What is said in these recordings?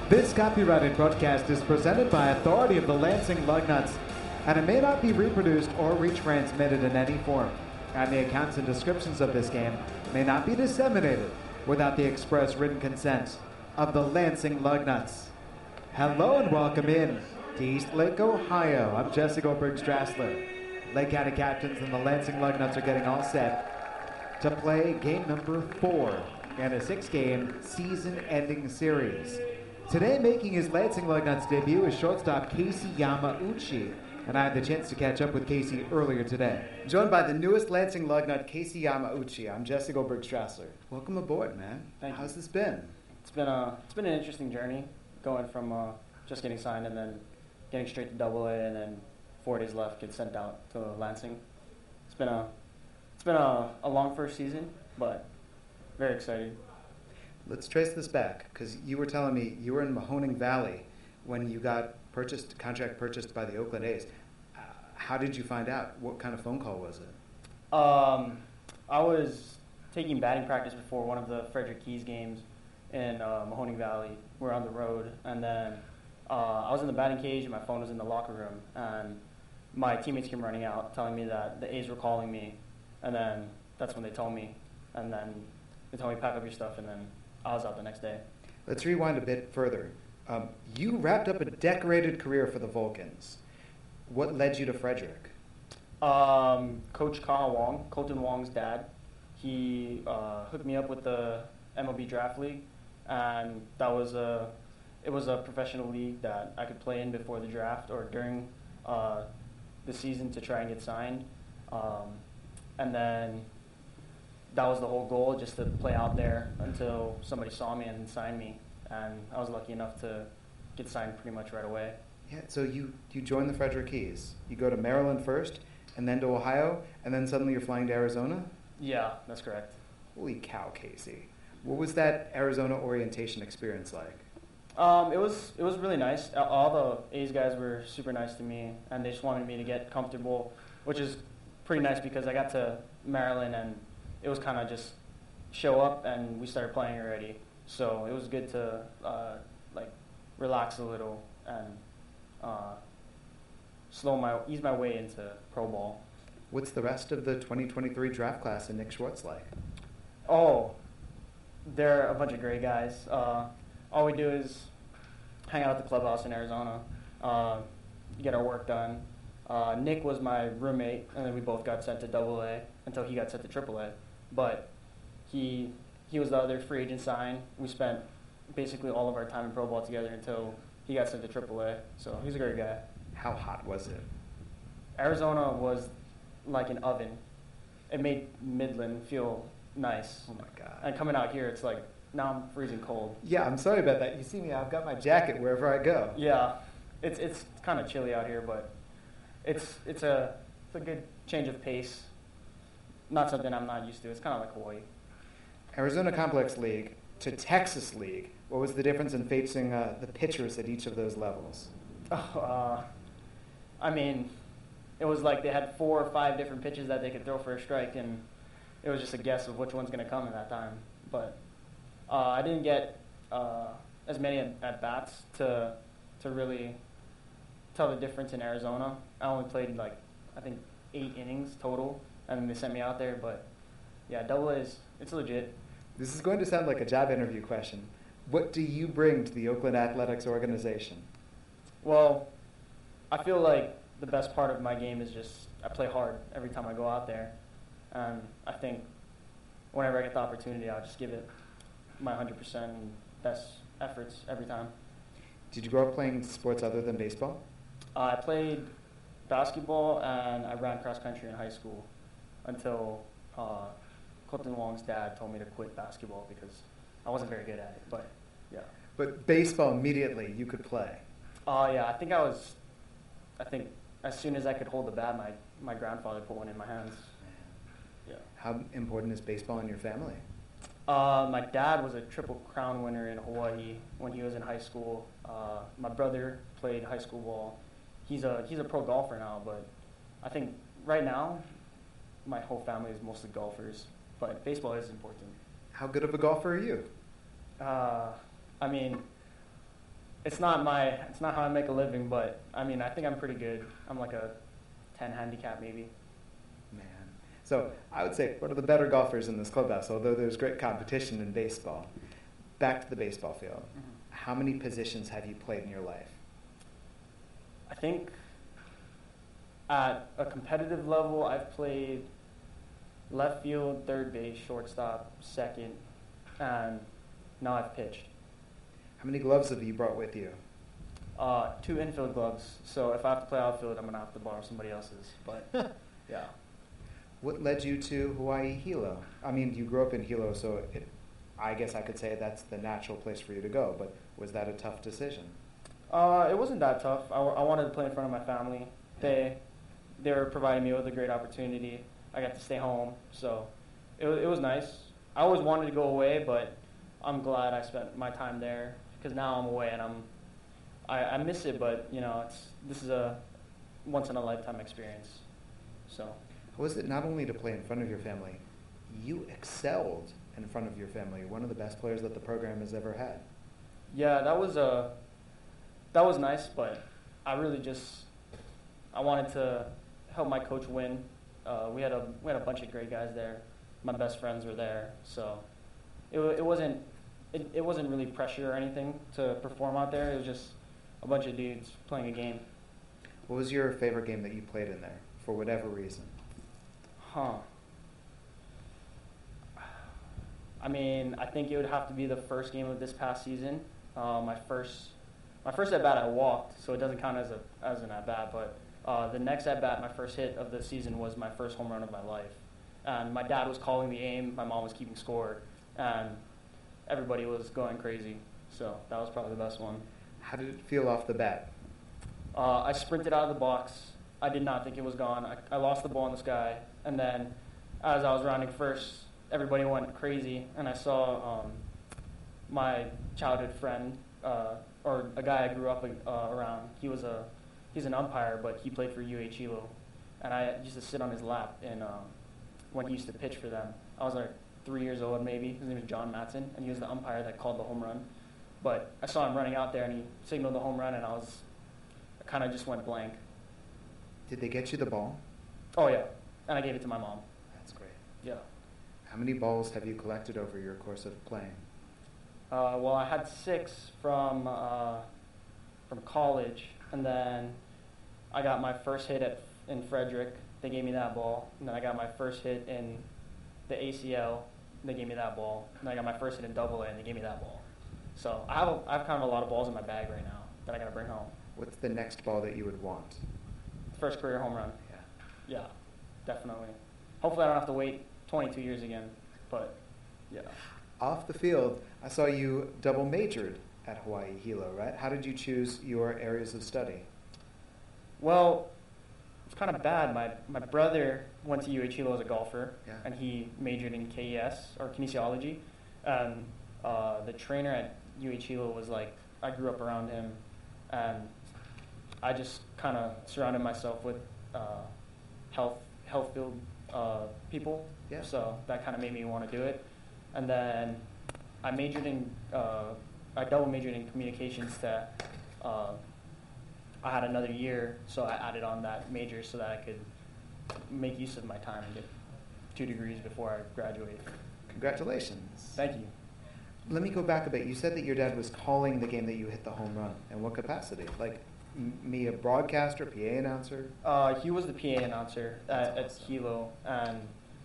This copyrighted broadcast is presented by authority of the Lansing Lugnuts, and it may not be reproduced or retransmitted in any form. And the accounts and descriptions of this game may not be disseminated without the express written consent of the Lansing Lugnuts. Hello and welcome in to East Lake, Ohio. I'm Jesse Goldberg-Strassler. Lake County Captains and the Lansing Lugnuts are getting all set to play game number 4 in a 6-game season-ending series. Today, making his Lansing Lugnuts debut is shortstop Casey Yamauchi, and I had the chance to catch up with Casey earlier today. Joined by the newest Lansing Lugnut, Casey Yamauchi. I'm Jesse Goldberg-Strassler. Welcome aboard, man. Thank you. How's this been? It's been an interesting journey, going from just getting signed and then getting straight to Double A, and then 4 days left, get sent out to Lansing. It's been a long first season, but very exciting. Let's trace this back, because you were telling me you were in Mahoning Valley when you got contract purchased by the Oakland A's. How did you find out? What kind of phone call was it? I was taking batting practice before one of the Frederick Keys games in Mahoning Valley. We're on the road, and then I was in the batting cage, and my phone was in the locker room, and my teammates came running out, telling me that the A's were calling me, and then that's when they told me, and then they told me pack up your stuff, and then I was out the next day. Let's rewind a bit further. You wrapped up a decorated career for the Vulcans. What led you to Frederick? Coach Kaha Wong, Colton Wong's dad, he hooked me up with the MLB Draft League, and it was a professional league that I could play in before the draft or during the season to try and get signed. And then that was the whole goal, just to play out there until somebody saw me and signed me. And I was lucky enough to get signed pretty much right away. Yeah, so you join the Frederick Keys. You go to Maryland first, and then to Ohio, and then suddenly you're flying to Arizona? Yeah, that's correct. Holy cow, Casey. What was that Arizona orientation experience like? It was really nice. All the A's guys were super nice to me, and they just wanted me to get comfortable, which is pretty nice because I got to Maryland and it was kind of just show up and we started playing already. So it was good to relax a little and ease my way into pro ball. What's the rest of the 2023 draft class and Nick Schwartz like? Oh, they're a bunch of great guys. All we do is hang out at the clubhouse in Arizona, get our work done. Nick was my roommate, and then we both got sent to Double A until he got sent to Triple A. But he was the other free agent sign. We spent basically all of our time in pro ball together until he got sent to Triple A. So he's a great guy. How hot was it? Arizona was like an oven. It made Midland feel nice. Oh my God. And coming out here, it's like, now I'm freezing cold. Yeah, I'm sorry about that. You see me, I've got my jacket wherever I go. Yeah, it's kind of chilly out here, but it's a good change of pace. Not something I'm not used to. It's kind of like Hawaii. Arizona Complex League to Texas League. What was the difference in facing the pitchers at each of those levels? I mean, it was like they had 4 or 5 different pitches that they could throw for a strike, and it was just a guess of which one's going to come at that time. But I didn't get as many at bats to really tell the difference in Arizona. I only played I think 8 innings total, and they sent me out there. But yeah, Double A it's legit. This is going to sound like a job interview question. What do you bring to the Oakland Athletics organization? Well, I feel like the best part of my game is just I play hard every time I go out there, and I think whenever I get the opportunity, I'll just give it my 100% and best efforts every time. Did you grow up playing sports other than baseball? I played basketball and I ran cross country in high school until Colton Wong's dad told me to quit basketball because I wasn't very good at it. But yeah. But baseball immediately you could play. Yeah, I think as soon as I could hold the bat, my grandfather put one in my hands. Yeah. How important is baseball in your family? My dad was a Triple Crown winner in Hawaii when he was in high school. My brother played high school ball. He's a pro golfer now, but I think right now my whole family is mostly golfers. But baseball is important. How good of a golfer are you? I mean, it's not how I make a living, but I mean, I think I'm pretty good. I'm like a 10 handicap maybe. Man. So I would say one of the better golfers in this clubhouse, although there's great competition in baseball. Back to the baseball field. Mm-hmm. How many positions have you played in your life? I think at a competitive level, I've played left field, third base, shortstop, second, and now I've pitched. How many gloves have you brought with you? 2 infield gloves. So if I have to play outfield, I'm going to have to borrow somebody else's. But, yeah. What led you to Hawaii Hilo? I mean, you grew up in Hilo, so I guess I could say that's the natural place for you to go. But was that a tough decision? It wasn't that tough. I wanted to play in front of my family. They were providing me with a great opportunity. I got to stay home, so it was nice. I always wanted to go away, but I'm glad I spent my time there because now I'm away and I miss it. But you know, this is a once in a lifetime experience. So Was it not only to play in front of your family, you excelled in front of your family? One of the best players that the program has ever had. yeah, that was nice, but I wanted to help my coach win. We had a bunch of great guys there. My best friends were there, so it wasn't really pressure or anything to perform out there. It was just a bunch of dudes playing a game. What was your favorite game that you played in there, for whatever reason? I mean, I think it would have to be the first game of this past season. My first at bat I walked, so it doesn't count as an at bat. But the next at bat, my first hit of the season was my first home run of my life. And my dad was calling the aim, my mom was keeping score, and everybody was going crazy. So that was probably the best one. How did it feel off the bat? I sprinted out of the box. I did not think it was gone. I lost the ball in the sky, and then as I was rounding first, everybody went crazy, and I saw my childhood friend, or a guy I grew up around. He's an umpire, but he played for UH Hilo, and I used to sit on his lap and when he used to pitch for them. I was like 3 years old maybe. His name was John Matson, and he was the umpire that called the home run. But I saw him running out there, and he signaled the home run, and I kind of just went blank. Did they get you the ball? Oh, yeah. And I gave it to my mom. That's great. Yeah. How many balls have you collected over your course of playing? Well, I had 6 from college, and then I got my first hit in Frederick. They gave me that ball. And then I got my first hit in the ACL. They gave me that ball. And then I got my first hit in AA, and they gave me that ball. So I have kind of a lot of balls in my bag right now that I got to bring home. What's the next ball that you would want? First career home run. Yeah. Yeah, definitely. Hopefully I don't have to wait 22 years again, but yeah. Off the field, I saw you double majored at Hawaii Hilo, right? How did you choose your areas of study? Well, it's kind of bad. My brother went to UH Hilo as a golfer, Yeah. and he majored in KES, or kinesiology. And the trainer at UH Hilo was like, I grew up around him, and I just kind of surrounded myself with health field people. Yeah. So that kind of made me want to do it. And then I double majored in communications to, I had another year, so I added on that major so that I could make use of my time and get 2 degrees before I graduate. Congratulations. Thank you. Let me go back a bit. You said that your dad was calling the game that you hit the home run. In what capacity? Like me, a broadcaster, PA announcer? He was the PA announcer at awesome. Hilo, and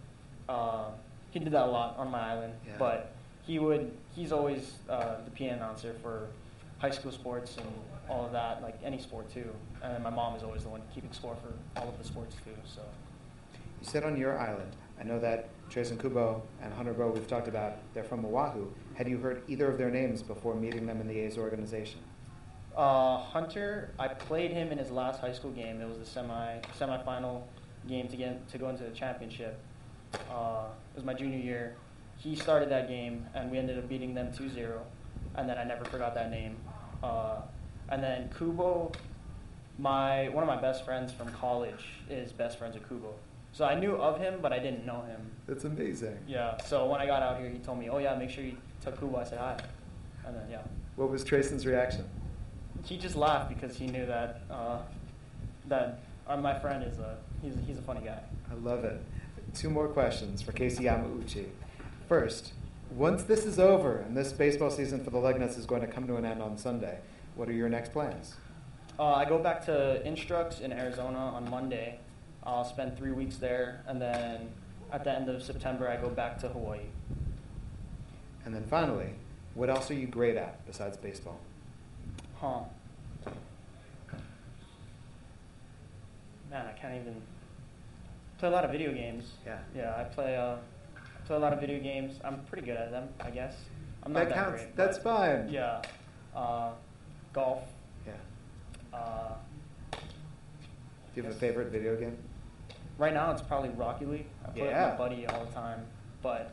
he did that a lot on my island. Yeah. But he's always the PA announcer for high school sports and all of that, like any sport too. And my mom is always the one keeping score for all of the sports too. So. You said on your island. I know that Trayson Kubo and Hunter Bowe we've talked about, they're from Oahu. Had you heard either of their names before meeting them in the A's organization? Hunter, I played him in his last high school game. It was the semifinal game to go into the championship. It was my junior year. He started that game, and we ended up beating them 2-0. And then I never forgot that name. And then Kubo, one of my best friends from college is best friends with Kubo. So I knew of him, but I didn't know him. That's amazing. Yeah. So when I got out here, he told me, "Oh yeah, make sure you tell Kubo I said hi." And then yeah. What was Trayson's reaction? he just laughed because he knew that my friend is he's a funny guy. I love it. 2 more questions for Casey Yamauchi. First, once this is over and this baseball season for the Lugnuts is going to come to an end on Sunday, what are your next plans? I go back to Instructs in Arizona on Monday. I'll spend 3 weeks there, and then at the end of September, I go back to Hawaii. And then finally, what else are you great at besides baseball? Man, I can't even play a lot of video games. Yeah. I play a lot of video games. I'm pretty good at them, I guess. I'm not that counts. great. That's fine. Yeah. Golf. Yeah. Do you have a favorite video game? Right now, it's probably Rocket League. I play with my buddy all the time. But,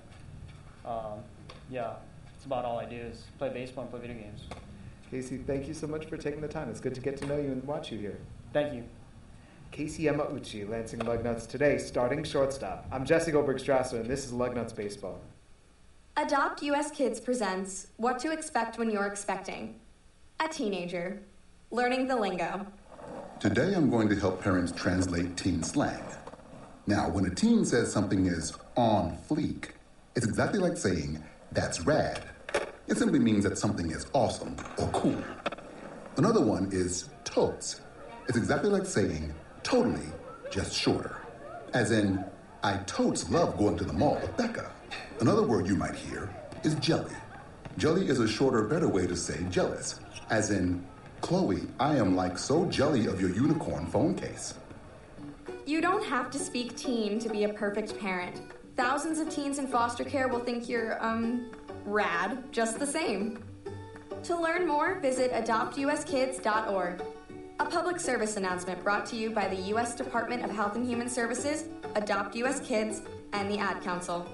it's about all I do is play baseball and play video games. Casey, thank you so much for taking the time. It's good to get to know you and watch you here. Thank you. Casey Yamauchi, Lansing Lugnuts today, starting shortstop. I'm Jesse Goldberg-Strasser, and this is Lugnuts Baseball. Adopt US Kids presents What to Expect When You're Expecting. A teenager. Learning the lingo. Today I'm going to help parents translate teen slang. Now, when a teen says something is on fleek, it's exactly like saying, that's rad. It simply means that something is awesome or cool. Another one is totes. It's exactly like saying, totally, just shorter. As in, I totes love going to the mall with Becca. Another word you might hear is jelly. Jelly is a shorter, better way to say jealous. As in, Chloe, I am like so jelly of your unicorn phone case. You don't have to speak teen to be a perfect parent. Thousands of teens in foster care will think you're, rad just the same. To learn more, visit adoptuskids.org. A public service announcement brought to you by the U.S. Department of Health and Human Services, Adopt U.S. Kids, and the Ad Council.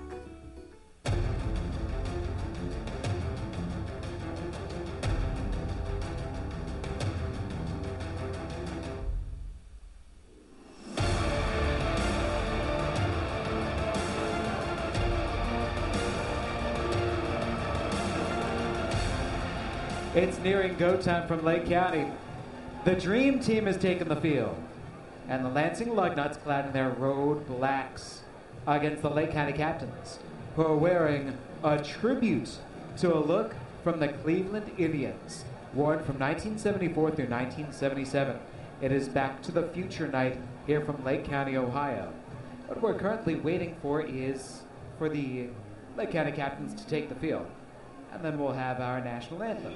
It's nearing go time from Lake County. The Dream Team has taken the field, and the Lansing Lugnuts clad in their road blacks against the Lake County Captains, who are wearing a tribute to a look from the Cleveland Indians, worn from 1974 through 1977. It is Back to the Future night here from Lake County, Ohio. What we're currently waiting for is for the Lake County Captains to take the field, and then we'll have our national anthem.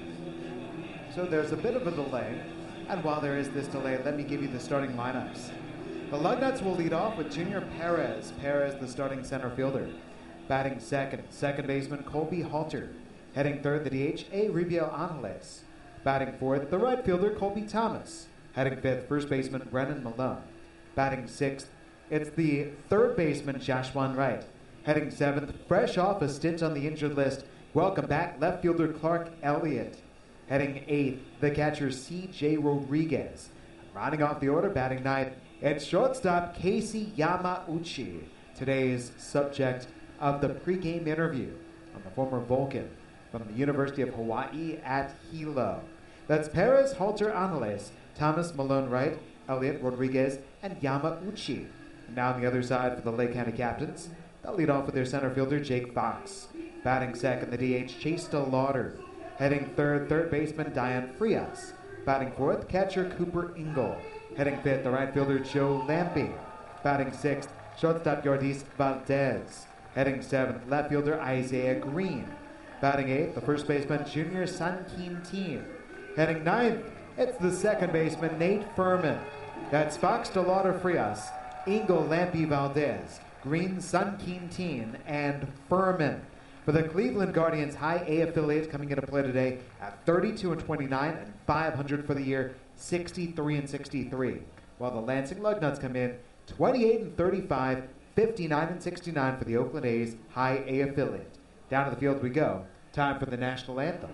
So there's a bit of a delay, and while there is this delay, let me give you the starting lineups. The Lugnuts will lead off with Junior Perez. Perez, the starting center fielder. Batting second baseman Colby Halter. Heading third, the DH, A. Rubiel Angeles. Batting fourth, the right fielder Colby Thomas. Heading fifth, first baseman Brennan Malone. Batting sixth, it's the third baseman Jashwan Wright. Heading seventh, fresh off a stint on the injured list, welcome back left fielder Clark Elliott. Heading eighth, the catcher C.J. Rodriguez. Rounding off the order, batting ninth, it's shortstop Casey Yamauchi. Today's subject of the pregame interview on the former Vulcan from the University of Hawaii at Hilo. That's Perez, Halter, Angeles, Thomas, Malone, Wright, Elliott, Rodriguez, and Yamauchi. And now on the other side for the Lake County Captains, they'll lead off with their center fielder Jake Fox. Batting second, the DH Chase DeLauder. Heading third baseman Diane Frias. Batting fourth, catcher Cooper Ingle. Heading fifth, the right fielder Joe Lampe. Batting sixth, shortstop Yordis Valdez. Heading seventh, left fielder Isaiah Green. Batting eighth, the first baseman Junior Sun Keen Teen. Heading ninth, it's the second baseman Nate Furman. That's Fox, DeLauder, Frias, Ingle, Lampe, Valdez, Green, Sun Keen Teen, and Furman. For the Cleveland Guardians High A affiliate coming into play today at 32-29 and 500 for the year, 63-63. While the Lansing Lugnuts come in 28-35, 59-69 for the Oakland A's High A affiliate. Down to the field we go. Time for the national anthem.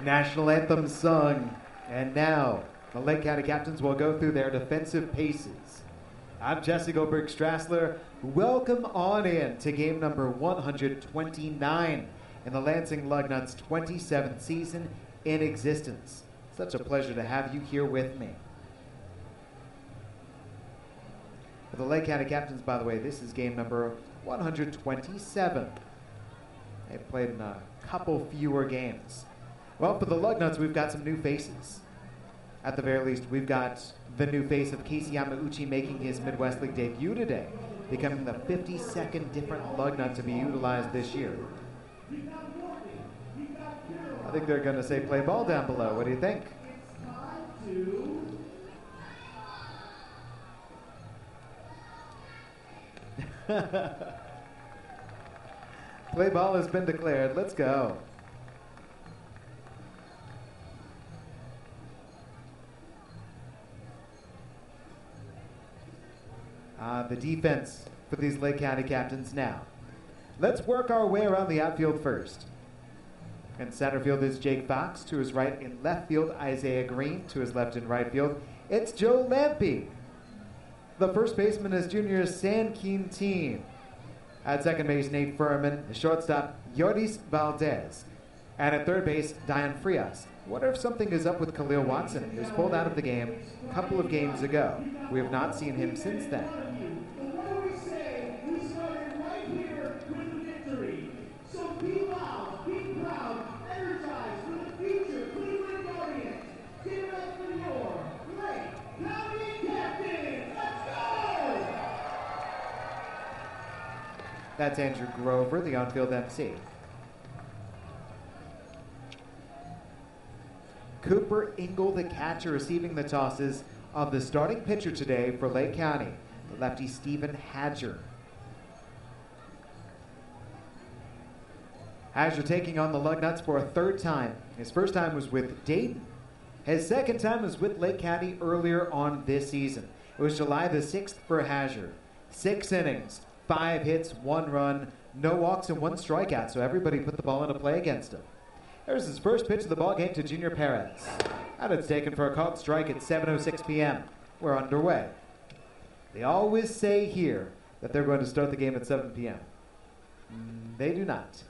National anthem sung. And now, the Lake County Captains will go through their defensive paces. I'm Jesse Goldberg-Strassler. Welcome on in to game number 129 in the Lansing Lugnuts' 27th season in existence. Such a pleasure to have you here with me. For the Lake County Captains, by the way, this is game number 127. They've played in a couple fewer games. Well, for the Lugnuts, we've got some new faces. At the very least, we've got the new face of Casey Yamauchi making his Midwest League debut today, becoming the 52nd different Lugnut to be utilized this year. I think they're going to say play ball down below. What do you think? Play ball has been declared. Let's go. The defense for these Lake County Captains now. Let's work our way around the outfield first. In center field is Jake Fox. To his right in left field, Isaiah Green. To his left in right field, it's Joe Lampe. The first baseman is junior San Quintin. At second base, Nate Furman. The shortstop, Yoris Valdez. And at third base, Diane Frias. Wonder if something is up with Khalil Watson, who was pulled out of the game a couple of games ago. We have not seen him since then. That's Andrew Grover, the on-field MC. Cooper Ingle, the catcher, receiving the tosses of the starting pitcher today for Lake County, the lefty Stephen Hadger. Hadger taking on the Lugnuts for a third time. His first time was with Dayton. His second time was with Lake County earlier on this season. It was July the 6th for Hadger. 6 innings, 5 hits, 1 run, no walks, and 1 strikeout, so everybody put the ball into play against him. There's his first pitch of the ball game to Junior Perez. And it's taken for a called strike at 7:06 p.m. We're underway. They always say here that they're going to start the game at 7 p.m. They do not.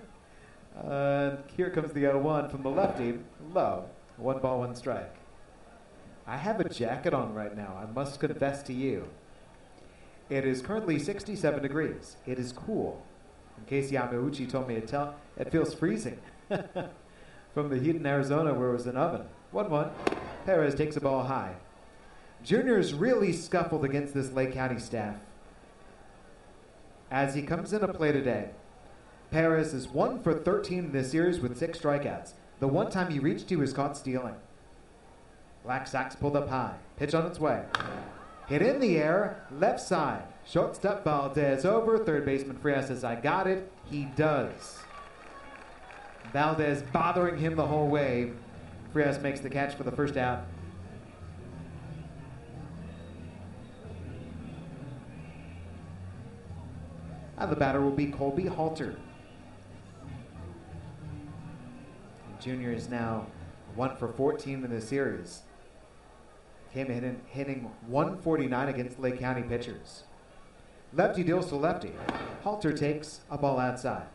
Here comes the 0-1 from the lefty. Low. 1 ball, 1 strike. I have a jacket on right now, I must confess to you. It is currently 67 degrees. It is cool. In case Yamauchi told me it feels freezing. From the heat in Arizona where it was an oven. 1-1. Perez takes a ball high. Junior's really scuffled against this Lake County staff. As he comes into play today, Perez is 1 for 13 in this series with 6 strikeouts. The one time he reached, he was caught stealing. Black Sox pulled up high. Pitch on its way. Hit in the air, left side. Shortstop Valdez over. Third baseman Frias says, I got it. He does. Valdez bothering him the whole way. Frias makes the catch for the first out. And the batter will be Colby Halter. Junior is now 1 for 14 in the series. Came in hitting 149 against Lake County pitchers. Lefty deals to lefty. Halter takes a ball outside.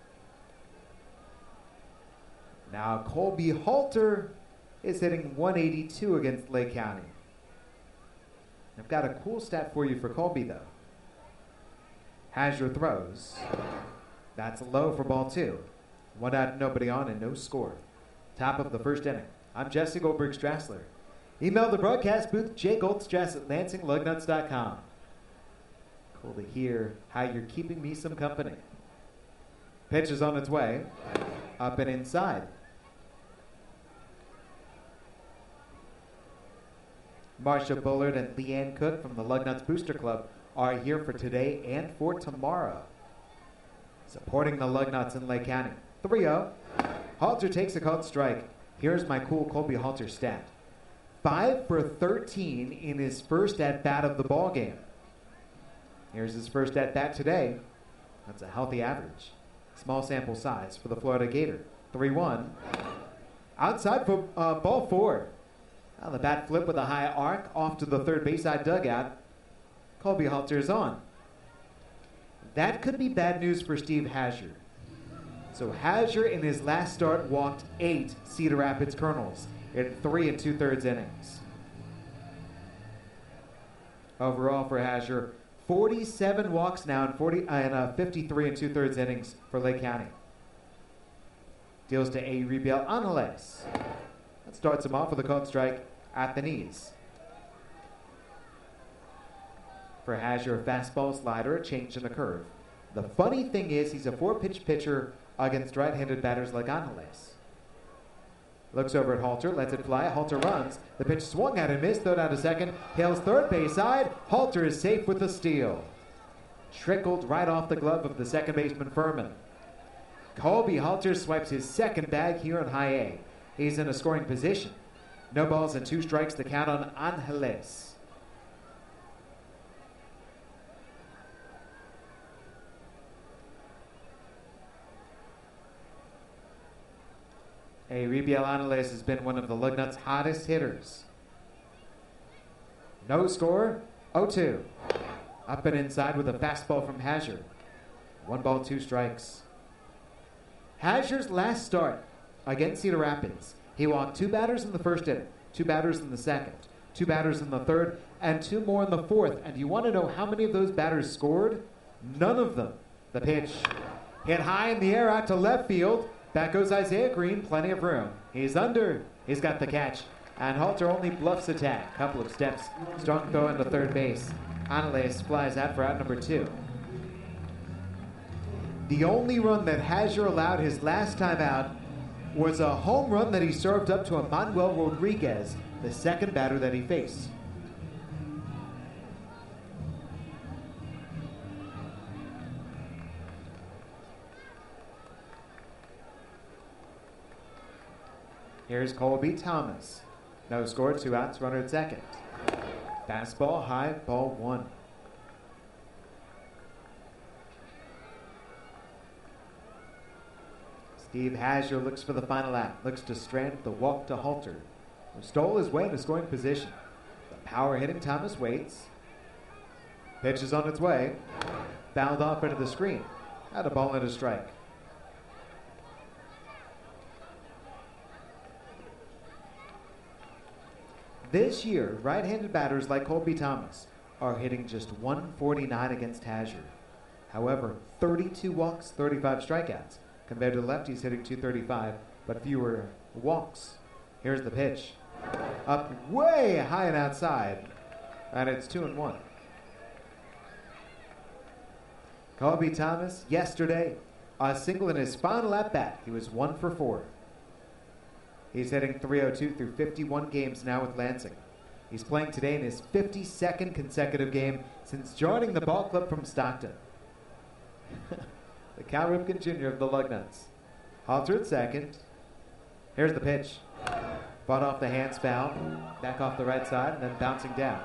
Now Colby Halter is hitting 182 against Lake County. I've got a cool stat for you for Colby, though. Hadger throws. That's low for ball 2. 1 out, nobody on, and no score. Top of the first inning. I'm Jesse Goldberg-Strassler. Email the broadcast booth, jgoldstrass@lansingLugnuts.com. Cool to hear how you're keeping me some company. Pitch is on its way. Up and inside. Marsha Bullard and Leanne Cook from the Lugnuts Booster Club are here for today and for tomorrow. Supporting the Lugnuts in Lake County. 3-0. Halter takes a called strike. Here's my cool Colby Halter stat. 5 for 13 in his first at-bat of the ball game. Here's his first at-bat today. That's a healthy average. Small sample size for the Florida Gator. 3-1. Outside for ball 4. Now the bat flip with a high arc off to the third base side dugout. Colby Halter is on. That could be bad news for Steve Hazard. So Hazard in his last start walked 8 Cedar Rapids Colonels in 3 2/3 innings. Overall for Hazard, 47 walks now in 53 2/3 innings for Lake County. Deals to Euribiel Angeles. That starts him off with a called strike at the knees. For Hazard, a fastball, slider, a change, and a curve. The funny thing is he's a 4-pitch pitcher against right-handed batters like Angeles. Looks over at Halter, lets it fly. Halter runs. The pitch swung at and missed, throw down to second. Hails third base side. Halter is safe with the steal. Trickled right off the glove of the second baseman Furman. Colby Halter swipes his second bag here in high A. He's in a scoring position. No balls and 2 strikes to count on Angeles. Euribiel Angeles has been one of the Lugnuts' hottest hitters. No score, 0-2. Up and inside with a fastball from Hazard. 1 ball, 2 strikes. Hazard's last start against Cedar Rapids, he walked 2 batters in the first inning, 2 batters in the second, 2 batters in the third, and 2 more in the fourth. And you want to know how many of those batters scored? None of them. The pitch hit high in the air out to left field. Back goes Isaiah Green, plenty of room. He's under. He's got the catch. And Halter only bluffs attack. Couple of steps. Strong throw into third base. Angeles flies out for out number 2. The only run that Hazard allowed his last time out was a home run that he served up to Emmanuel Rodriguez, the second batter that he faced. Here's Colby Thomas. No score, 2 outs, runner at second. Fastball high, ball 1. Steve Hazard looks for the final out. Looks to strand the walk to Halter, who stole his way into scoring position. The power hitting Thomas waits. Pitch is on its way. Fouled off into the screen. Out a ball and a strike. This year, right-handed batters like Colby Thomas are hitting just 149 against Hazard. However, 32 walks, 35 strikeouts. Compared to the lefties hitting 235, but fewer walks. Here's the pitch. Up way high and outside. And it's 2-1. Colby Thomas, yesterday, a single in his final at-bat. He was 1 for 4. He's hitting .302 through 51 games now with Lansing. He's playing today in his 52nd consecutive game since joining the ball club from Stockton. The Cal Ripken Jr. of the Lugnuts. Halter at second. Here's the pitch. Fought off the hands foul. Back off the right side and then bouncing down.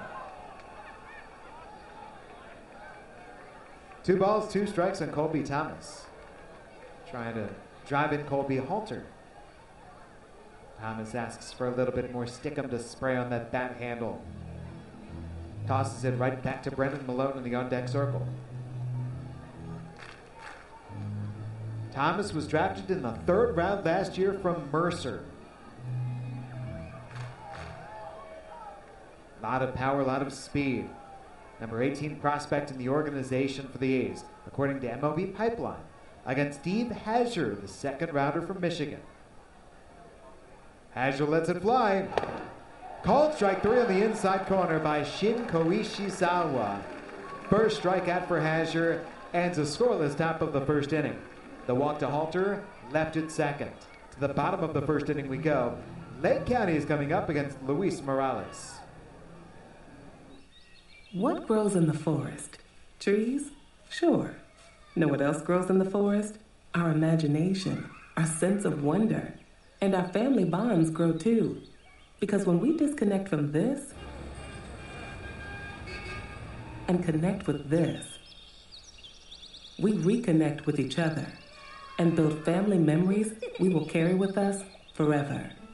2 balls, 2 strikes on Colby Thomas. Trying to drive in Colby Halter. Thomas asks for a little bit more stickum to spray on that bat handle. Tosses it right back to Brendan Malone in the on-deck circle. Thomas was drafted in the 3rd round last year from Mercer. A lot of power, a lot of speed. Number 18 prospect in the organization for the A's, according to MLB Pipeline, against Steve Hazard, the 2nd rounder from Michigan. Hazard lets it fly. Called strike 3 on the inside corner by Shin Koishizawa. First strikeout for Hazard, ends a scoreless top of the first inning. The walk to Halter, left at second. To the bottom of the first inning we go. Lake County is coming up against Luis Morales. What grows in the forest? Trees? Sure. Know what else grows in the forest? Our imagination, our sense of wonder, and our family bonds grow too. Because when we disconnect from this and connect with this, we reconnect with each other and build family memories we will carry with us forever.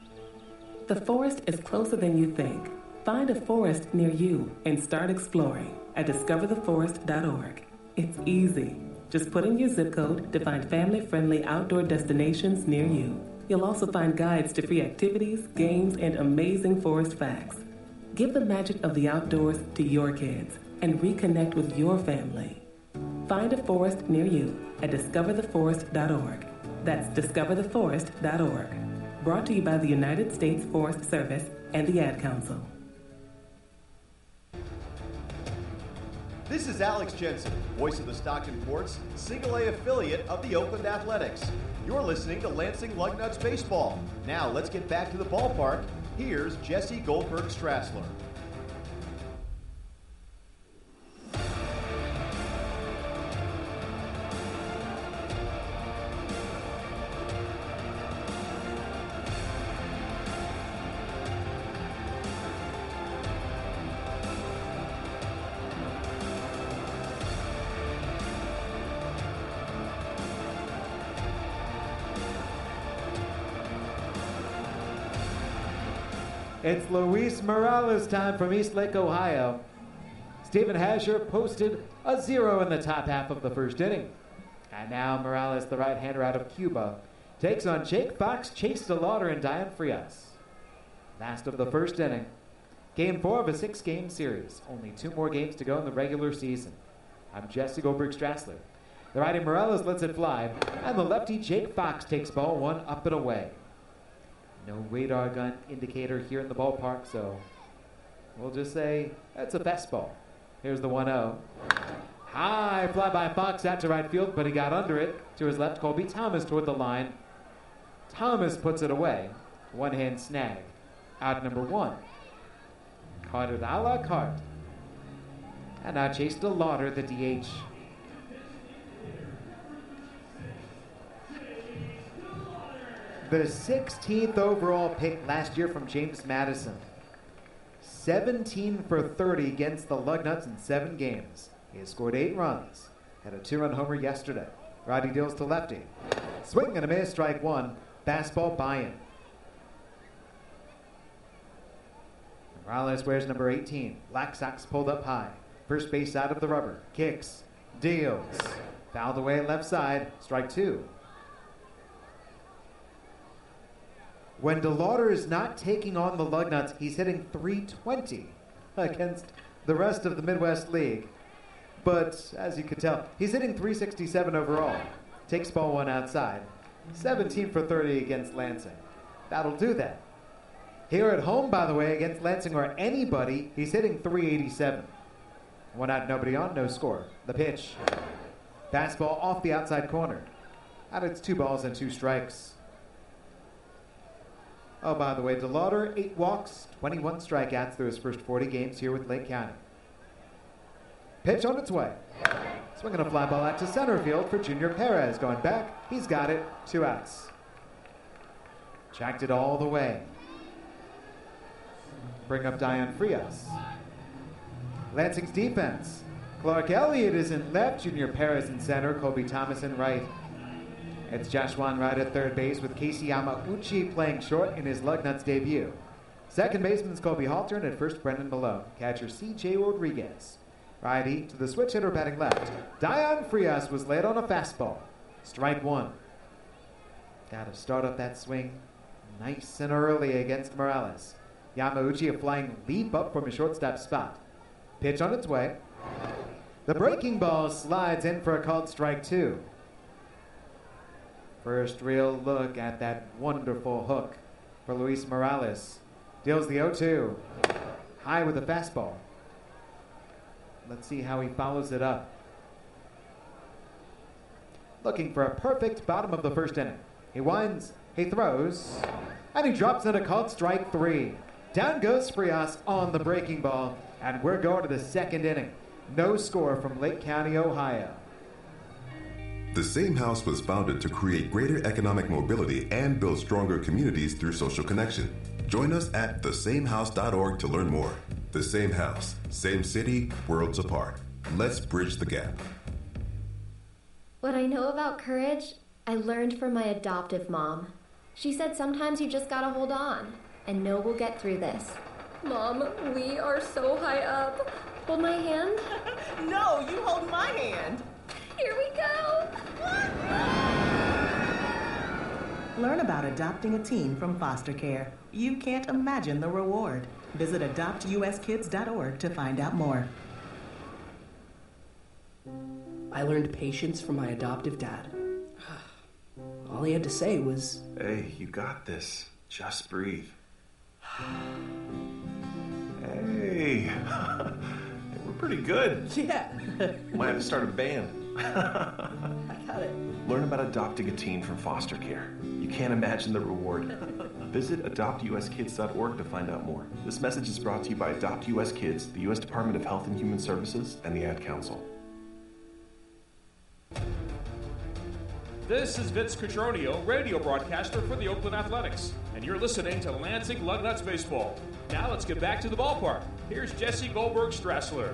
The forest is closer than you think. Find a forest near you and start exploring at discovertheforest.org. It's easy. Just put in your zip code to find family-friendly outdoor destinations near you. You'll also find guides to free activities, games, and amazing forest facts. Give the magic of the outdoors to your kids and reconnect with your family. Find a forest near you at discovertheforest.org. That's discovertheforest.org. Brought to you by the United States Forest Service and the Ad Council. This is Alex Jensen, voice of the Stockton Ports, Single A affiliate of the Oakland Athletics. You're listening to Lansing Lugnuts Baseball. Now let's get back to the ballpark. Here's Jesse Goldberg-Strassler. It's Luis Morales time from Eastlake, Ohio. Stephen Hasher posted a 0 in the top half of the first inning. And now Morales, the right-hander out of Cuba, takes on Jake Fox, Chase DeLauder, and Diane Frias. Last of the first inning. Game 4 of a 6-game series. Only 2 more games to go in the regular season. I'm Jesse Goldberg-Strassler. The righty Morales lets it fly, and the lefty Jake Fox takes ball 1 up and away. No radar gun indicator here in the ballpark, so we'll just say that's a fastball. Here's the 1-0. High fly by Fox out to right field, but he got under it. To his left, Colby Thomas toward the line. Thomas puts it away. One-hand snag. Out number 1. Caught it a la carte. And now Chase DeLauder, the DH. The 16th overall pick last year from James Madison. 17 for 30 against the Lugnuts in 7 games. He has scored 8 runs. Had a 2-run homer yesterday. Roddy deals to lefty. Swing and a miss, strike 1. Fastball buy-in. Morales wears number 18. Black socks pulled up high. First base side of the rubber. Kicks. Deals. Fouled away left side. Strike 2. When DeLauder is not taking on the Lugnuts, he's hitting .320 against the rest of the Midwest League. But, as you can tell, he's hitting .367 overall. Takes ball 1 outside. 17 for 30 against Lansing. That'll do that. Here at home, by the way, against Lansing or anybody, he's hitting .387. 1 out, nobody on, no score. The pitch. Fastball off the outside corner. And it's 2 balls and 2 strikes. Oh, by the way, DeLauder, 8 walks, 21 strikeouts through his first 40 games here with Lake County. Pitch on its way. Swinging a fly ball out to center field for Junior Perez. Going back, he's got it, 2 outs. Jacked it all the way. Bring up Diane Frias. Lansing's defense. Clark Elliott is in left, Junior Perez in center, Colby Thomas in right. It's Joshua Wright at third base with Casey Yamauchi playing short in his Lugnuts debut. Second baseman's Colby Halter and at first Brendan Malone. Catcher C.J. Rodriguez. Righty to the switch hitter batting left. Diane Frias was laid on a fastball. Strike 1. Got to start up that swing nice and early against Morales. Yamauchi a flying leap up from his shortstop spot. Pitch on its way. The breaking ball slides in for a called strike 2. First real look at that wonderful hook for Luis Morales. Deals the 0-2. High with a fastball. Let's see how he follows it up. Looking for a perfect bottom of the first inning. He winds, he throws, and he drops in a called strike 3. Down goes Frias on the breaking ball, and we're going to the second inning. No score from Lake County, Ohio. The Same House was founded to create greater economic mobility and build stronger communities through social connection. Join us at thesamehouse.org to learn more. The Same House, same city, worlds apart. Let's bridge the gap. What I know about courage, I learned from my adoptive mom. She said sometimes you just gotta hold on. and know we'll get through this. Mom, we are so high up. Hold my hand. No, you hold my hand. Here we go. Learn about adopting a teen from foster care. You can't imagine the reward. Visit adoptuskids.org to find out more. I learned patience from my adoptive dad. All he had to say was, "Hey, you got this. Just breathe." Hey, we're pretty good. yeah, Might have to start a band. I got it. Learn about adopting a teen from foster care. You can't imagine the reward. Visit adoptuskids.org to find out more. This message is brought to you by Adopt US Kids, the U.S. Department of Health and Human Services, and the Ad Council. This is Vince Cotroneo, radio broadcaster for the Oakland Athletics, and you're listening to Lansing Lugnuts Baseball. Now let's get back to the ballpark. Here's Jesse Goldberg-Strassler.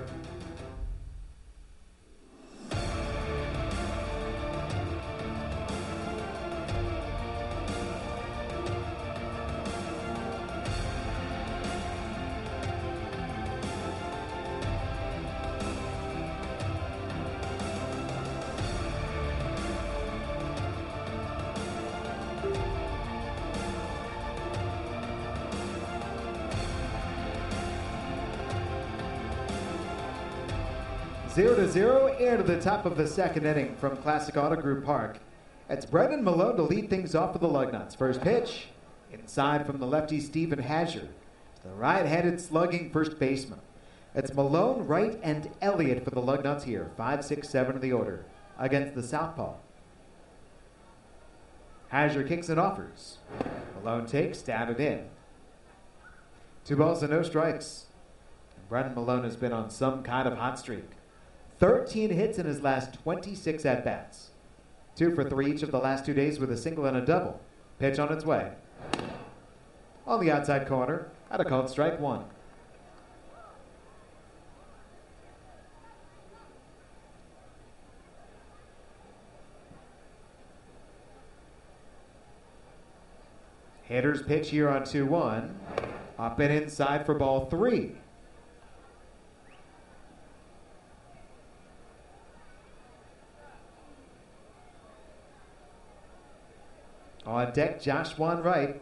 Zero to zero, air to the top of the second inning from Classic Auto Group Park. It's Brendan Malone to lead things off for the Lugnuts. First pitch, inside from the lefty Stephen Hazard, the right-handed slugging first baseman. It's Malone, Wright, and Elliott for the Lugnuts here. 5, 6, 7 of the order against the southpaw. Hazard kicks and offers. Malone takes, down and in. 2 balls and no strikes. And Brendan Malone has been on some kind of hot streak. 13 hits in his last 26 at-bats. 2 for 3 each of the last 2 days with a single and a double. Pitch on its way. On the outside corner, at a called strike 1. Hitter's pitch here on 2-1. Up and inside for ball 3. On deck, Joshua Wright.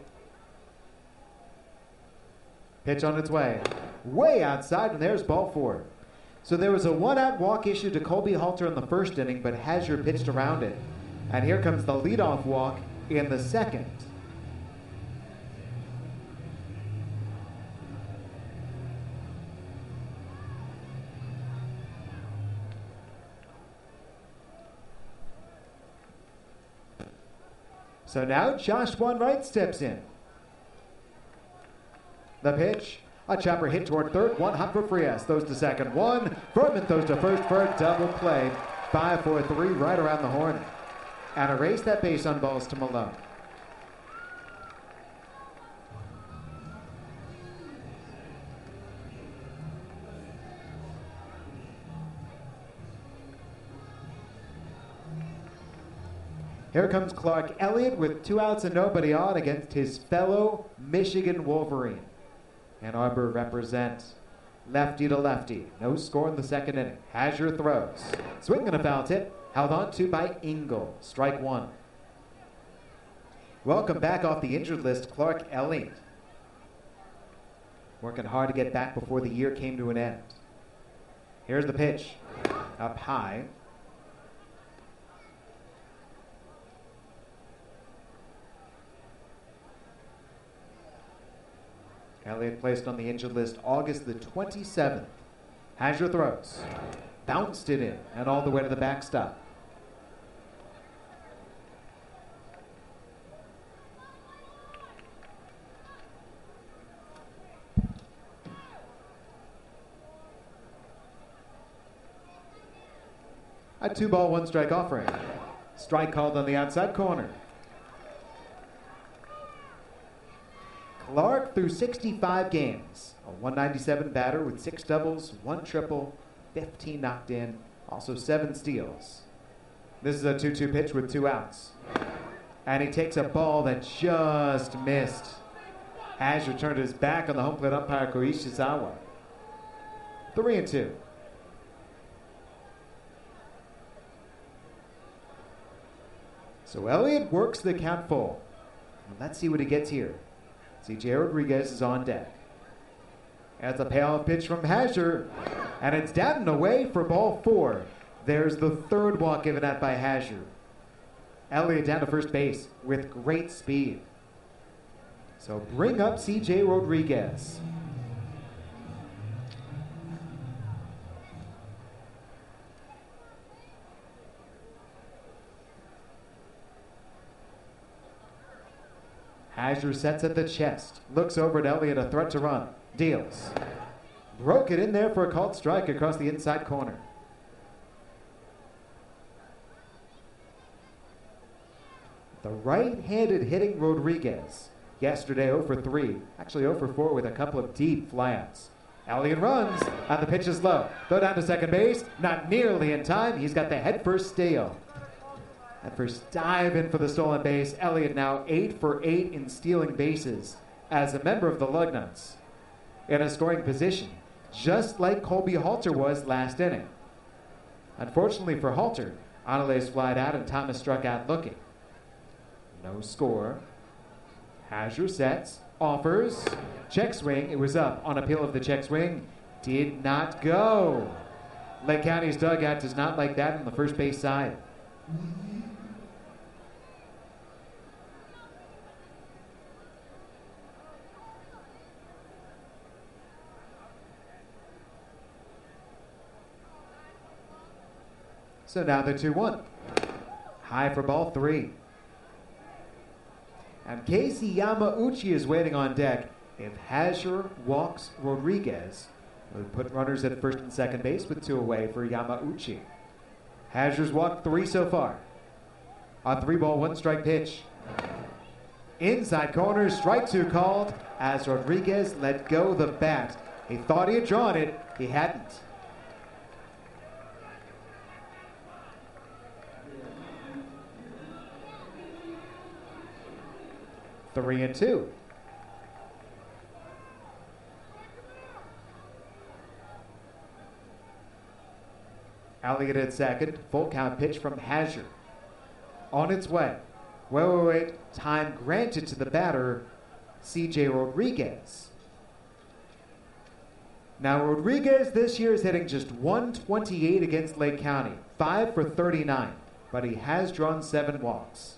Pitch on its way. Way outside, and there's ball 4. So there was a 1-out walk issued to Colby Halter in the first inning, but Hazard pitched around it. And here comes the leadoff walk in the second. So now Joshua Wright steps in. The pitch, a chopper hit toward third, 1 hop for Frias, throws to second, 1. Furman throws to first for a double play. 5 for 3 right around the horn. And erase that base on balls to Malone. Here comes Clark Elliott with 2 outs and nobody on against his fellow Michigan Wolverine. Ann Arbor represents lefty to lefty. No score in the second inning. Hazard throws. Swing and a foul tip. Held on to by Engel. Strike 1. Welcome back off the injured list, Clark Elliott. Working hard to get back before the year came to an end. Here's the pitch. Up high. Elliott placed on the injured list August the 27th. Hazard throws. Bounced it in and all the way to the backstop. A 2-ball, 1-strike offering. Strike called on the outside corner. Clark through 65 games, a 197 batter with 6 doubles, 1 triple, 15 knocked in, also 7 steals. This is a 2-2 pitch with 2 outs. And he takes a ball that just missed. Has turned his back on the home plate umpire Koichi Shizawa. 3-2. So Elliott works the count full. Let's see what he gets here. CJ Rodriguez is on deck. As a payoff pitch from Hazard, and it's down and away for ball 4. There's the third walk given out by Hazard. Elliott down to first base with great speed. So bring up CJ Rodriguez. Hazard sets at the chest, looks over at Elliott, a threat to run, deals. Broke it in there for a called strike across the inside corner. The right-handed hitting Rodriguez. Yesterday 0 for 3, actually 0 for 4 with a couple of deep flyouts. Elliott runs, and the pitch is low. Throw down to second base, not nearly in time. He's got the head first steal. At first dive in for the stolen base. Elliott now 8 for 8 in stealing bases as a member of the Lugnuts. In a scoring position, just like Colby Halter was last inning. Unfortunately for Halter, Anales flied out and Thomas struck out looking. No score. Hazard sets, offers, check swing. It was up on appeal of the check swing. Did not go. Lake County's dugout does not like that on the first base side. So now the 2-1. High for ball 3. And Casey Yamauchi is waiting on deck. If Hazard walks Rodriguez, we'll put runners at first and second base with 2 away for Yamauchi. Hazard's walked 3 so far. A 3-ball, 1-strike pitch. Inside corner, strike 2 called as Rodriguez let go the bat. He thought he had drawn it. He hadn't. Three and 2. Elliott at second. Full count pitch from Hazard. On its way. Wait. Time granted to the batter, CJ Rodriguez. Now Rodriguez this year is hitting just .128 against Lake County. 5 for 39. But he has drawn 7 walks.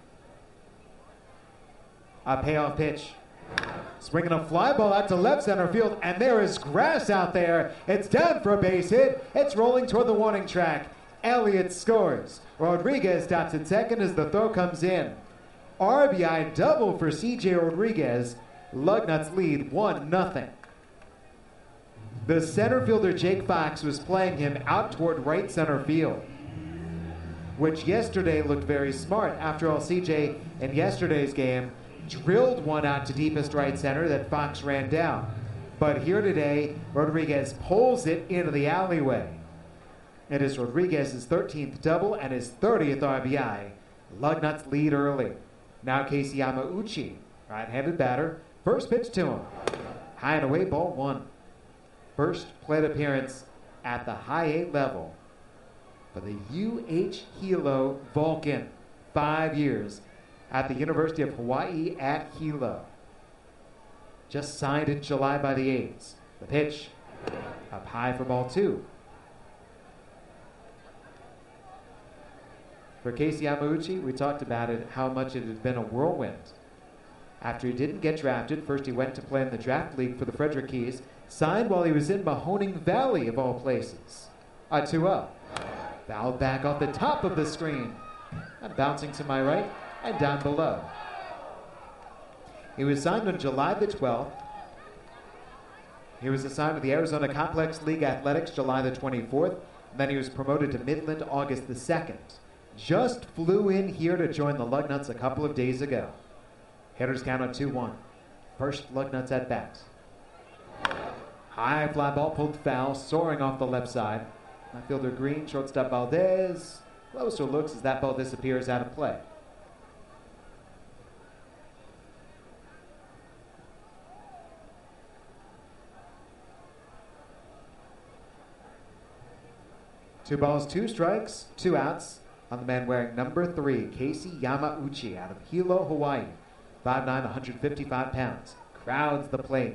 A payoff pitch. Swinging a fly ball out to left center field, and there is grass out there. It's down for a base hit. It's rolling toward the warning track. Elliott scores. Rodriguez stops at second as the throw comes in. RBI double for CJ Rodriguez. Lugnuts lead 1-0. The center fielder Jake Fox was playing him out toward right center field, which yesterday looked very smart. After all, CJ in yesterday's game drilled one out to deepest right center that Fox ran down. But here today, Rodriguez pulls it into the alleyway. It is Rodriguez's 13th double and his 30th RBI. Lugnuts lead early. Now Casey Yamauchi, right-handed batter. First pitch to him. High and away, ball 1. First plate appearance at the high 8 level for the UH Hilo Vulcan. 5 years at the University of Hawaii at Hilo. Just signed in July by the A's. The pitch up high for ball 2. For Casey Yamauchi, we talked about it, how much it had been a whirlwind. After he didn't get drafted, first he went to play in the draft league for the Frederick Keys, signed while he was in Mahoning Valley, of all places. A 2-0. Fouled back off the top of the screen. And bouncing to my right and down below. He was signed on July the 12th. He was assigned to the Arizona Complex League Athletics July the 24th. And then he was promoted to Midland August the 2nd. Just flew in here to join the Lugnuts a couple of days ago. Hitters count on 2-1. First Lugnuts at bat. High fly ball pulled foul, soaring off the left side. Outfielder Green, shortstop Valdez. Closer looks as that ball disappears out of play. 2 balls, 2 strikes, 2 outs on the man wearing number 3, Casey Yamauchi, out of Hilo, Hawaii. 5'9", 155 pounds. Crowds the plate.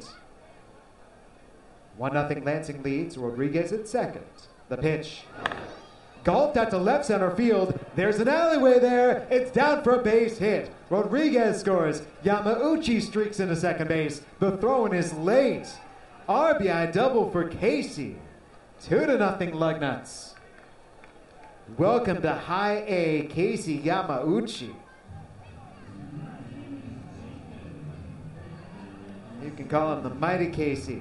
1-0 Lansing leads. Rodriguez at second. The pitch. Golfed out to left center field. There's an alleyway there. It's down for a base hit. Rodriguez scores. Yamauchi streaks into second base. The throw-in is late. RBI double for Casey. 2-0 Lugnuts. Welcome to High A, Casey Yamauchi. You can call him the Mighty Casey.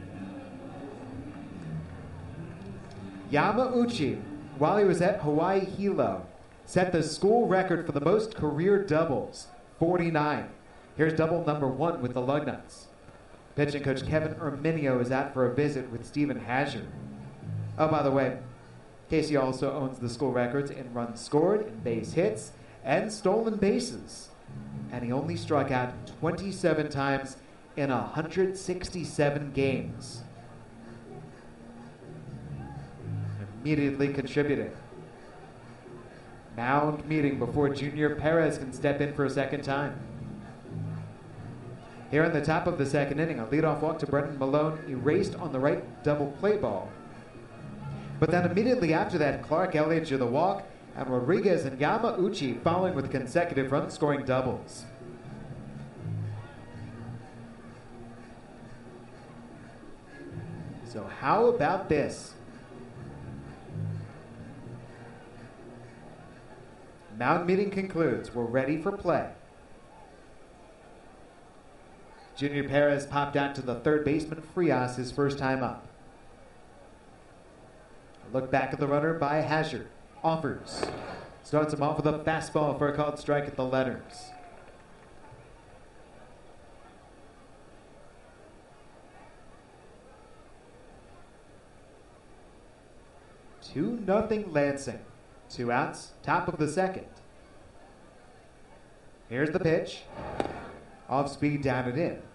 Yamauchi, while he was at Hawaii Hilo, set the school record for the most career doubles, 49. Here's double number 1 with the Lugnuts. Pitching coach Kevin Erminio is out for a visit with Stephen Hazard. Oh, by the way, Casey also owns the school records in runs scored, in base hits, and stolen bases. And he only struck out 27 times in 167 games. Immediately contributing. Mound meeting before Junior Perez can step in for a second time. Here in the top of the second inning, a leadoff walk to Brendan Malone erased on the right double play ball. But then immediately after that, Clark Elliott drew the walk, and Rodriguez and Yamauchi following with consecutive run-scoring doubles. So how about this? Mound meeting concludes. We're ready for play. Junior Perez popped out to the third baseman, Frias, his first time up. A look back at the runner by Hazard. Offers. Starts him off with a fastball for a called strike at the letters. Two nothing Lansing. 2 outs, top of the second. Here's the pitch. Off speed, down and in.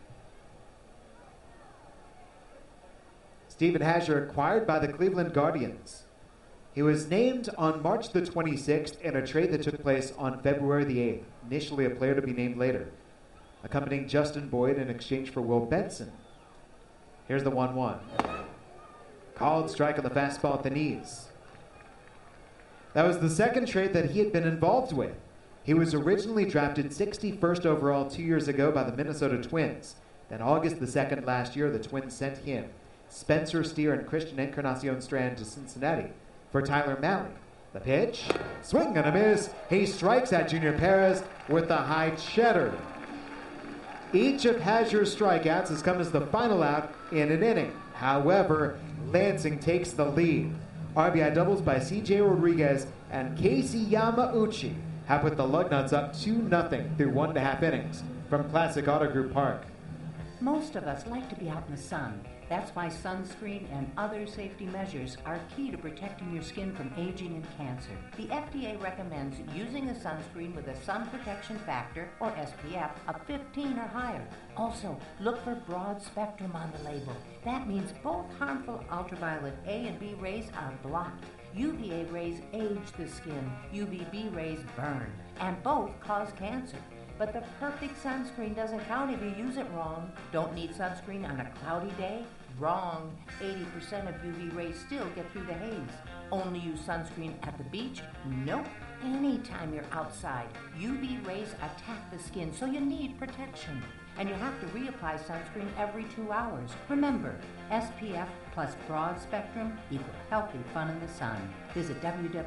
Stephen Hazard acquired by the Cleveland Guardians. He was named on March the 26th in a trade that took place on February the 8th, initially a player to be named later, accompanying Justin Boyd in exchange for Will Benson. Here's the 1-1. Called strike on the fastball at the knees. That was the second trade that he had been involved with. He was originally drafted 61st overall 2 years ago by the Minnesota Twins. Then August the 2nd last year, the Twins sent him, Spencer Steer and Christian Encarnacion Strand to Cincinnati for Tyler Mahle. The pitch, swing and a miss. He strikes at Junior Perez with a high cheddar. Each of Hazard's strikeouts has come as the final out in an inning. However, Lansing takes the lead. RBI doubles by C.J. Rodriguez and Casey Yamauchi have put the Lugnuts up 2-0 through 1.5 innings from Classic Auto Group Park. Most of us like to be out in the sun. That's why sunscreen and other safety measures are key to protecting your skin from aging and cancer. The FDA recommends using a sunscreen with a sun protection factor, or SPF, of 15 or higher. Also, look for broad spectrum on the label. That means both harmful ultraviolet A and B rays are blocked. UVA rays age the skin, UVB rays burn, and both cause cancer. But the perfect sunscreen doesn't count if you use it wrong. Don't need sunscreen on a cloudy day? Wrong. 80% of UV rays still get through the haze. Only use sunscreen at the beach? Nope. Anytime you're outside, UV rays attack the skin, so you need protection. And you have to reapply sunscreen every 2 hours. Remember, SPF plus broad spectrum equal healthy fun in the sun. Visit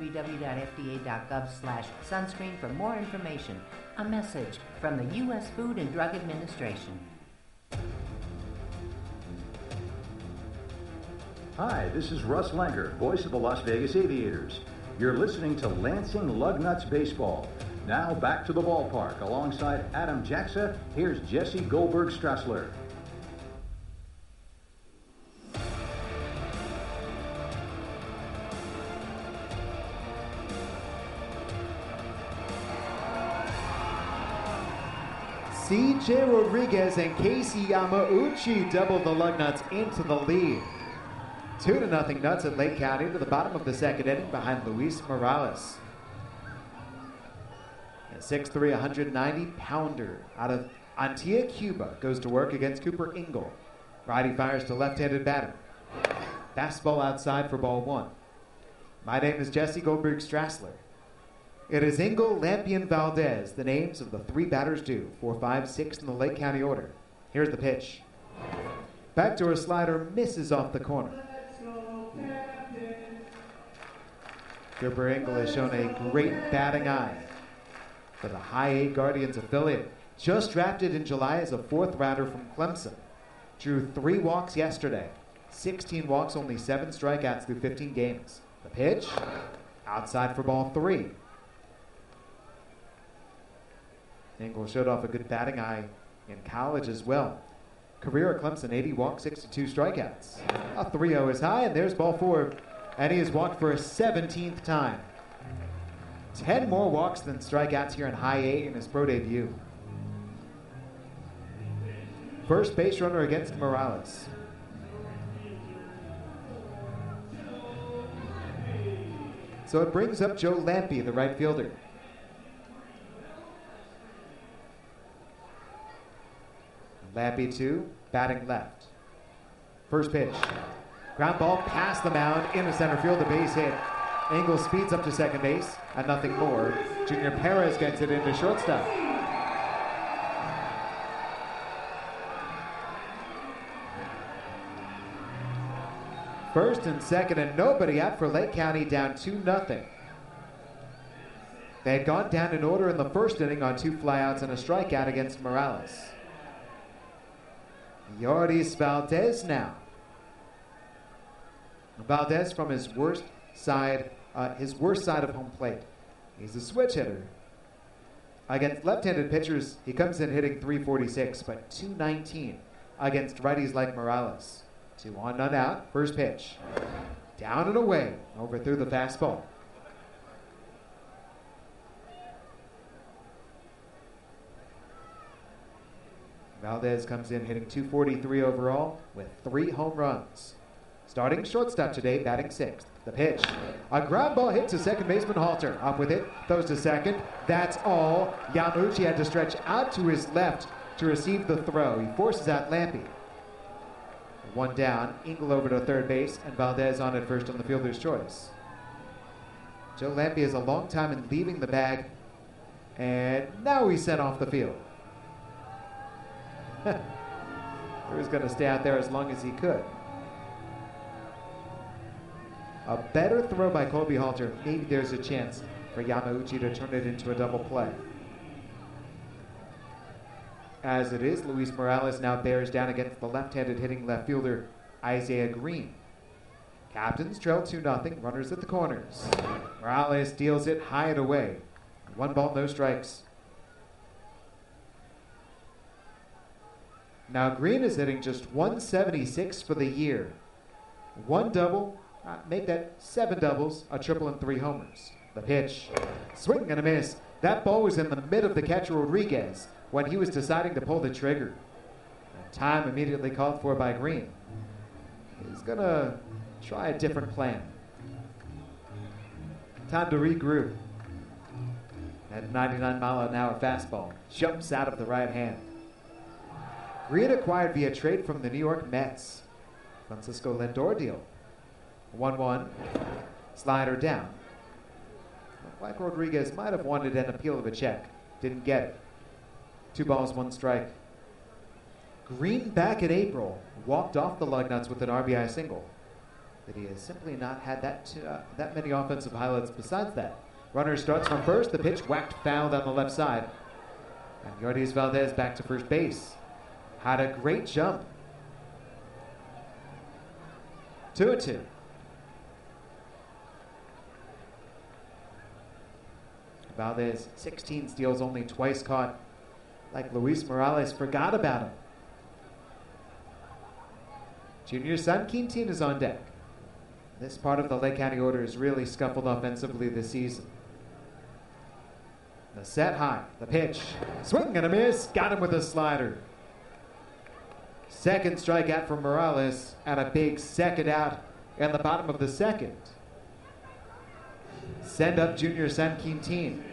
www.fda.gov/sunscreen for more information. A message from the U.S. Food and Drug Administration. Hi, this is Russ Lenker, voice of the Las Vegas Aviators. You're listening to Lansing Lugnuts Baseball. Now back to the ballpark. Alongside Adam Jackson, here's Jesse Goldberg-Strassler. C.J. Rodriguez and Casey Yamauchi double the Lugnuts into the lead. 2-0 Nuts at Lake County to the bottom of the second inning behind Luis Morales. A 6'3", 190-pounder out of Antigua, Cuba goes to work against Cooper Engel. Righty fires to left-handed batter. Fastball outside for ball one. My name is Jesse Goldberg Strassler. It is Engel, Lampe, and Valdez, the names of the three batters due, 4, 5, 6 in the Lake County order. Here's the pitch. Backdoor slider misses off the corner. Cooper Engel has shown a great batting eye for the High A Guardians affiliate. Just drafted in July as a fourth rounder from Clemson. Drew 3 walks yesterday. 16 walks, only 7 strikeouts through 15 games. The pitch, outside for ball 3. Engel showed off a good batting eye in college as well. Career at Clemson, 80 walks, 62 strikeouts. A 3-0 is high, and there's ball 4. And he has walked for a 17th time. 10 more walks than strikeouts here in High A in his pro debut. First base runner against Morales. So it brings up Joe Lampe, the right fielder. Lampe 2, batting left. First pitch. Ground ball past the mound into center field, a base hit. Engel speeds up to second base, and nothing more. Junior Perez gets it into shortstop. First and second, and nobody out for Lake County, down 2-0. They had gone down in order in the first inning on 2 flyouts and a strikeout against Morales. Yordis Valdez now. Valdez from his worst side of home plate. He's a switch hitter. Against left-handed pitchers, he comes in hitting .346, but .219 against righties like Morales. 2 on, none out. First pitch. Down and away. Overthrew the fastball. Valdez comes in hitting .243 overall with 3 home runs. Starting shortstop today, batting 6th. The pitch. A ground ball hit to second baseman Halter. Up with it. Throws to second. That's all. Yamauchi had to stretch out to his left to receive the throw. He forces out Lampe. 1 down. Engel over to third base, and Valdez on at first on the fielder's choice. Joe Lampe is a long time in leaving the bag, and now he's sent off the field. He was going to stay out there as long as he could. A better throw by Colby Halter. Maybe there's a chance for Yamauchi to turn it into a double play. As it is, Luis Morales now bears down against the left-handed hitting left fielder Isaiah Green. Captains trail 2-0, runners at the corners. Morales deals it high and away. 1 ball, no strikes. Now Green is hitting just 176 for the year. 1 double, make that 7 doubles, a triple, and 3 homers. The pitch, swing and a miss. That ball was in the mid of the catcher Rodriguez when he was deciding to pull the trigger. A time immediately called for by Green. He's gonna try a different plan. Time to regroup. That 99-mile-an-hour fastball jumps out of the right hand. Green acquired via trade from the New York Mets. Francisco Lindor deal. 1-1. Slider down. Mike Rodriguez might have wanted an appeal of a check. Didn't get it. 2 balls, 1 strike. Green back in April walked off the Lugnuts with an RBI single. But he has simply not had that many offensive highlights besides that. Runner starts from first. The pitch whacked foul down the left side. And Yordis Valdez back to first base. Had a great jump. 2-2. Valdez, 16 steals, only twice caught. Like Luis Morales, forgot about him. Junior son Quintin is on deck. This part of the Lake County order has really scuffled offensively this season. The set high, the pitch, swing and a miss, got him with a slider. Second strikeout from Morales, and a big second out in the bottom of the second. Send up junior San Quintin.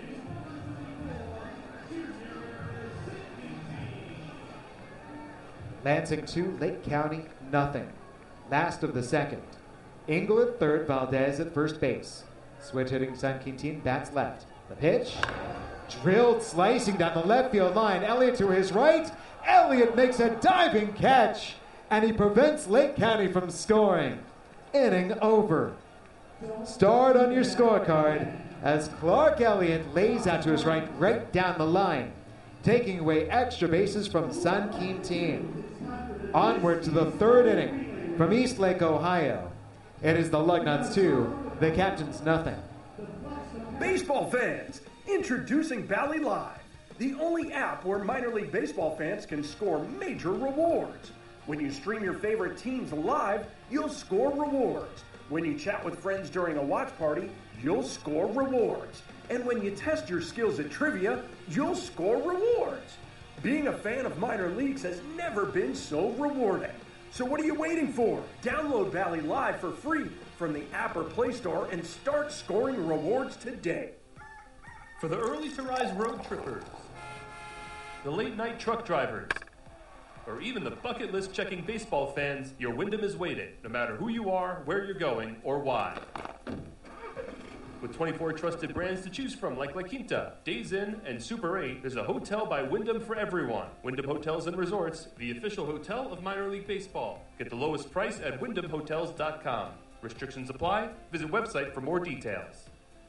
Lansing 2, Lake County nothing. Last of the second. Engel at third, Valdez at first base. Switch hitting San Quintin, bats left. The pitch. Drilled, slicing down the left field line. Elliott to his right. Elliott makes a diving catch, and he prevents Lake County from scoring. Inning over. Start on your scorecard as Clark Elliott lays out to his right down the line, taking away extra bases from San Quintin. Onward to the third inning from East Lake, Ohio. It is the Lugnuts 2, the Captains nothing. Baseball fans, introducing Bally Live, the only app where minor league baseball fans can score major rewards. When you stream your favorite teams live, you'll score rewards. When you chat with friends during a watch party, you'll score rewards. And when you test your skills at trivia, you'll score rewards. Being a fan of minor leagues has never been so rewarding. So what are you waiting for? Download Bally Live for free from the app or Play Store and start scoring rewards today. For the early to rise road trippers, the late night truck drivers, or even the bucket list checking baseball fans, your Wyndham is waiting, no matter who you are, where you're going, or why. With 24 trusted brands to choose from like La Quinta, Days Inn, and Super 8, there's a hotel by Wyndham for everyone. Wyndham Hotels and Resorts, the official hotel of minor league baseball. Get the lowest price at wyndhamhotels.com. Restrictions apply. Visit website for more details.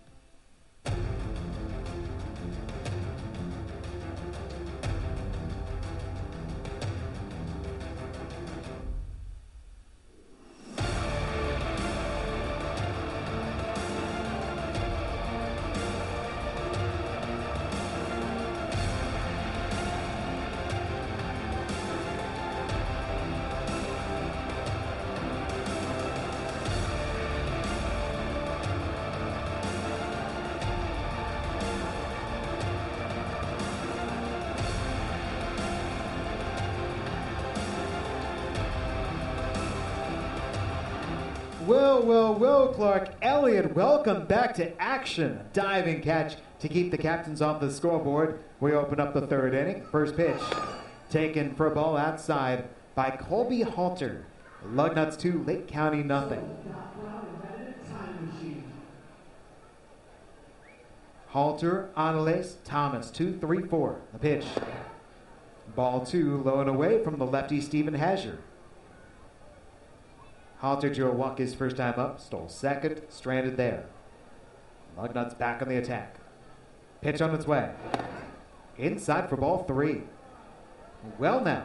Well, Clark Elliott, welcome back to action. Diving catch to keep the Captains off the scoreboard. We open up the third inning. First pitch taken for a ball outside by Colby Halter. Lugnuts 2, Lake County nothing. Halter, Anales, Thomas, 2-3-4. The pitch. Ball 2, low and away from the lefty Stephen Hasher. Halter drew a walk his first time up, stole second, stranded there. Lugnuts back on the attack. Pitch on its way. Inside for ball 3. Well now.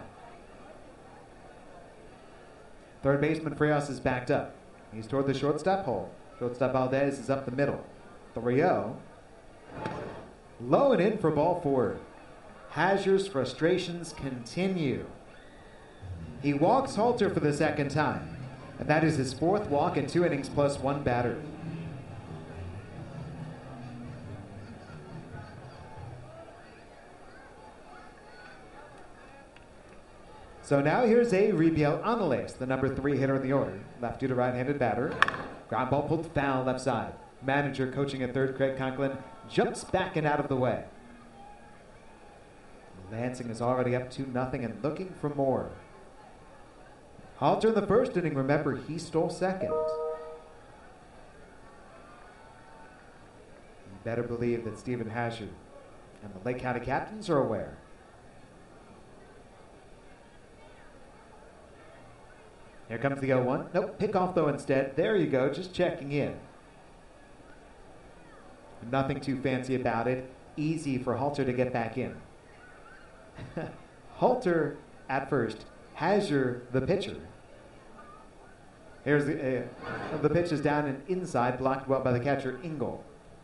Third baseman Frias is backed up. He's toward the shortstop hole. Shortstop Valdez is up the middle. 3-0. Low and in for ball 4. Hasher's frustrations continue. He walks Halter for the second time. And that is his fourth walk in 2 innings plus 1 batter. So now here's a Rebiel Anales, the number 3 hitter in the order. Lefty to right-handed batter. Ground ball pulled foul left side. Manager coaching at third, Craig Conklin, jumps back and out of the way. Lansing is already up 2-0 and looking for more. Halter in the first inning, remember, he stole second. You better believe that Stephen Hasher and the Lake County Captains are aware. Here comes the 0-1. Nope, pick off though instead. There you go, just checking in. Nothing too fancy about it. Easy for Halter to get back in. Halter at first. Hasher, the pitcher. Here's the pitch is down and inside, blocked well by the catcher, Engel.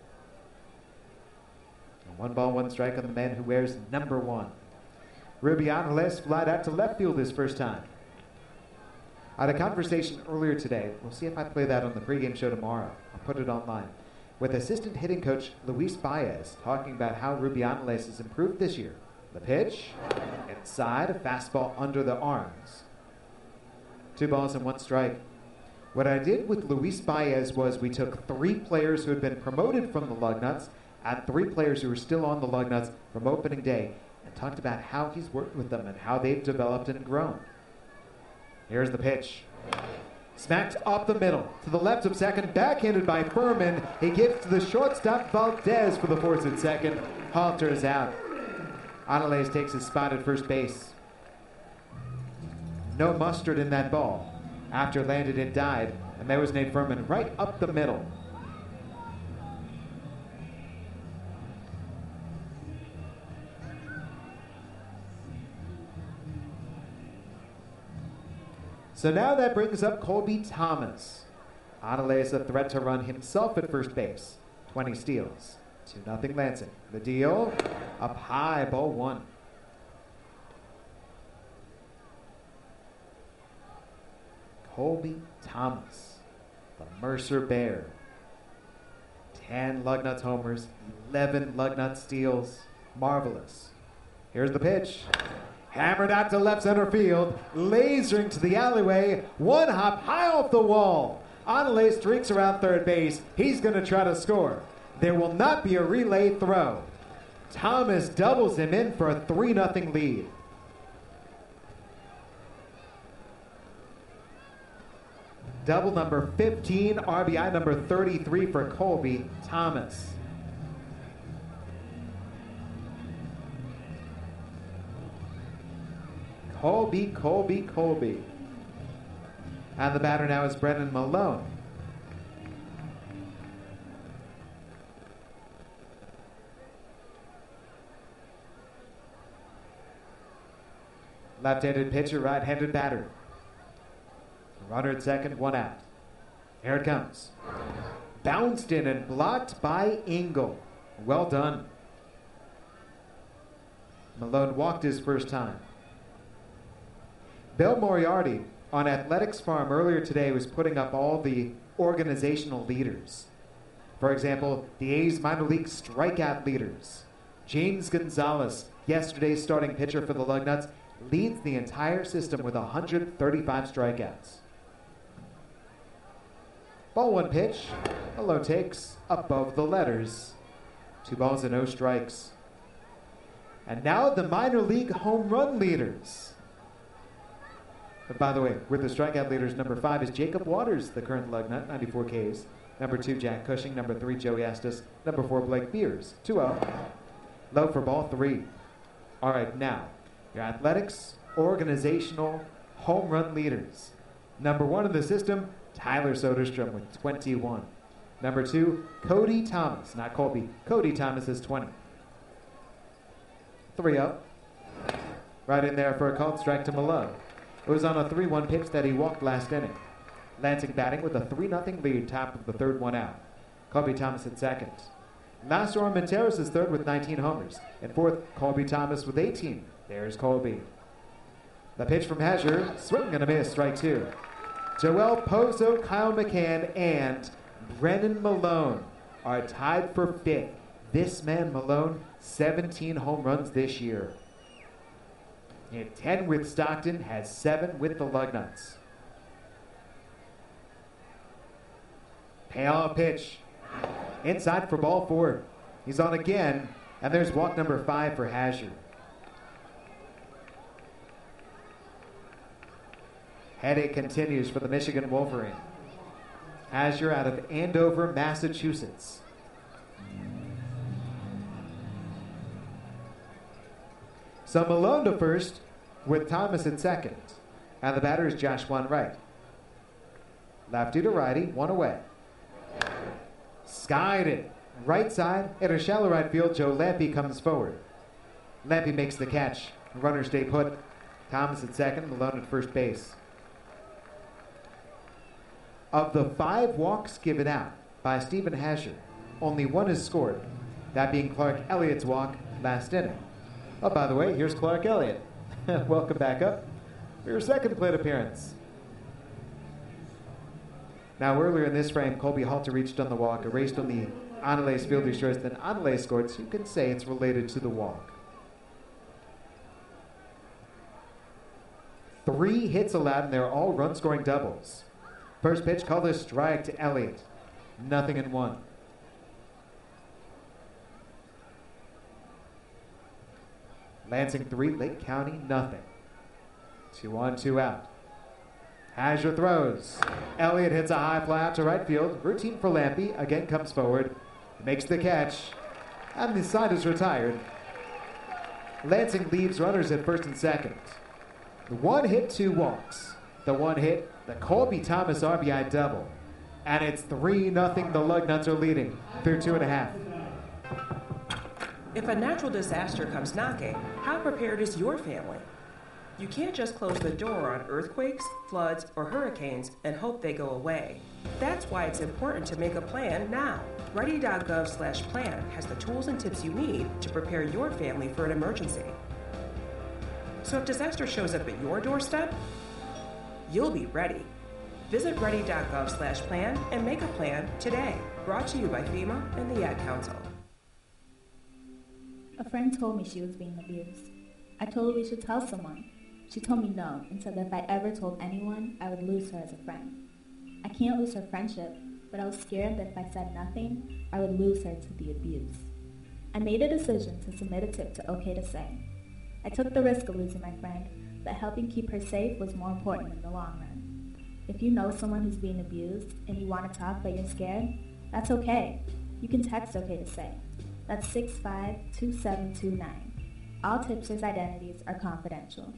1 ball, 1 strike on the man who wears number 1. Ruby Angeles flied out to left field his first time. I had a conversation earlier today. We'll see if I play that on the pregame show tomorrow. I'll put it online. With assistant hitting coach Luis Baez talking about how Ruby Angeles has improved this year. The pitch, inside, a fastball under the arms. 2 balls and 1 strike. What I did with Luis Baez was we took 3 players who had been promoted from the Lugnuts and 3 players who were still on the Lugnuts from opening day and talked about how he's worked with them and how they've developed and grown. Here's the pitch. Smacked up the middle. To the left of second, backhanded by Furman. He gives to the shortstop Valdez for the force at second. Halter is out. Adelais takes his spot at first base. No mustard in that ball. After landed, it died, and there was Nate Furman right up the middle. So now that brings up Colby Thomas. Adelais a threat to run himself at first base. 20 steals. 2-0 Lansing. The deal, up high, ball 1. Colby Thomas, the Mercer Bear. 10 Lugnuts homers, 11 Lugnuts steals. Marvelous. Here's the pitch. Hammered out to left center field, lasering to the alleyway, 1 hop high off the wall. Adelais streaks around third base. He's going to try to score. There will not be a relay throw. Thomas doubles him in for a 3-0 lead. Double number 15, RBI number 33 for Colby Thomas. Colby. And the batter now is Brennan Malone. Left-handed pitcher, right-handed batter. Runner at second, 1 out. Here it comes. Bounced in and blocked by Engel. Well done. Malone walked his first time. Bill Moriarty on Athletics Farm earlier today was putting up all the organizational leaders. For example, the A's minor league strikeout leaders. James Gonzalez, yesterday's starting pitcher for the Lugnuts, leads the entire system with 135 strikeouts. Ball 1 pitch. Malone takes above the letters. 2 balls and no strikes. And now the minor league home run leaders. But by the way, with the strikeout leaders, number 5 is Jacob Waters, the current Lugnut, 94 Ks. Number 2, Jack Cushing. Number 3, Joey Estes. Number 4, Blake Beers, 2-0. Low for ball 3. All right, now, your Athletics organizational home run leaders. Number 1 in the system, Tyler Soderstrom with 21. Number 2, Cody Thomas, not Colby. Cody Thomas has 20. 3-0. Right in there for a called strike to Malone. It was on a 3-1 pitch that he walked last inning. Lansing batting with a 3-0 lead, top of the third, 1 out. Colby Thomas at second. Nassar Monteros is third with 19 homers. And fourth, Colby Thomas with 18. There's Colby. The pitch from Hazard, swing and a miss, strike 2. Joel Pozo, Kyle McCann, and Brennan Malone are tied for 5th. This man, Malone, 17 home runs this year. He had 10 with Stockton, has 7 with the Lugnuts. Payoff pitch. Inside for ball 4. He's on again, and there's walk number 5 for Hazard. Headache continues for the Michigan Wolverine. Hazard out of Andover, Massachusetts. So Malone to first with Thomas at second. And the batter is Josh Wright. Lefty to righty, 1 away. Skied it. Right side, at a shallow right field, Joe Lampe comes forward. Lampe makes the catch. Runners stay put. Thomas at second, Malone at first base. Of the 5 walks given out by Stephen Hazard, only 1 is scored. That being Clark Elliott's walk last inning. Oh, by the way, here's Clark Elliott. Welcome back up for your second plate appearance. Now, earlier in this frame, Colby Halter reached on the walk, erased on the Adelais fielder's choice, then Adelais scored, so you can say it's related to the walk. 3 hits allowed, and they're all run-scoring doubles. First pitch called a strike to Elliott. 0-1. Lansing 3, Lake County 0. 2 on, 2 out. Azure throws. Elliott hits a high fly out to right field. Routine for Lampy. Again comes forward. Makes the catch. And the side is retired. Lansing leaves runners at first and second. The 1 hit, 2 walks. The 1 hit, the Colby Thomas RBI double. And it's 3-0. The Lugnuts are leading through 2.5. If a natural disaster comes knocking, how prepared is your family? You can't just close the door on earthquakes, floods, or hurricanes and hope they go away. That's why it's important to make a plan now. Ready.gov/plan has the tools and tips you need to prepare your family for an emergency. So if disaster shows up at your doorstep, you'll be ready. Visit ready.gov/plan and make a plan today. Brought to you by FEMA and the Ad Council. A friend told me she was being abused. I told her we should tell someone. She told me no and said that if I ever told anyone, I would lose her as a friend. I can't lose her friendship, but I was scared that if I said nothing, I would lose her to the abuse. I made a decision to submit a tip to OK to Say. I took the risk of losing my friend, but helping keep her safe was more important in the long run. If you know someone who's being abused and you want to talk but you're scared, that's okay. You can text OK to Say. That's 652729. All tipsters' identities are confidential.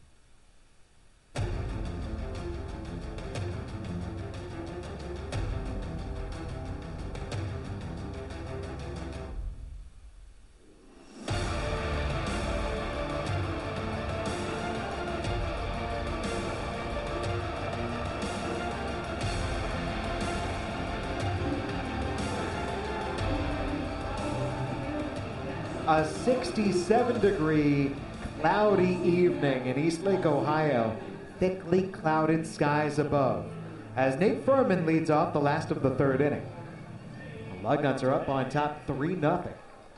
A 67-degree cloudy evening in Eastlake, Ohio. Thickly clouded skies above. As Nate Furman leads off the last of the third inning. The Lugnuts are up on top 3-0.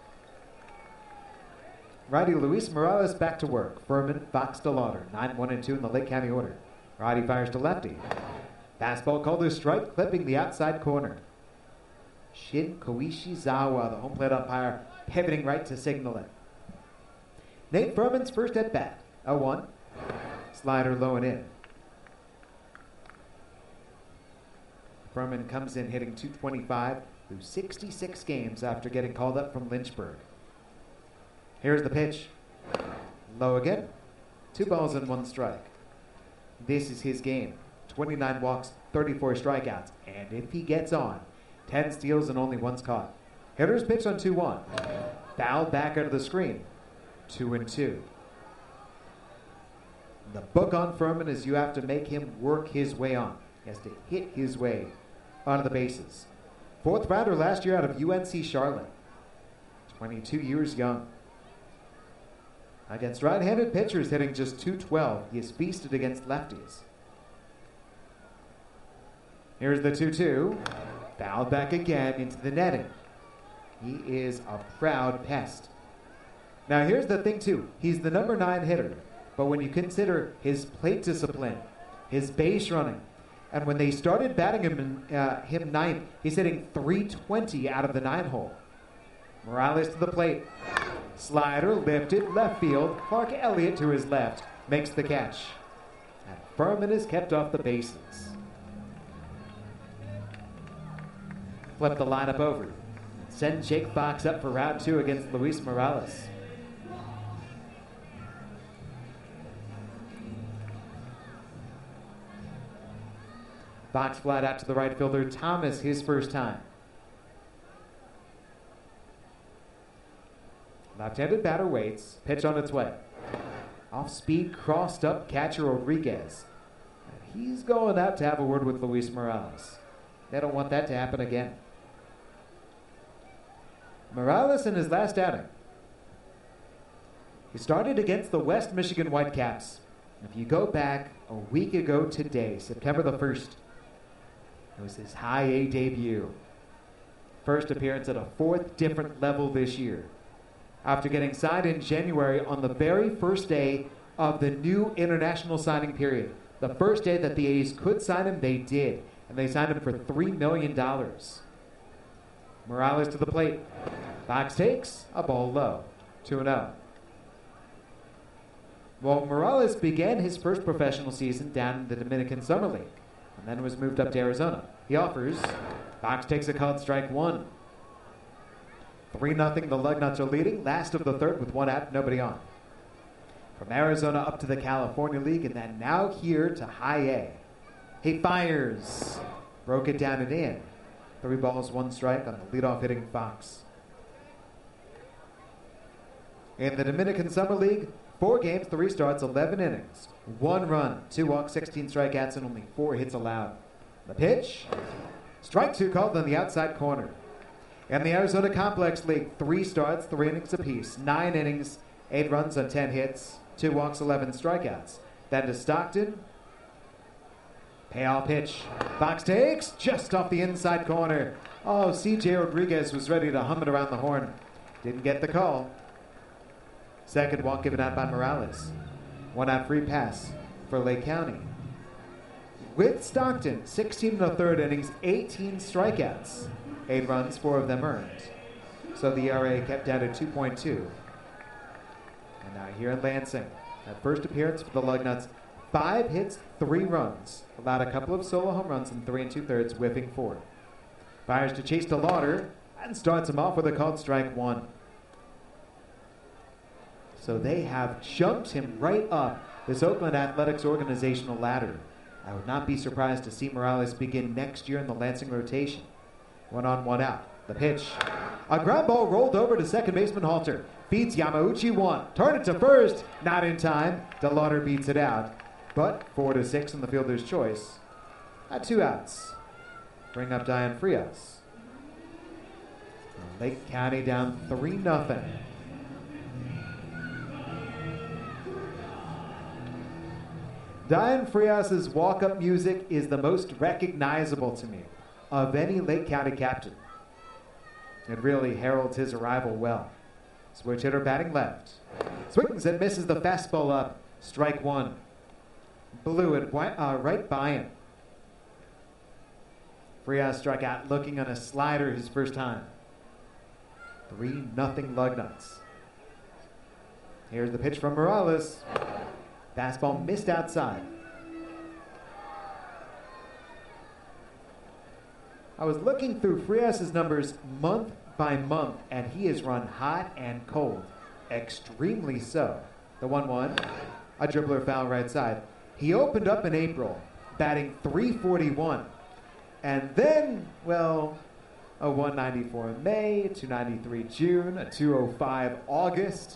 Righty Luis Morales back to work. Furman, Fox, DeLauder. 9-1-2 in the Lake County order. Righty fires to lefty. Fastball called a strike, clipping the outside corner. Shin Koishizawa, the home plate umpire, pivoting right to signal it. Nate Furman's first at bat. 0-1. Slider low and in. Furman comes in hitting .225 through 66 games after getting called up from Lynchburg. Here's the pitch. Low again. 2 balls and 1 strike. This is his game. 29 walks, 34 strikeouts. And if he gets on, 10 steals and only 1's caught. Hitter's pitch on 2-1. Foul back out of the screen. 2-2. The book on Furman is you have to make him work his way on. He has to hit his way onto the bases. 4th rounder last year out of UNC Charlotte. 22 years young. Against right-handed pitchers hitting just .212. He has feasted against lefties. Here's the 2-2. Fouled back again into the netting. He is a proud pest. Now here's the thing too. He's the number 9 hitter. But when you consider his plate discipline, his base running, and when they started batting him ninth, he's hitting .320 out of the 9-hole. Morales to the plate. Slider lifted left field. Clark Elliott to his left makes the catch. And Furman is kept off the bases. Flip the lineup over. Send Jake Fox up for round 2 against Luis Morales. Fox flat out to the right fielder. Thomas, his first time. Left-handed batter waits. Pitch on its way. Off speed, crossed up catcher Rodriguez. And he's going out to have a word with Luis Morales. They don't want that to happen again. Morales in his last outing. He started against the West Michigan Whitecaps. If you go back a week ago today, September the 1st, it was his high A debut. First appearance at a 4th different level this year. After getting signed in January on the very first day of the new international signing period. The first day that the A's could sign him, they did. and they signed him for $3 million. Morales to the plate. Fox takes a ball low. 2-0. Well, Morales began his first professional season down in the Dominican Summer League and then was moved up to Arizona. He offers. Fox takes a called strike 1. 3-0, the Lugnuts are leading. Last of the third with 1 out, nobody on. From Arizona up to the California League and then now here to High A. He fires. Broke it down and in. 3 balls, 1 strike on the leadoff hitting Fox. In the Dominican Summer League, 4 games, 3 starts, 11 innings. 1 run, 2 walks, 16 strikeouts, and only 4 hits allowed. The pitch, strike 2 called on the outside corner. In the Arizona Complex League, 3 starts, 3 innings apiece. 9 innings, 8 runs on 10 hits, 2 walks, 11 strikeouts. Then to Stockton. Payoff pitch. Fox takes just off the inside corner. Oh, C.J. Rodriguez was ready to hum it around the horn. Didn't get the call. Second walk given out by Morales. 1 out free pass for Lake County. With Stockton, 16 1/3 innings, 18 strikeouts. 8 runs, 4 of them earned. So the ERA kept down to 2.2. And now here in Lansing, that first appearance for the Lugnuts, 5 hits, 3 runs. Allowed a couple of solo home runs in 3 2/3, whiffing 4. Fires to Chase DeLauder and starts him off with a called strike 1. So they have jumped him right up this Oakland Athletics organizational ladder. I would not be surprised to see Morales begin next year in the Lansing rotation. 1 on, 1 out. The pitch. A ground ball rolled over to second baseman Halter. Beats Yamauchi 1. Turn it to first. Not in time. DeLauder beats it out. But 4-6 in the fielder's choice. At 2 outs. Bring up Diane Frias. Lake County down 3-0. Diane Frias' walk-up music is the most recognizable to me of any Lake County captain. It really heralds his arrival well. Switch hitter batting left. Swings and misses the fastball up. Strike 1. Blew it right by him. Frias struck out looking on a slider his first time. 3-0 Lugnuts. Here's the pitch from Morales. Fastball missed outside. I was looking through Frias' numbers month by month, and he has run hot and cold. Extremely so. The 1-1, a dribbler foul right side. He opened up in April, batting .341. And then, well, a 194 in May, a 293 June, a 205 August.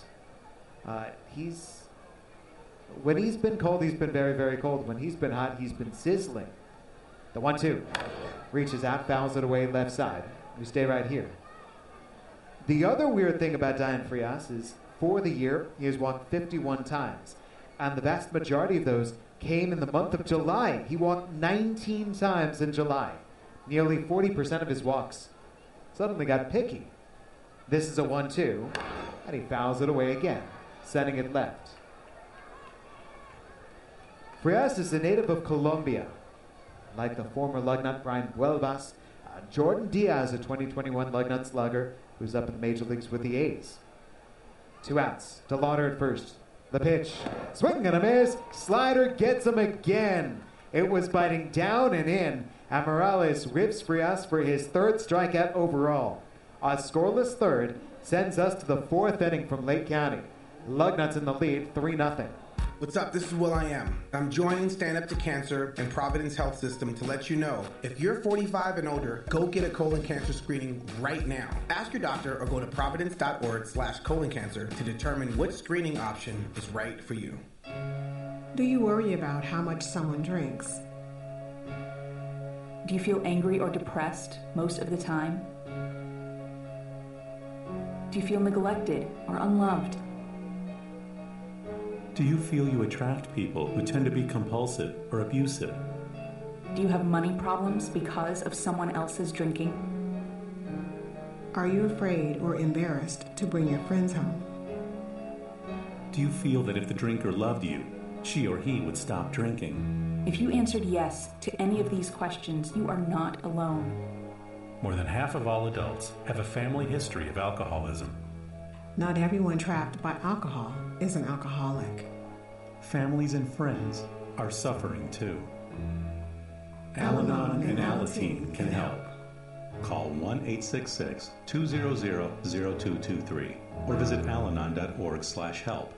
When he's been cold, he's been very, very cold. When he's been hot, he's been sizzling. The 1-2. Reaches out, fouls it away left side. We stay right here. The other weird thing about Diane Frias is, for the year, he has walked 51 times. And the vast majority of those came in the month of July. He walked 19 times in July. Nearly 40% of his walks suddenly got picky. This is a 1-2, and he fouls it away again, sending it left. Frias is a native of Colombia. Like the former Lugnut Brian Huelvas, Jordan Diaz, a 2021 Lugnut slugger, who's up in the major leagues with the A's. 2 outs. DeLauder at first. The pitch. Swing and a miss. Slider gets him again. It was biting down and in, and Morales rips Frias for his 3rd strikeout overall. A scoreless 3rd sends us to the 4th inning from Lake County. Lugnuts in the lead, 3-0. What's up? This is Will.i.am. I'm joining Stand Up to Cancer and Providence Health System to let you know, if you're 45 and older, go get a colon cancer screening right now. Ask your doctor or go to providence.org/colon cancer to determine what screening option is right for you. Do you worry about how much someone drinks? Do you feel angry or depressed most of the time? Do you feel neglected or unloved? Do you feel you attract people who tend to be compulsive or abusive? Do you have money problems because of someone else's drinking? Are you afraid or embarrassed to bring your friends home? Do you feel that if the drinker loved you, she or he would stop drinking? If you answered yes to any of these questions, you are not alone. More than half of all adults have a family history of alcoholism. Not everyone trapped by alcohol is an alcoholic. Families and friends are suffering too. Al-Anon and Alateen can help. Call 1-866-200-0223 or visit alanon.org/help.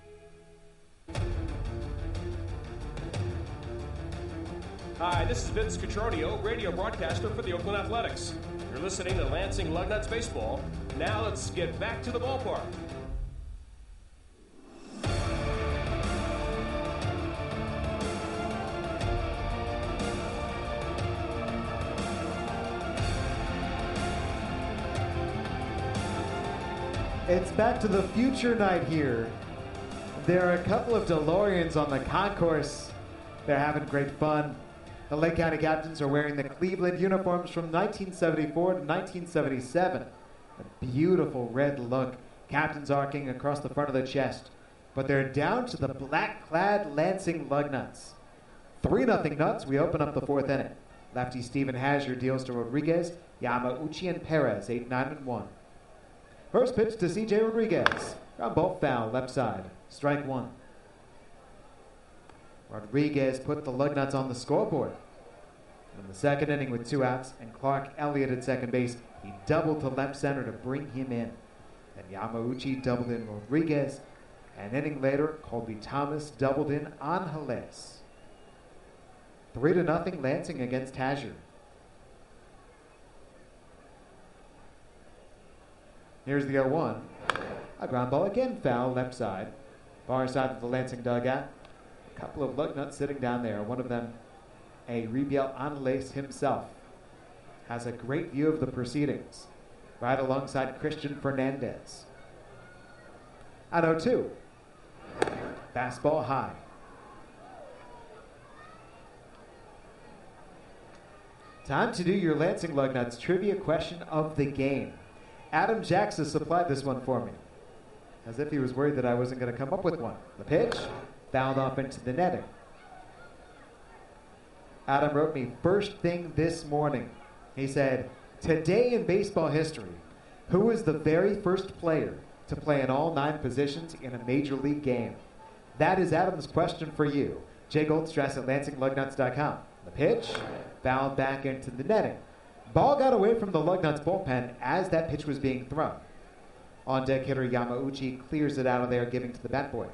Hi, this is Vince Cotroneo, radio broadcaster for the Oakland Athletics. You're listening to Lansing Lugnuts Baseball. Now let's get back to the ballpark. It's Back to the Future night here. There are a couple of DeLoreans on the concourse. They're having great fun. The Lake County Captains are wearing the Cleveland uniforms from 1974 to 1977. A beautiful red look. Captains arcing across the front of the chest. But they're down to the black-clad Lansing Lugnuts. 3-0 Nuts. We open up the fourth inning. Lefty Steven Hazard deals to Rodriguez, Yamauchi, and Perez, 8-9-1. First pitch to C.J. Rodriguez. Ground ball foul, left side. Strike one. Rodriguez put the Lugnuts on the scoreboard. In the second inning with 2 outs and Clark Elliott at second base, he doubled to left center to bring him in. Then Yamauchi doubled in Rodriguez. An inning later, Colby Thomas doubled in Angeles. 3-0 Lansing against Hazard. Here's the 0-1. A ground ball again, foul, left side. Far side of the Lansing dugout. A couple of Lugnuts sitting down there. One of them, a Rebiel Angeles himself, has a great view of the proceedings, right alongside Christian Fernandez. At 0-2. Fastball high. Time to do your Lansing Lugnuts trivia question of the game. Adam Jackson supplied this one for me, as if he was worried that I wasn't going to come up with one. The pitch, fouled off into the netting. Adam wrote me, first thing this morning. He said, today in baseball history, who was the very first player to play in all 9 positions in a major league game? That is Adam's question for you. Jay Goldstrass at LansingLugnuts.com. The pitch, fouled back into the netting. Ball got away from the Lugnuts bullpen as that pitch was being thrown. On deck hitter Yamauchi clears it out of there, giving to the bat boy.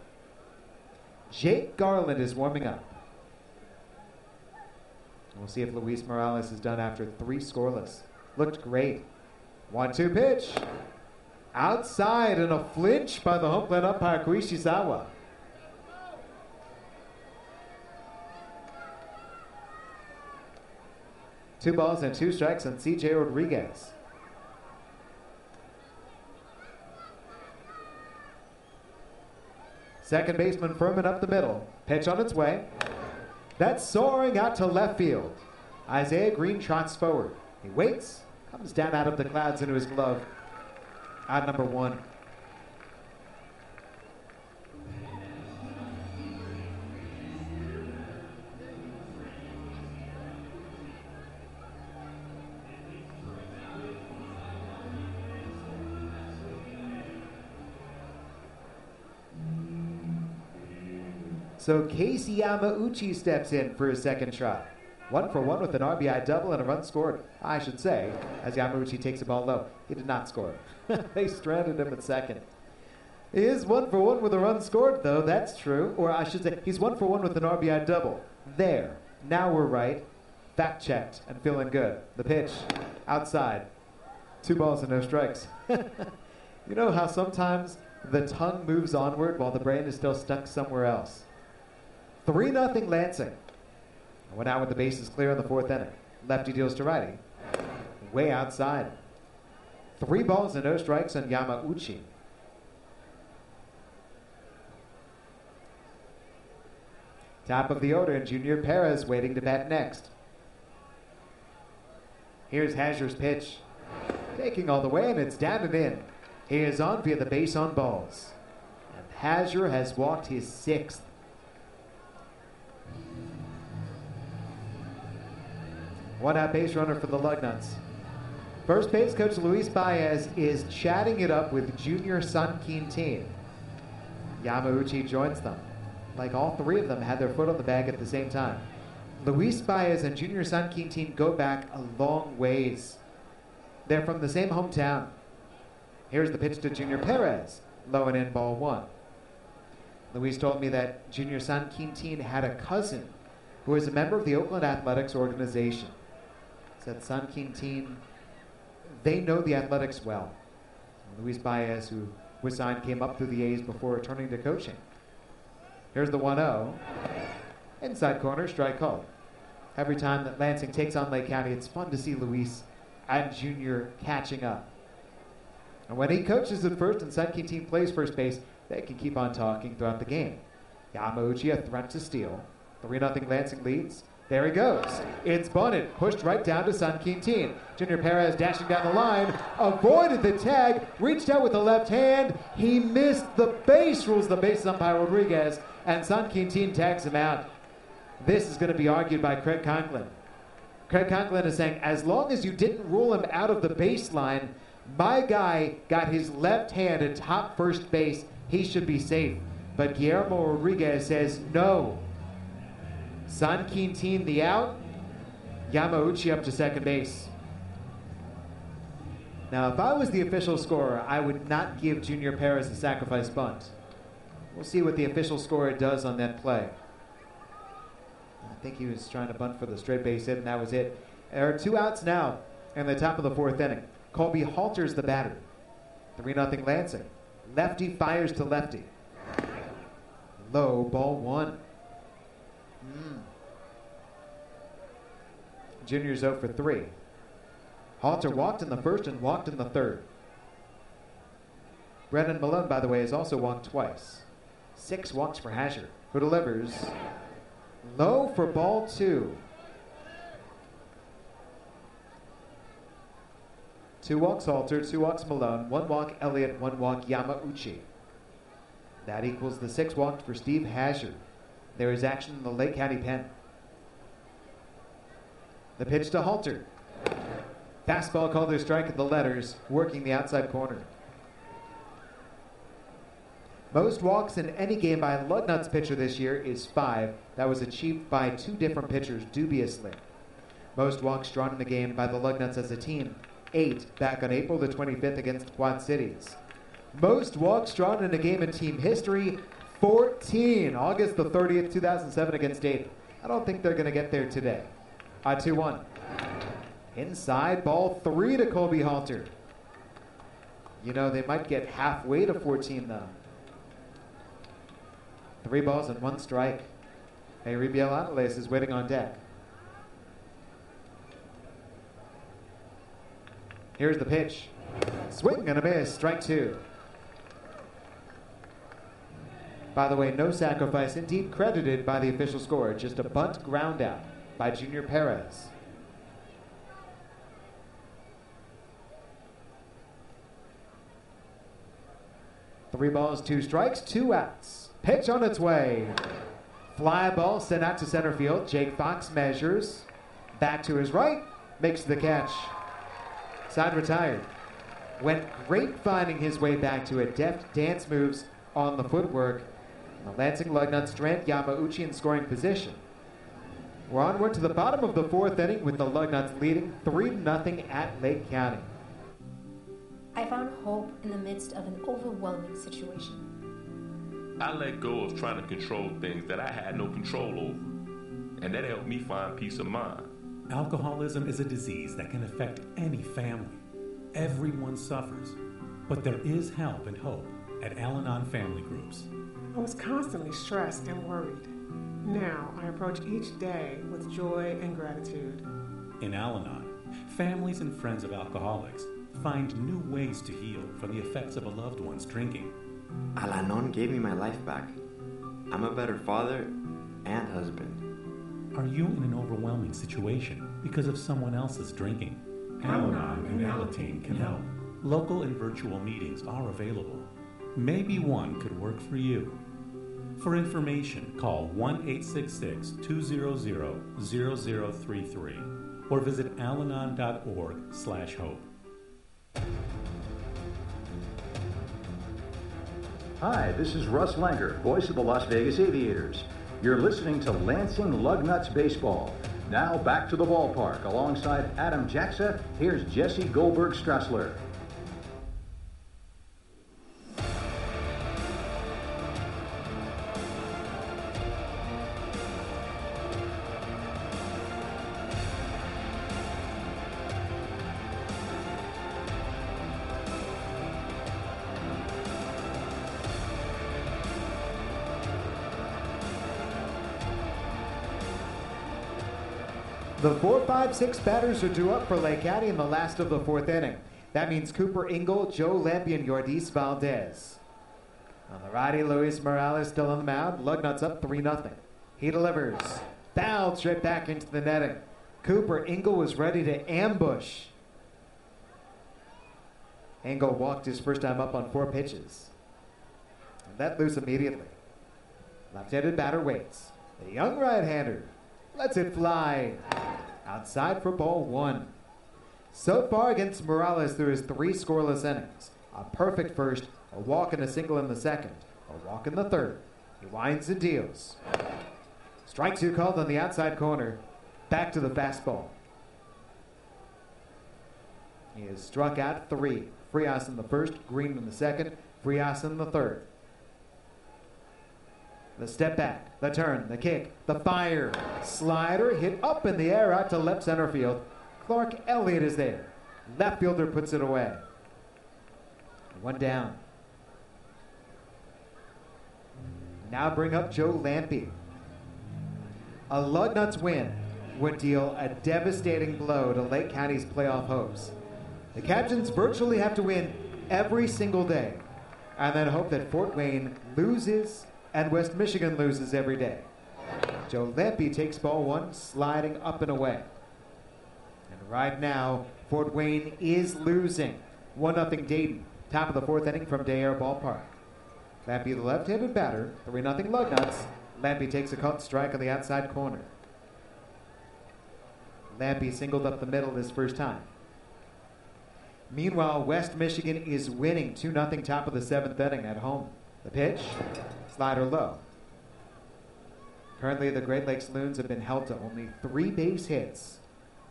Jake Garland is warming up. We'll see if Luis Morales is done after 3 scoreless. Looked great. 1-2 pitch. Outside and a flinch by the home plate umpire Koishizawa. Two balls and 2 strikes on C.J. Rodriguez. Second baseman Furman up the middle. Pitch on its way. That's soaring out to left field. Isaiah Green trots forward. He waits, comes down out of the clouds into his glove. Out number 1. So Casey Yamauchi steps in for his second try. 1 for 1 with an RBI double and a run scored, I should say, as Yamauchi takes the ball low. He did not score. They stranded him at second. He is 1 for 1 with a run scored, though. That's true. Or I should say, he's 1 for 1 with an RBI double. There. Now we're right. Fact checked and feeling good. The pitch. Outside. 2 balls and no strikes. You know how sometimes the tongue moves onward while the brain is still stuck somewhere else? 3-0 Lansing. Went out with the bases clear in the 4th inning. Lefty deals to righty. Way outside. 3 balls and no strikes on Yamauchi. Top of the order, and Junior Perez waiting to bat next. Here's Hazard's pitch. Taking all the way, and it's down and in. He is on via the base on balls. And Hazard has walked his 6th. One-out base runner for the Lugnuts. First base coach Luis Baez is chatting it up with junior Sun Quintin. Yamauchi joins them. Like all three of them had their foot on the bag at the same time. Luis Baez and junior Sun Quintin go back a long ways. They're from the same hometown. Here's the pitch to Junior Perez. Low and in, ball one. Luis told me that junior Sun Quintin had a cousin who is a member of the Oakland Athletics organization. Said Sun Quintin, they know the Athletics well. Luis Baez, who was signed, came up through the A's before returning to coaching. Here's the 1-0. Inside corner, strike called. Every time that Lansing takes on Lake County, it's fun to see Luis and Junior catching up. And when he coaches at first and Sun Quintin plays first base, they can keep on talking throughout the game. Yamauchi a threat to steal. 3-0 Lansing leads. There he goes. It's bunted, pushed right down to Sun Quintin. Junior Perez dashing down the line, avoided the tag, reached out with the left hand. He missed the base, rules the base umpire Rodriguez, and Sun Quintin tags him out. This is going to be argued by Craig Conklin. Craig Conklin is saying, as long as you didn't rule him out of the baseline, my guy got his left hand at top first base. He should be safe. But Guillermo Rodriguez says no. Sun Quintin the out. Yamauchi up to second base. Now, if I was the official scorer, I would not give Junior Perez a sacrifice bunt. We'll see what the official scorer does on that play. I think he was trying to bunt for the straight base hit, and that was it. There are 2 outs now in the top of the 4th inning. Colby Halter's the batter. 3-0 Lansing. Lefty fires to lefty. Low, ball one. Junior's 0 for 3. Halter walked in the first and walked in the third. Brennan Malone, by the way, has also walked twice. 6 walks for Hasher, who delivers. Low for ball 2. 2 walks Halter, 2 walks Malone, 1 walk Elliott, 1 walk Yamauchi. That equals the 6 walks for Steve Hasher. There is action in the Lake County pen. The pitch to Halter. Fastball called their strike at the letters, working the outside corner. Most walks in any game by a Lugnuts pitcher this year is 5. That was achieved by 2 different pitchers dubiously. Most walks drawn in the game by the Lugnuts as a team, 8 back on April the 25th against Quad Cities. Most walks drawn in a game in team history, 14, August the 30th, 2007 against Dayton. I don't think they're going to get there today. 2-1. Inside, ball 3 to Colby Halter. You know, they might get halfway to 14, though. 3 balls and 1 strike. Hey, Ribiel Angeles is waiting on deck. Here's the pitch. Swing and a miss, strike 2. By the way, no sacrifice, indeed credited by the official scorer. Just a bunt ground out by Junior Perez. Three balls, 2 strikes, 2 outs. Pitch on its way. Fly ball sent out to center field. Jake Fox measures. Back to his right. Makes the catch. Side retired. Went grapevine his way back to it. Deft dance moves on the footwork. The Lansing Lugnuts strand Yamauchi in scoring position. We're onward to the bottom of the 4th inning with the Lugnuts leading 3-0 at Lake County. I found hope in the midst of an overwhelming situation. I let go of trying to control things that I had no control over, and that helped me find peace of mind. Alcoholism is a disease that can affect any family. Everyone suffers, but there is help and hope at Al-Anon Family Groups. I was constantly stressed and worried. Now I approach each day with joy and gratitude. In Al-Anon, families and friends of alcoholics find new ways to heal from the effects of a loved one's drinking. Al-Anon gave me my life back. I'm a better father and husband. Are you in an overwhelming situation because of someone else's drinking? Al-Anon and Alateen can help. Local and virtual meetings are available. Maybe one could work for you. For information, call 1-866-200-0033 or visit alanon.org/hope. Hi, this is Russ Langer, voice of the Las Vegas Aviators. You're listening to Lansing Lugnuts Baseball. Now back to the ballpark. Alongside Adam Jaxa, here's Jesse Goldberg-Strassler. The 4, 5, 6 batters are due up for Lake County in the last of the fourth inning. That means Cooper Ingle, Joe Lampe, and Yordis Valdez. On the righty, Luis Morales still on the mound. Lugnuts up 3-0. He delivers. Fouled straight back into the netting. Cooper Ingle was ready to ambush. Ingle walked his first time up on 4 pitches. And let loose immediately. Left-handed batter waits. The young right-hander lets it fly. Outside for ball 1. So far against Morales through his 3 scoreless innings. A perfect first, a walk and a single in the second, a walk in the third. He winds and deals. Strike 2 called on the outside corner. Back to the fastball. He has struck out 3. Frias in the first, Green in the second, Frias in the third. The step back, the turn, the kick, the fire. Slider hit up in the air out to left center field. Clark Elliott is there. Left fielder puts it away. 1 down. Now bring up Joe Lampe. A Lugnuts win would deal a devastating blow to Lake County's playoff hopes. The Cajuns virtually have to win every single day and then hope that Fort Wayne loses and West Michigan loses every day. Joe Lampe takes ball 1, sliding up and away. And right now, Fort Wayne is losing. 1-0 Dayton, top of the 4th inning from Day Air Ballpark. Lampe, the left-handed batter, 3-0 Lugnuts. Lampe takes a called strike on the outside corner. Lampe singled up the middle his first time. Meanwhile, West Michigan is winning 2-0 top of the 7th inning at home. The pitch, slider low. Currently, the Great Lakes Loons have been held to only 3 base hits.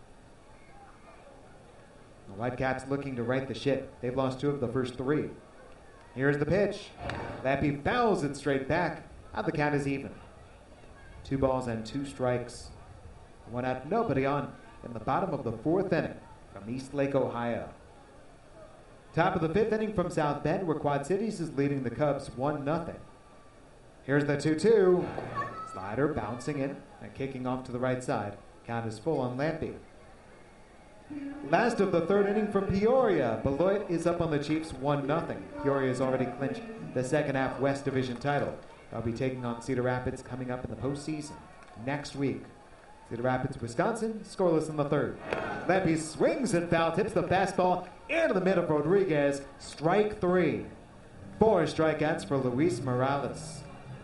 The Whitecaps looking to right the ship. They've lost 2 of the first 3. Here's the pitch. Lampe fouls it straight back. Now the count is even. 2 balls and 2 strikes. 1 out, nobody on in the bottom of the 4th inning from East Lake, Ohio. Top of the 5th inning from South Bend, where Quad Cities is leading the Cubs 1-0. Here's the 2-2. Slider bouncing in and kicking off to the right side. Count is full on Lampe. Last of the 3rd inning from Peoria. Beloit is up on the Chiefs 1-0. Peoria has already clinched the second half West Division title. They'll be taking on Cedar Rapids coming up in the postseason next week. Cedar Rapids, Wisconsin, scoreless in the 3rd. Lampe swings and foul, tips the fastball into the middle of Rodriguez. Strike 3. 4 strikeouts for Luis Morales.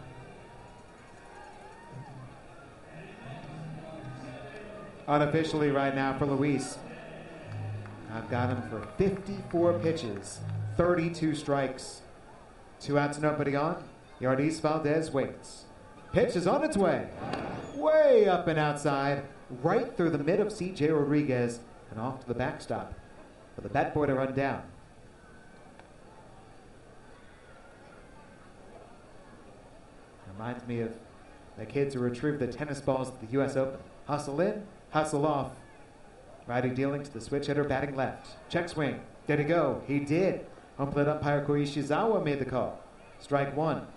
Unofficially right now for Luis, I've got him for 54 pitches, 32 strikes. 2 outs, nobody on. Yordis Valdez waits. Pitch is on its way. Way up and outside, right through the mid of C.J. Rodriguez and off to the backstop for the bat boy to run down. Reminds me of the kids who retrieved the tennis balls at the U.S. Open. Hustle in, hustle off. Righty dealing to the switch hitter, batting left. Check swing. Did he go? He did. Home plate umpire Koishizawa made the call. Strike 1.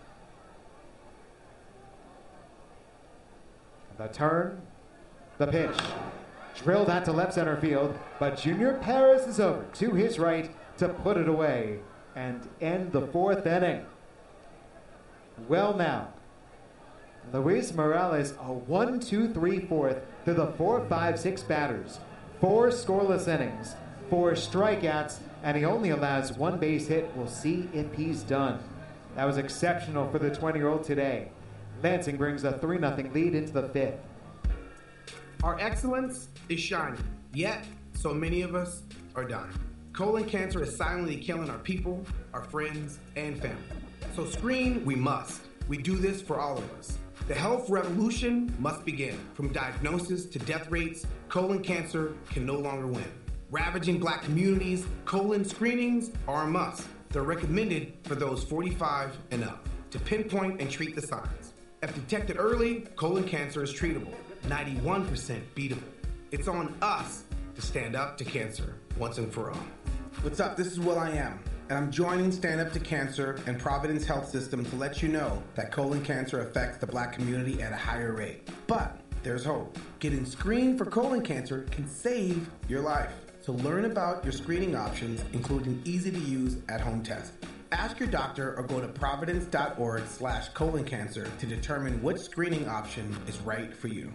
The turn, the pitch. Drilled out to left center field, but Junior Perez is over to his right to put it away and end the 4th inning. Well now, Luis Morales, a 1-2-3-4 to the 4, 5, 6 batters. 4 scoreless innings, 4 strikeouts, and he only allows 1 base hit. We'll see if he's done. That was exceptional for the 20-year-old today. Lansing brings a 3-0 lead into the 5th. Our excellence is shining, yet so many of us are dying. Colon cancer is silently killing our people, our friends, and family. So screen we must. We do this for all of us. The health revolution must begin. From diagnosis to death rates, colon cancer can no longer win. Ravaging black communities, colon screenings are a must. They're recommended for those 45 and up to pinpoint and treat the signs. If detected early, colon cancer is treatable, 91% beatable. It's on us to stand up to cancer once and for all. What's up? This is Will I Am, and I'm joining Stand Up to Cancer and Providence Health System to let you know that colon cancer affects the black community at a higher rate. But there's hope. Getting screened for colon cancer can save your life. So learn about your screening options, including easy-to-use at-home tests. Ask your doctor or go to providence.org/colon cancer to determine which screening option is right for you.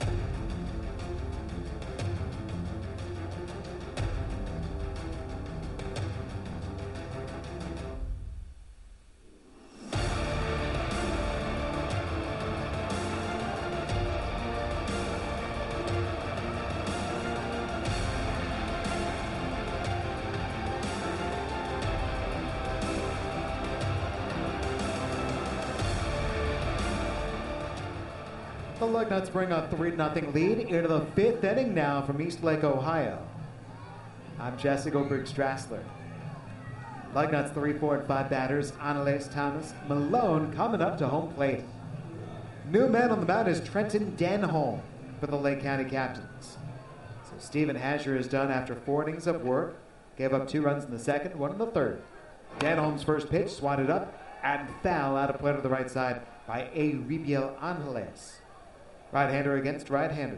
The Lugnuts bring a 3-0 lead into the 5th inning now from Eastlake, Ohio. I'm Jesse Goldberg-Strassler. Lugnuts 3, 4, and 5 batters, Annalise Thomas, Malone coming up to home plate. New man on the mound is Trenton Denholm for the Lake County Captains. So Stephen Hasher is done after 4 innings of work. Gave up 2 runs in the second, 1 in the third. Denholm's first pitch swatted up and foul out of play to the right side by Euribiel Angeles. Right-hander against right-hander.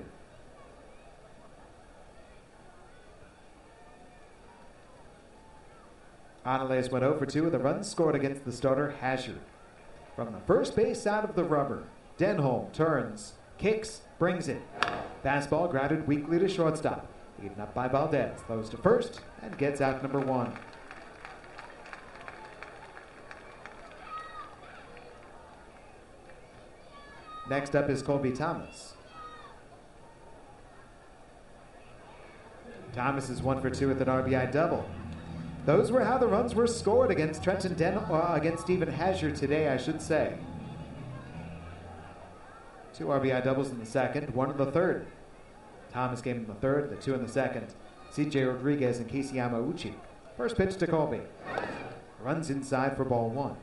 Angeles went 0 for 2 with a run scored against the starter, Hasher. From the first base side of the rubber, Denholm turns, kicks, brings it. Fastball grounded weakly to shortstop. Eaten up by Valdez. Throws to first and gets out number 1. Next up is Colby Thomas. Thomas is 1 for 2 with an RBI double. Those were how the runs were scored against against Stephen Hasher today, I should say. 2 RBI doubles in the second, 1 in the third. Thomas came in the third, the 2 in the second. CJ Rodriguez and Casey Yamauchi. First pitch to Colby. Runs inside for ball 1.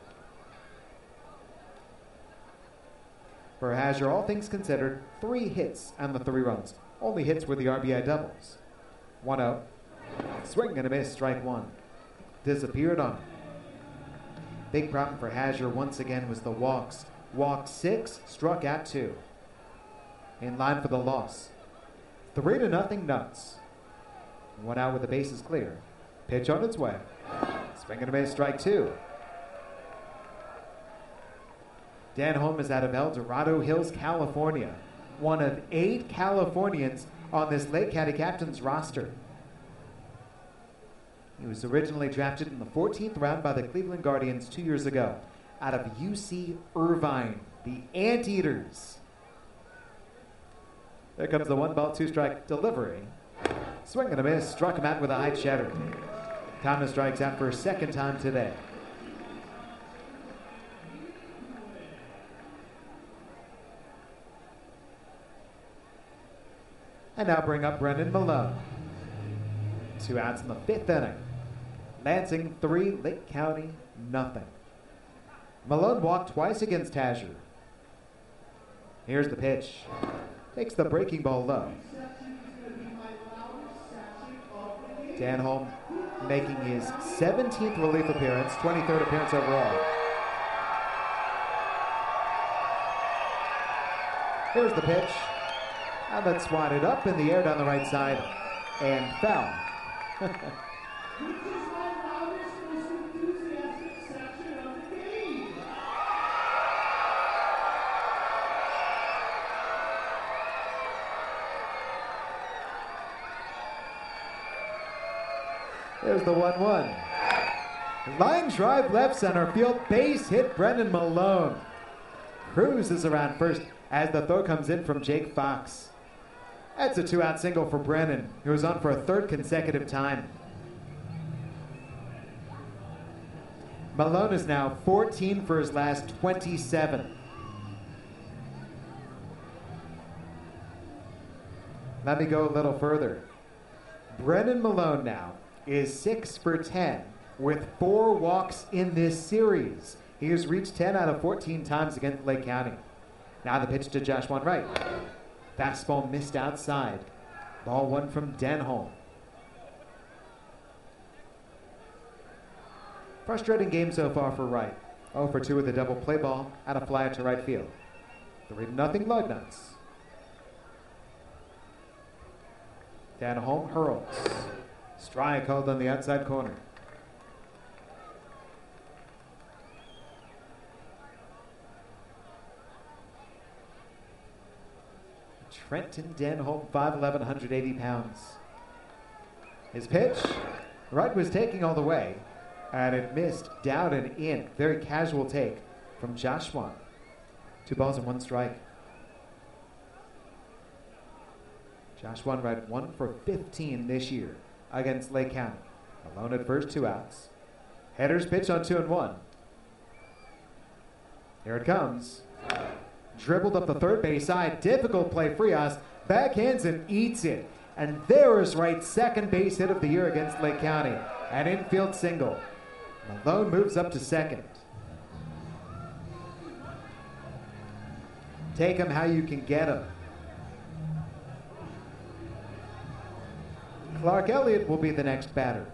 For Hasher, all things considered, 3 hits and the 3 runs. Only hits were the RBI doubles. 1-0. Swing and a miss, strike 1. Disappeared on him. Big problem for Hasher once again was the walks. Walked 6, struck out 2. In line for the loss. 3-0 Nuts. 1 out with the bases clear. Pitch on its way. Swing and a miss, strike 2. Denholm is out of El Dorado Hills, California. One of 8 Californians on this Lake County Captains roster. He was originally drafted in the 14th round by the Cleveland Guardians 2 years ago out of UC Irvine, the Anteaters. There comes the 1-ball, 2-strike delivery. Swing and a miss, struck him out with a high cheddar. Thomas strikes out for a second time today. And now bring up Brendan Malone. 2 outs in the 5th inning. Lansing 3, Lake County nothing. Malone walked twice against Hasher. Here's the pitch. Takes the breaking ball low. Denholm making his 17th relief appearance, 23rd appearance overall. Here's the pitch. And that's swatted up in the air down the right side and foul. There's the 1-1. Line drive left center field, base hit Brendan Malone. Cruises around first as the throw comes in from Jake Fox. That's a 2-out single for Brennan, who was on for a third consecutive time. Malone is now 14 for his last 27. Let me go a little further. Brennan Malone now is 6 for 10 with 4 walks in this series. He has reached 10 out of 14 times against Lake County. Now the pitch to Joshua Wright. Fastball missed outside. Ball 1 from Denholm. Frustrating game so far for Wright. 0 for 2 with a double play ball and a fly out to right field. 3-0 Lugnuts. Denholm hurls. Strike called on the outside corner. Trenton Denholm, 5'11", 180 pounds. His pitch, Wright was taking all the way, and it missed down and in. Very casual take from Josh Swan. 2 balls and 1 strike. Josh Wright 1 for 15 this year against Lake County. Alone at first, 2 outs. Header's pitch on 2-1. Here it comes. Dribbled up the third base side. Difficult play. Frias backhands and eats it. And there is Wright's second base hit of the year against Lake County. An infield single. Malone moves up to second. Take him how you can get him. Clark Elliott will be the next batter.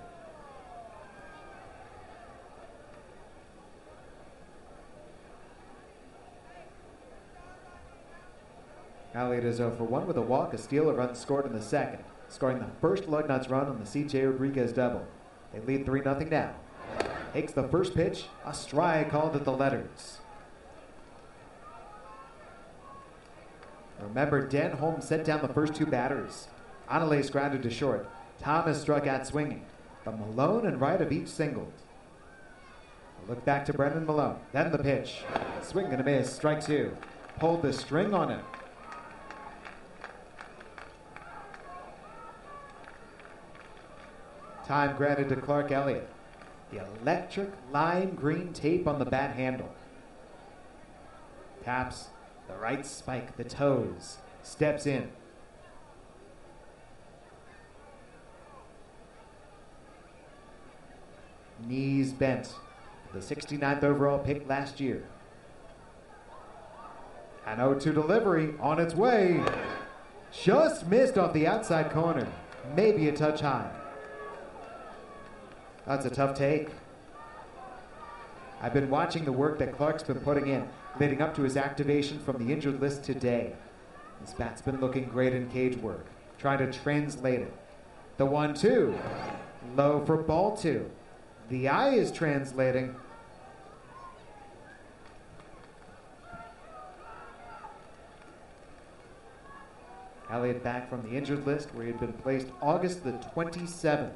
Elliott is 0 for 1 with a walk, a steal, a run scored in the second, scoring the first Lugnuts run on the C.J. Rodriguez double. They lead 3-0 now. Takes the first pitch, a strike called at the letters. Remember, Denholm set down the first 2 batters. Analays grounded to short. Thomas struck out swinging. But Malone and Wright have each singled. A look back to Brendan Malone. Then the pitch. Swing and a miss. Strike 2. Pulled the string on him. Time granted to Clark Elliott. The electric lime green tape on the bat handle. Taps the right spike, the toes. Steps in. Knees bent. The 69th overall pick last year. An 0-2 delivery on its way. Just missed off the outside corner. Maybe a touch high. That's a tough take. I've been watching the work that Clark's been putting in leading up to his activation from the injured list today. His bat's been looking great in cage work, trying to translate it. The 1-2, low for ball 2. The eye is translating. Elliott back from the injured list where he had been placed August the 27th.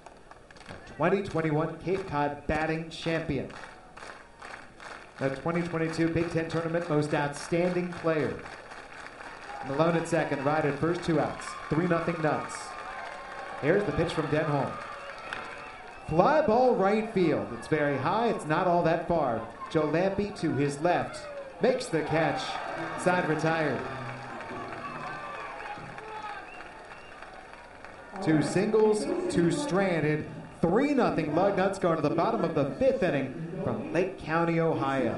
2021 Cape Cod batting champion. The 2022 Big Ten Tournament most outstanding player. Malone at second, Wright at first, 2 outs. 3-0 Nuts. Here's the pitch from Denholm. Fly ball right field. It's very high. It's not all that far. Joe Lampe to his left. Makes the catch. Side retired. 2 singles, 2 stranded. 3-0 Lugnuts going to the bottom of the 5th inning from Lake County, Ohio.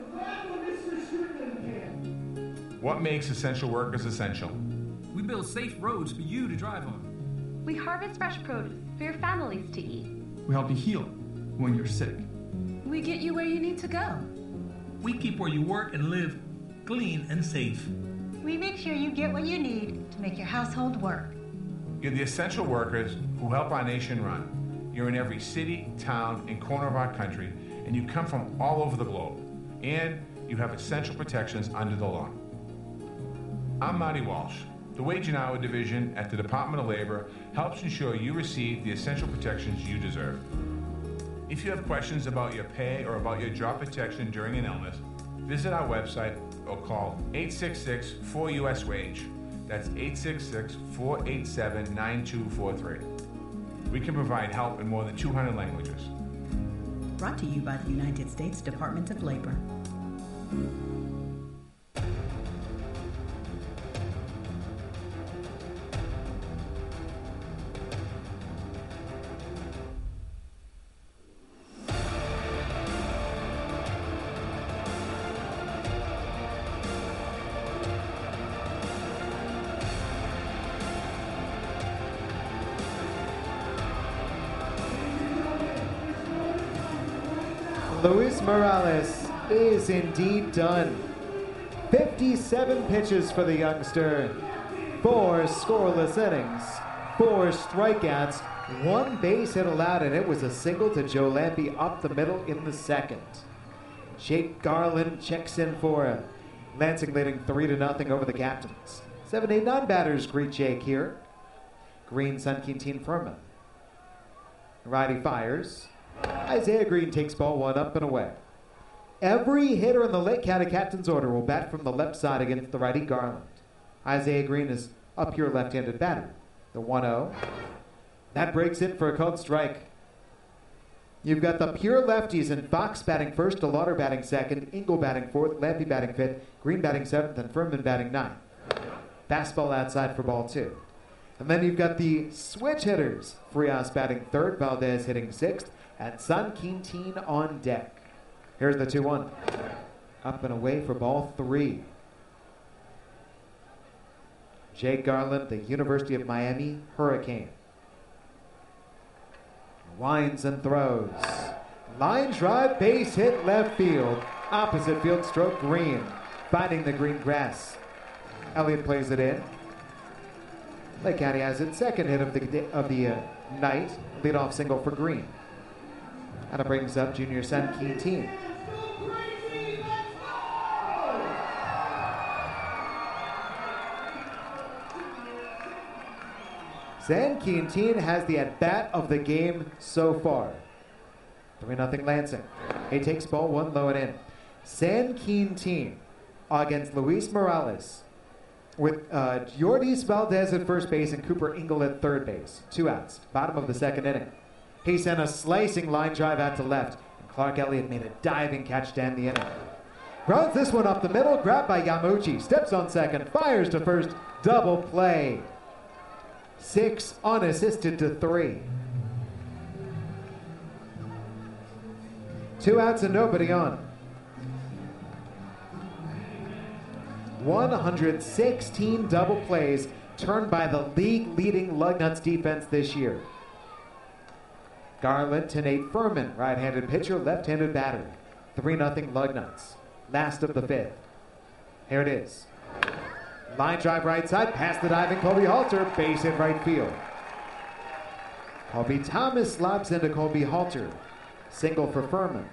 What makes essential workers essential? We build safe roads for you to drive on. We harvest fresh produce for your families to eat. We help you heal when you're sick. We get you where you need to go. We keep where you work and live clean and safe. We make sure you get what you need to make your household work. You're the essential workers who help our nation run. You're in every city, town, and corner of our country, and you come from all over the globe. And you have essential protections under the law. I'm Marty Walsh. The Wage and Hour Division at the Department of Labor helps ensure you receive the essential protections you deserve. If you have questions about your pay or about your job protection during an illness, visit our website or call 866-4US-WAGE. That's 866-487-9243. We can provide help in more than 200 languages. Brought to you by the United States Department of Labor. Luis Morales is indeed done. 57 pitches for the youngster, 4 scoreless innings, 4 strikeouts, 1 base hit allowed, and it was a single to Joe Lampe up the middle in the second. Jake Garland checks in for Lansing, leading 3-0 over the Captains. 7, 8, 9 batters greet Jake here. Green, Sun Quintin, Furman. Righty fires. Isaiah Green takes ball 1 up and away. Every hitter in the Lake County Captains order will bat from the left side against the righty Garland. Isaiah Green is a pure left-handed batter. The 1-0. That breaks it for a called strike. You've got the pure lefties and Fox batting first, DeLauder batting second, Engel batting fourth, Lampe batting fifth, Green batting seventh, and Furman batting ninth. Fastball outside for ball 2. And then you've got the switch hitters. Frias batting third, Valdez hitting sixth, and Sun Quintin on deck. Here's the 2-1. Up and away for ball 3. Jake Garland, the University of Miami Hurricane. Winds and throws. Line drive, base hit left field. Opposite field stroke Green. Finding the green grass. Elliott plays it in. Lake County has its second hit of the night. Leadoff single for Green. And it brings up junior Sun Quintin. San Quintin has the at-bat of the game so far. 3-0 Lansing. He takes ball 1 low and in. San Quintin against Luis Morales with Yordis Valdez at first base and Cooper Engel at third base. 2 outs. Bottom of the second inning. He sent a slicing line drive out to left, and Clark Elliott made a diving catch to end the inning. Runs this one up the middle, grabbed by Yamuchi, steps on second, fires to first, double play. 6 unassisted to 3. 2 outs and nobody on. 116 double plays turned by the league-leading Lugnuts defense this year. Garland to Nate Furman, right-handed pitcher, left-handed batter. 3-0 Lugnuts. Last of the 5th. Here it is. Line drive right side, past the diving Colby Halter, base hit right field. Colby Thomas lobs into Colby Halter. Single for Furman.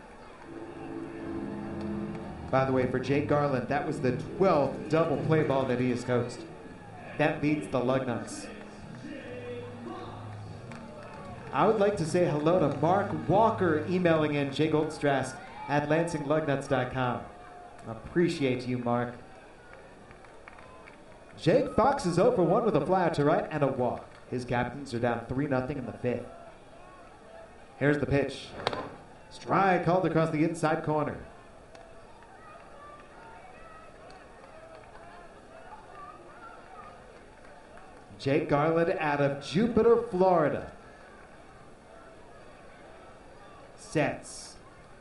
By the way, for Jake Garland, that was the 12th double play ball that he has coached. That leads the Lugnuts. I would like to say hello to Mark Walker emailing in jgoldstrass at LansingLugnuts.com. Appreciate you, Mark. Jake Fox is 0 for 1 with a fly out to right and a walk. His Captains are down 3-0 in the 5th. Here's the pitch. Strike called across the inside corner. Jake Garland out of Jupiter, Florida. Sets.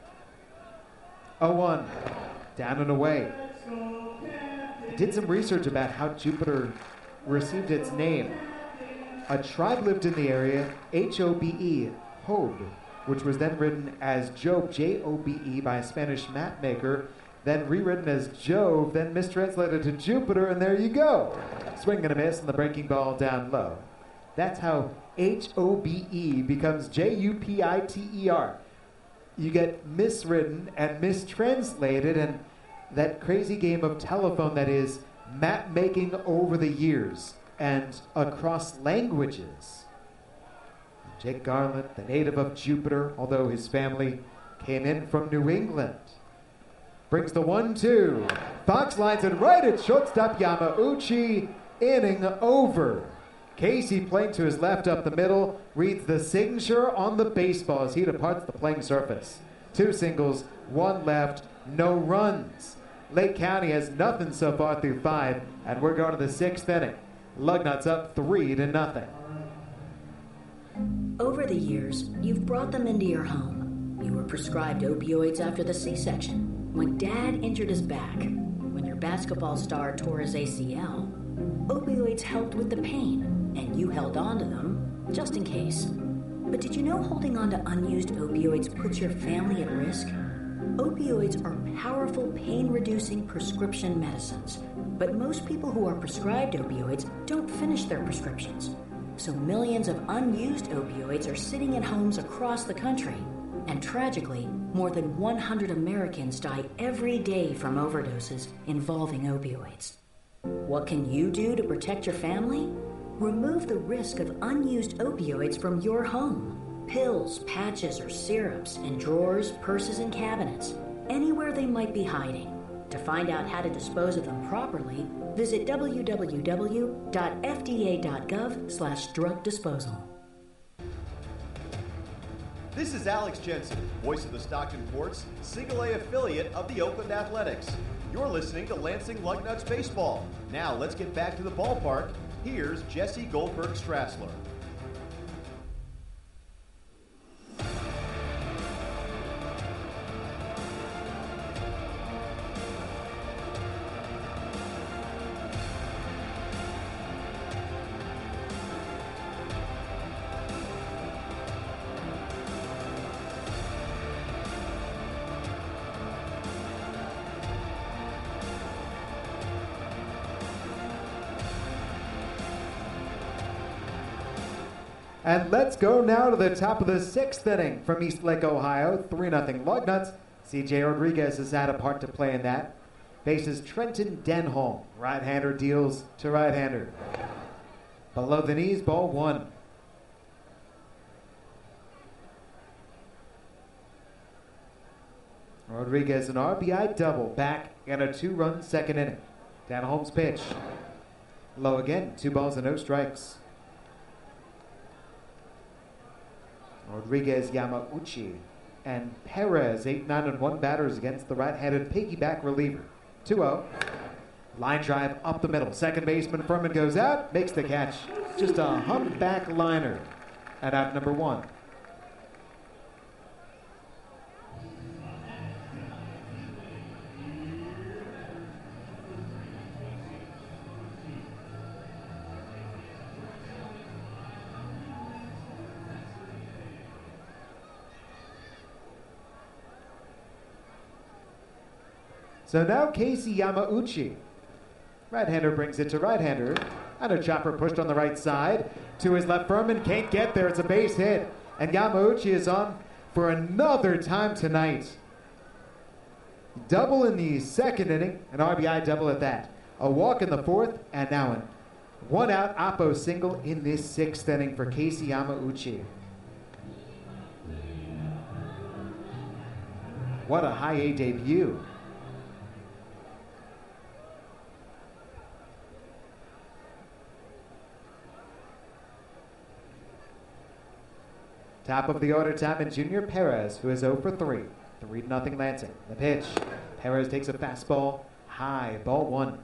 0-1. Down and away. I did some research about how Jupiter received its name. A tribe lived in the area, H-O-B-E, Job, which was then written as Job, J-O-B-E, by a Spanish map maker, then rewritten as Jove, then mistranslated to Jupiter, and there you go. Swing and a miss, and the breaking ball down low. That's how H-O-B-E becomes J-U-P-I-T-E-R. You get miswritten and mistranslated, and that crazy game of telephone that is map making over the years and across languages. Jake Garland, the native of Jupiter, although his family came in from New England, brings the 1-2. Fox lines it right at shortstop Yamauchi. Inning over. Casey playing to his left up the middle, reads the signature on the baseball as he departs the playing surface. 2 singles, 1 left, no runs. Lake County has nothing so far through 5, and we're going to the 6th inning. Lugnuts up 3-0. Over the years, you've brought them into your home. You were prescribed opioids after the C-section, when Dad injured his back, when your basketball star tore his ACL. Opioids helped with the pain, and you held on to them just in case. But did you know holding on to unused opioids puts your family at risk? Opioids are powerful pain-reducing prescription medicines, but most people who are prescribed opioids don't finish their prescriptions. So millions of unused opioids are sitting in homes across the country. And tragically, more than 100 Americans die every day from overdoses involving opioids. What can you do to protect your family? Remove the risk of unused opioids from your home. Pills, patches, or syrups in drawers, purses, and cabinets, anywhere they might be hiding. To find out how to dispose of them properly, visit www.fda.gov/drug disposal. This is Alex Jensen, voice of the Stockton Ports, Single A affiliate of the Oakland Athletics. You're listening to Lansing Lugnuts Baseball. Now let's get back to the ballpark. Here's Jesse Goldberg-Strassler. And let's go now to the top of the 6th inning from East Lake, Ohio. 3-0 Lugnuts. C.J. Rodriguez has had a part to play in that. Faces Trenton Denholm. Right-hander deals to right-hander. Below the knees, ball 1. Rodriguez an RBI double back in a 2-run 2nd inning. Denholm's pitch. Low again, 2 balls and no strikes. Rodriguez, Yamauchi, and Perez, 8-9-1 batters against the right-handed piggyback reliever. 2-0. Line drive up the middle. Second baseman Furman goes out, makes the catch. Just a humpback liner at out number 1. So now Casey Yamauchi. Right-hander brings it to right-hander. And a chopper pushed on the right side. To his left, Furman can't get there. It's a base hit. And Yamauchi is on for another time tonight. Double in the 2nd inning. An RBI double at that. A walk in the 4th. And now an 1-out Oppo single in this 6th inning for Casey Yamauchi. What a high A debut. Top of the order, Tamman Jr. Perez, who is 0 for 3. 3-0 Lansing. The pitch. Perez takes a fastball high. Ball 1.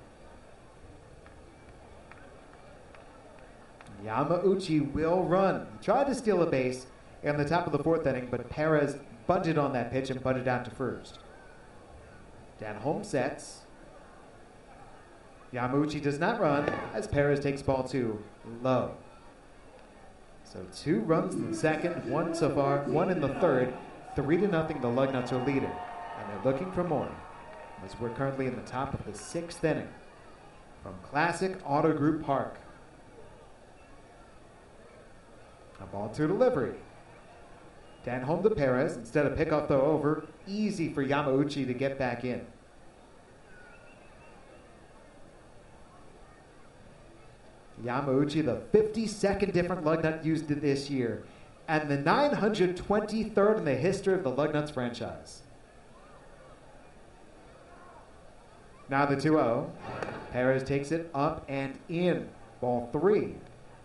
Yamauchi will run. He tried to steal a base in the top of the 4th inning, but Perez bunted on that pitch and bunted out to first. Denholm sets. Yamauchi does not run as Perez takes ball 2 low. So 2 runs in the 2nd, 1 so far, 1 in the 3rd. 3-0, the Lugnuts are leading. And they're looking for more, as we're currently in the top of the 6th inning from Classic Auto Group Park. A ball 2 delivery. Denholm to Perez. Instead of pickoff throw over, easy for Yamauchi to get back in. Yamauchi, the 52nd different Lugnut used this year, and the 923rd in the history of the Lugnuts franchise. Now the 2-0. Perez takes it up and in. Ball 3.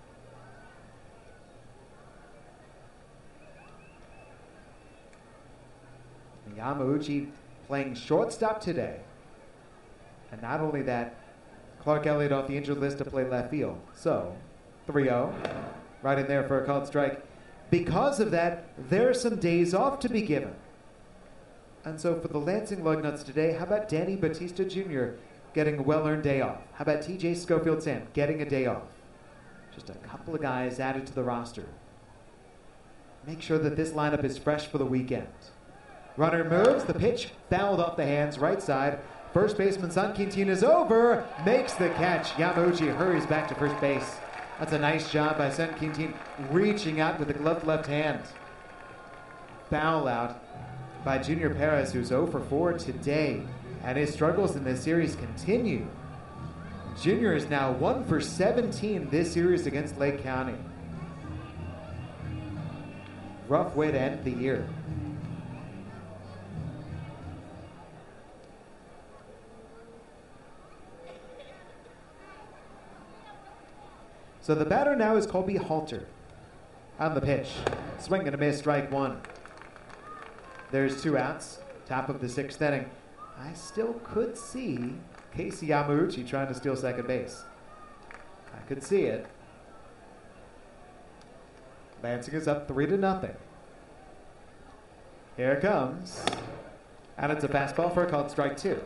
Yamauchi playing shortstop today. And not only that, Clark Elliott off the injured list to play left field. So, 3-0. Right in there for a called strike. Because of that, there are some days off to be given. And so for the Lansing Lugnuts today, how about Danny Batista Jr. getting a well-earned day off? How about TJ Schofield-Sam getting a day off? Just a couple of guys added to the roster. Make sure that this lineup is fresh for the weekend. Runner moves, the pitch fouled off the hands, right side. First baseman San Quintin is over, makes the catch. Yamauchi hurries back to first base. That's a nice job by San Quintin, reaching out with the gloved left hand. Foul out by Junior Perez, who's 0 for 4 today, and his struggles in this series continue. Junior is now 1 for 17 this series against Lake County. Rough way to end the year. So the batter now is Colby Halter. On the pitch. Swing and a miss, strike 1. There's 2 outs. Top of the 6th inning. I still could see Casey Yamauchi trying to steal second base. I could see it. Lansing is up 3-0. Here it comes. And it's a fastball for a called strike 2.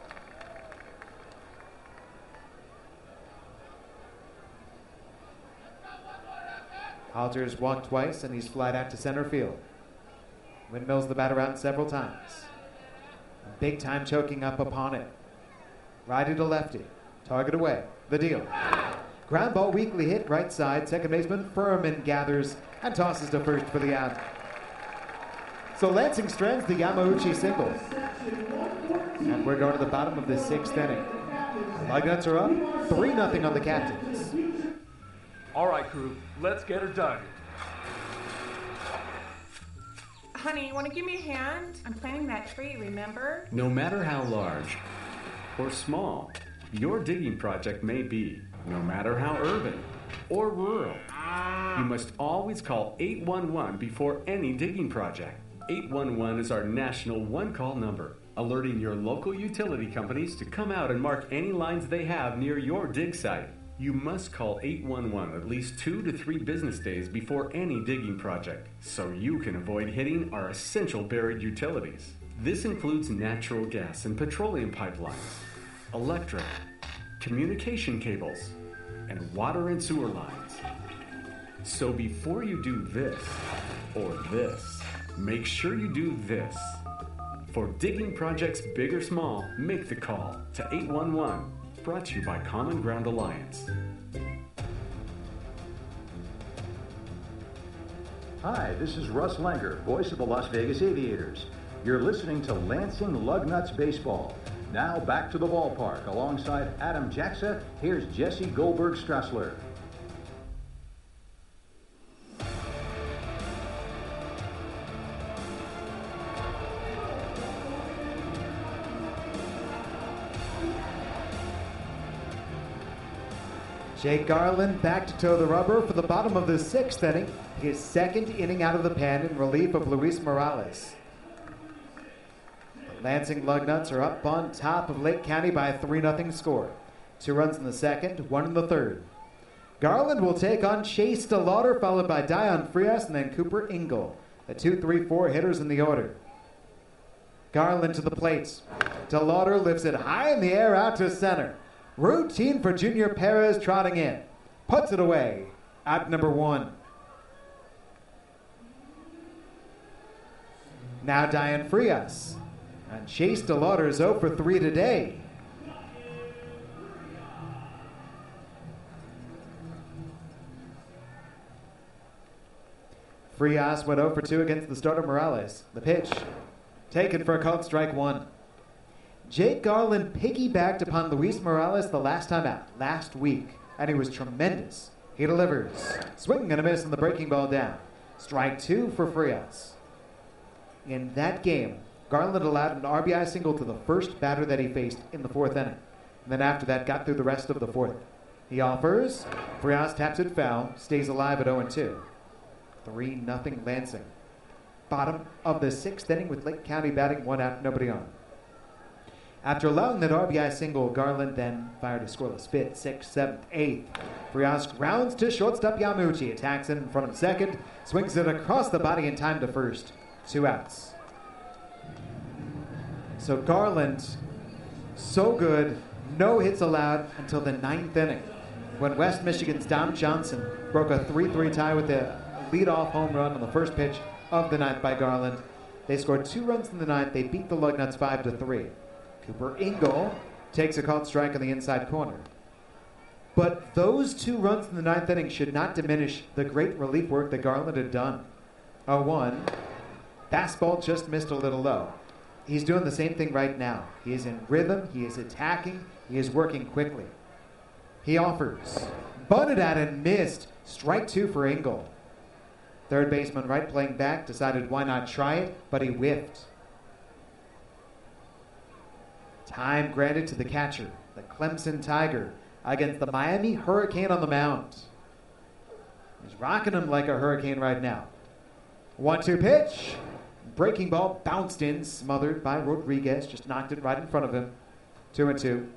Halter's walked twice, and he's flied out to center field. Windmills the bat around several times. Big time choking up upon it. Righty to lefty. Target away. The deal. Ground ball weakly hit right side. Second baseman Furman gathers and tosses to first for the out. So Lansing strands the Yamauchi single. And we're going to the bottom of the 6th inning. Lugnuts are up 3-0 on the Captains. All right, crew, let's get her done. Honey, you want to give me a hand? I'm planting that tree, remember? No matter how large or small your digging project may be, no matter how urban or rural, you must always call 811 before any digging project. 811 is our national one-call number, alerting your local utility companies to come out and mark any lines they have near your dig site. You must call 811 at least 2 to 3 business days before any digging project, so you can avoid hitting our essential buried utilities. This includes natural gas and petroleum pipelines, electric, communication cables, and water and sewer lines. So before you do this or this, make sure you do this. For digging projects big or small, make the call to 811. Brought to you by Common Ground Alliance. Hi, this is Russ Langer, voice of the Las Vegas Aviators. You're listening to Lansing Lugnuts Baseball. Now back to the ballpark. Alongside Adam Jackson, here's Jesse Goldberg-Stressler. Jake Garland back to toe the rubber for the bottom of the 6th inning. His 2nd inning out of the pen in relief of Luis Morales. The Lansing Lugnuts are up on top of Lake County by a 3-0 score. 2 runs in the 2nd, 1 in the 3rd. Garland will take on Chase DeLauder, followed by Dion Frias and then Cooper Engel, the 2-3-4 hitters in the order. Garland to the plate. DeLauder lifts it high in the air out to center. Routine for Junior Perez trotting in. Puts it away. Out number 1. Now Dion Frias. And Chase DeLauder is 0 for 3 today. Frias went 0 for 2 against the starter Morales. The pitch. Taken for a called strike 1. Jake Garland piggybacked upon Luis Morales the last time out, last week, and he was tremendous. He delivers. Swing and a miss on the breaking ball down. Strike 2 for Frias. In that game, Garland allowed an RBI single to the first batter that he faced in the 4th inning. And then after that, got through the rest of the fourth. He offers. Frias taps it foul. Stays alive at 0-2. 3-0 Lansing. Bottom of the sixth inning with Lake County batting one out, nobody on. After allowing that RBI single, Garland then fired a scoreless fifth, 6th, 7th, 8th. Frias grounds to shortstop Yamuchi. Attacks in front of second. Swings it across the body in time to first. 2 outs. So Garland, so good. No hits allowed until the 9th inning, when West Michigan's Dom Johnson broke a 3-3 tie with a leadoff home run on the first pitch of the 9th by Garland. They scored 2 runs in the 9th. They beat the Lugnuts 5-3. Cooper Ingle takes a called strike on the inside corner. But those 2 runs in the 9th inning should not diminish the great relief work that Garland had done. 0-1. Fastball just missed a little low. He's doing the same thing right now. He is in rhythm. He is attacking. He is working quickly. He offers. Bunted at and missed. Strike 2 for Ingle. Third baseman Wright playing back decided why not try it, but he whiffed. Time granted to the catcher, the Clemson Tiger, against the Miami Hurricane on the mound. He's rocking him like a hurricane right now. 1-2 pitch. Breaking ball bounced in, smothered by Rodriguez. Just knocked it right in front of him. 2-2.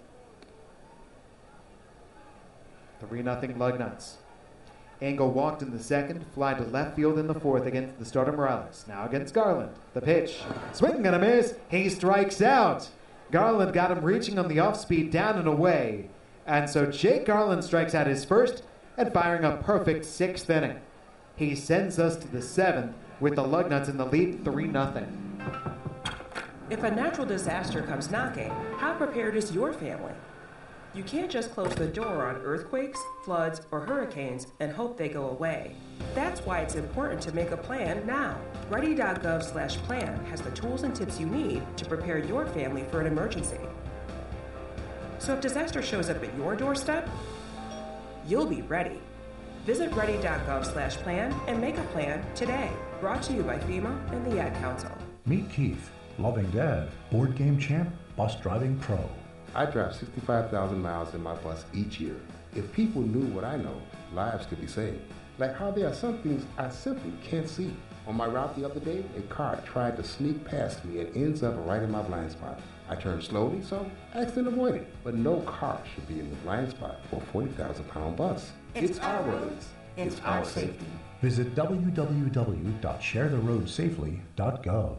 3-0 Lugnuts. Engel walked in the second, fly to left field in the fourth against the starter Morales. Now against Garland. The pitch. Swing and a miss. He strikes out. Garland got him reaching on the off-speed down and away. And so Jake Garland strikes out his first and firing a perfect 6th inning. He sends us to the 7th with the Lugnuts in the lead 3-0. If a natural disaster comes knocking, how prepared is your family? You can't just close the door on earthquakes, floods, or hurricanes and hope they go away. That's why it's important to make a plan now. Ready.gov/plan has the tools and tips you need to prepare your family for an emergency. So if disaster shows up at your doorstep, you'll be ready. Visit ready.gov/plan and make a plan today. Brought to you by FEMA and the Ad Council. Meet Keith, loving dad, board game champ, bus driving pro. I drive 65,000 miles in my bus each year. If people knew what I know, lives could be saved. Like how there are some things I simply can't see. On my route the other day, a car tried to sneak past me and ends up right in my blind spot. I turned slowly, so I accidentally avoided. But no car should be in the blind spot for a 40,000-pound bus. It's our roads. It's our safety. Visit www.sharetheroadsafely.gov.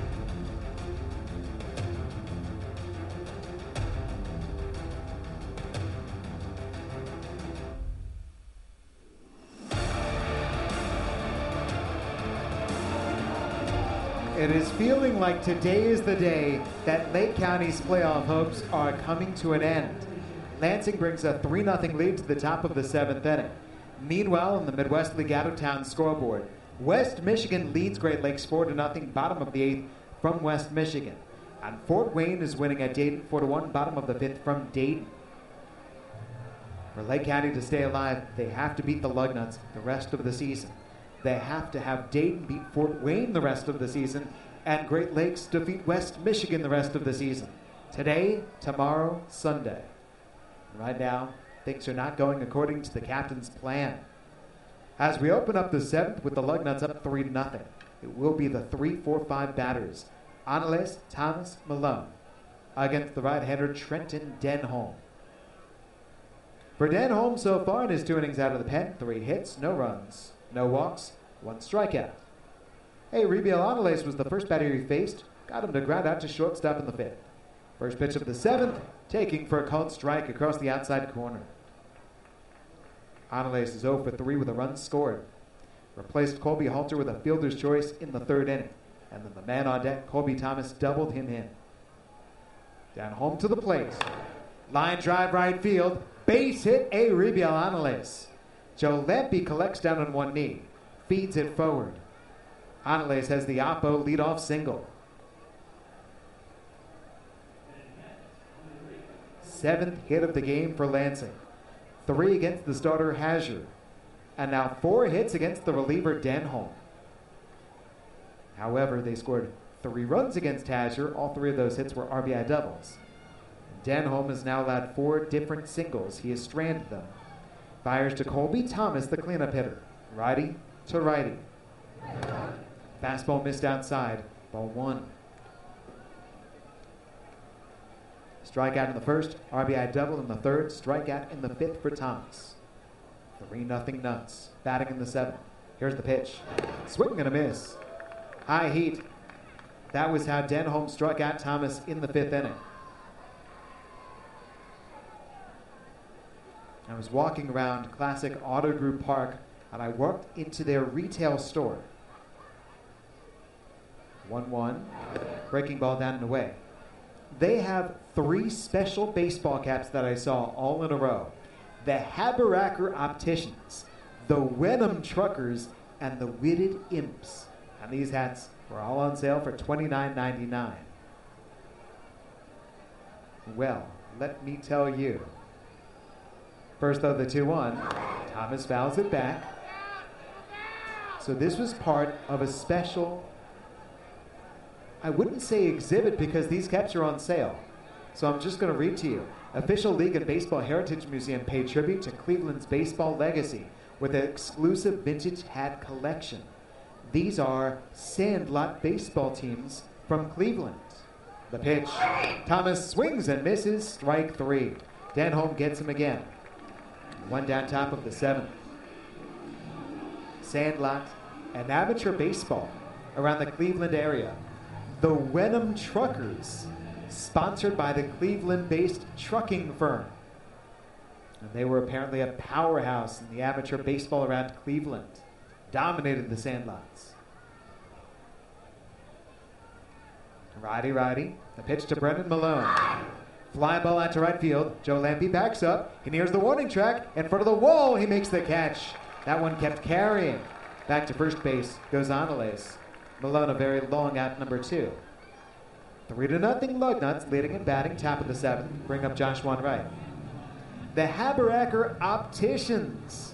It is feeling like today is the day that Lake County's playoff hopes are coming to an end. Lansing brings a 3-0 lead to the top of the 7th inning. Meanwhile, in the Midwest League out-of-town scoreboard, West Michigan leads Great Lakes 4-0, bottom of the 8th from West Michigan. And Fort Wayne is winning at Dayton 4-1, bottom of the 5th from Dayton. For Lake County to stay alive, they have to beat the Lugnuts the rest of the season. They have to have Dayton beat Fort Wayne the rest of the season, and Great Lakes defeat West Michigan the rest of the season. Today, tomorrow, Sunday. Right now, things are not going according to the captain's plan. As we open up the 7th with the Lugnuts up 3-0, it will be the 3-4-5 batters, Anales, Thomas, Malone, against the right-hander Trenton Denholm. For Denholm so far in his 2 innings out of the pen, 3 hits, no runs, no walks, 1 strikeout. Hey, Rebiel Anales was the first batter he faced, got him to ground out to shortstop in the 5th. First pitch of the 7th, taking for a called strike across the outside corner. Anales is 0 for 3 with a run scored. Replaced Colby Halter with a fielder's choice in the 3rd inning. And then the man on deck, Colby Thomas, doubled him in. Down home to the plate. Line drive right field. Base hit, A. Rebiel Anales. Joe Lampe collects down on one knee. Feeds it forward. Anales has the Oppo leadoff single. 7th hit of the game for Lansing. 3 against the starter Hazard. And now 4 hits against the reliever Denholm. However, they scored 3 runs against Hazard. All 3 of those hits were RBI doubles. Denholm has now allowed 4 different singles. He has stranded them. Fires to Colby Thomas, the cleanup hitter. Righty to righty. Fastball missed outside. Ball 1. Strikeout in the first, RBI double in the third, strikeout in the 5th for Thomas. 3-0 Nuts. Batting in the 7th. Here's the pitch. Swing and a miss. High heat. That was how Denholm struck out Thomas in the 5th inning. I was walking around Classic Auto Group Park and I walked into their retail store. 1-1. Breaking ball down and away. They have 3 special baseball caps that I saw all in a row. The Haberacker Opticians, the Wenham Truckers, and the Witted Imps. And these hats were all on sale for $29.99. Well, let me tell you. First, though, the 2-1. Thomas fouls it back. So this was part of a special, I wouldn't say exhibit because these caps are on sale. So I'm just going to read to you. Official League and Baseball Heritage Museum paid tribute to Cleveland's baseball legacy with an exclusive vintage hat collection. These are Sandlot baseball teams from Cleveland. The pitch. Thomas swings and misses. Strike 3. Denholm gets him again. 1 down top of the 7th. Sandlot, an amateur baseball around the Cleveland area. The Wenham Truckers, sponsored by the Cleveland-based trucking firm. And they were apparently a powerhouse in the amateur baseball around Cleveland. Dominated the Sandlots. Righty. The pitch to Brennan Malone. Fly ball out to right field. Joe Lampe backs up. He nears the warning track. In front of the wall, he makes the catch. That one kept carrying. Back to first base goes Anales. Malone a very long out number 2. 3-0 Lugnuts leading and batting top of the 7th. Bring up Josh Wright. The Haberacker Opticians.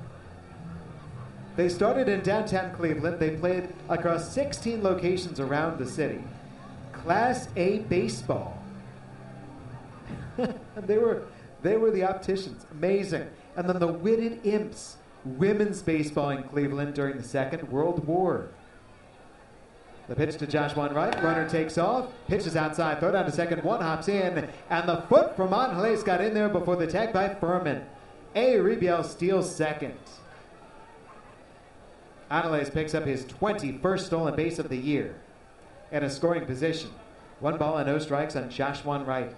They started in downtown Cleveland. They played across 16 locations around the city. Class A baseball. They were the Opticians. Amazing. And then the Witted Imps. Women's baseball in Cleveland during the Second World War. The pitch to Josh Wright. Runner takes off. Pitches outside. Throw down to second. One hops in. And the foot from Angeles got in there before the tag by Furman. A. Rebiel steals second. Angeles picks up his 21st stolen base of the year. In a scoring position. 1 ball and no strikes on Josh Wright.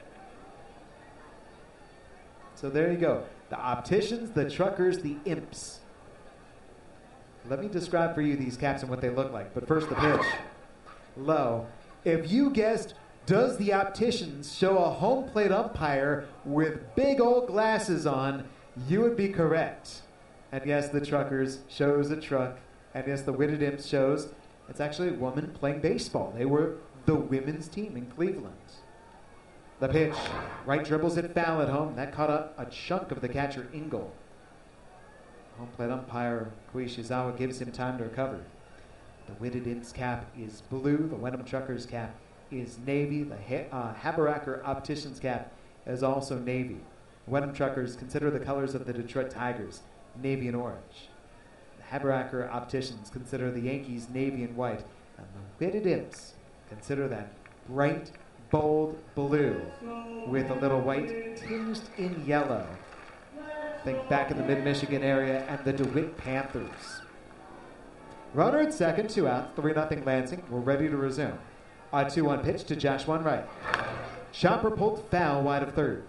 So there you go. The Opticians, the Truckers, the Imps. Let me describe for you these caps and what they look like. But first, the pitch. Low. If you guessed, does the Opticians show a home plate umpire with big old glasses on, you would be correct. And yes, the Truckers shows a truck. And yes, the Witted Imps shows it's actually a woman playing baseball. They were the women's team in Cleveland. The pitch. Wright dribbles it foul at home. That caught up a chunk of the catcher, Engel. Home plate umpire Kui Shizawa gives him time to recover. The Witted Imps cap is blue. The Wenham Truckers cap is navy. The Haberacker Opticians cap is also navy. The Wenham Truckers consider the colors of the Detroit Tigers, navy and orange. The Haberacker Opticians consider the Yankees navy and white. And the Witted Imps consider that bright, bold blue with a little white tinged in yellow. Think back in the mid-Michigan area and the DeWitt Panthers. Runner at second, 2 outs, 3-0 Lansing. We're ready to resume. A 2-1 pitch to Josh Wright. Chopper pulled foul wide of third.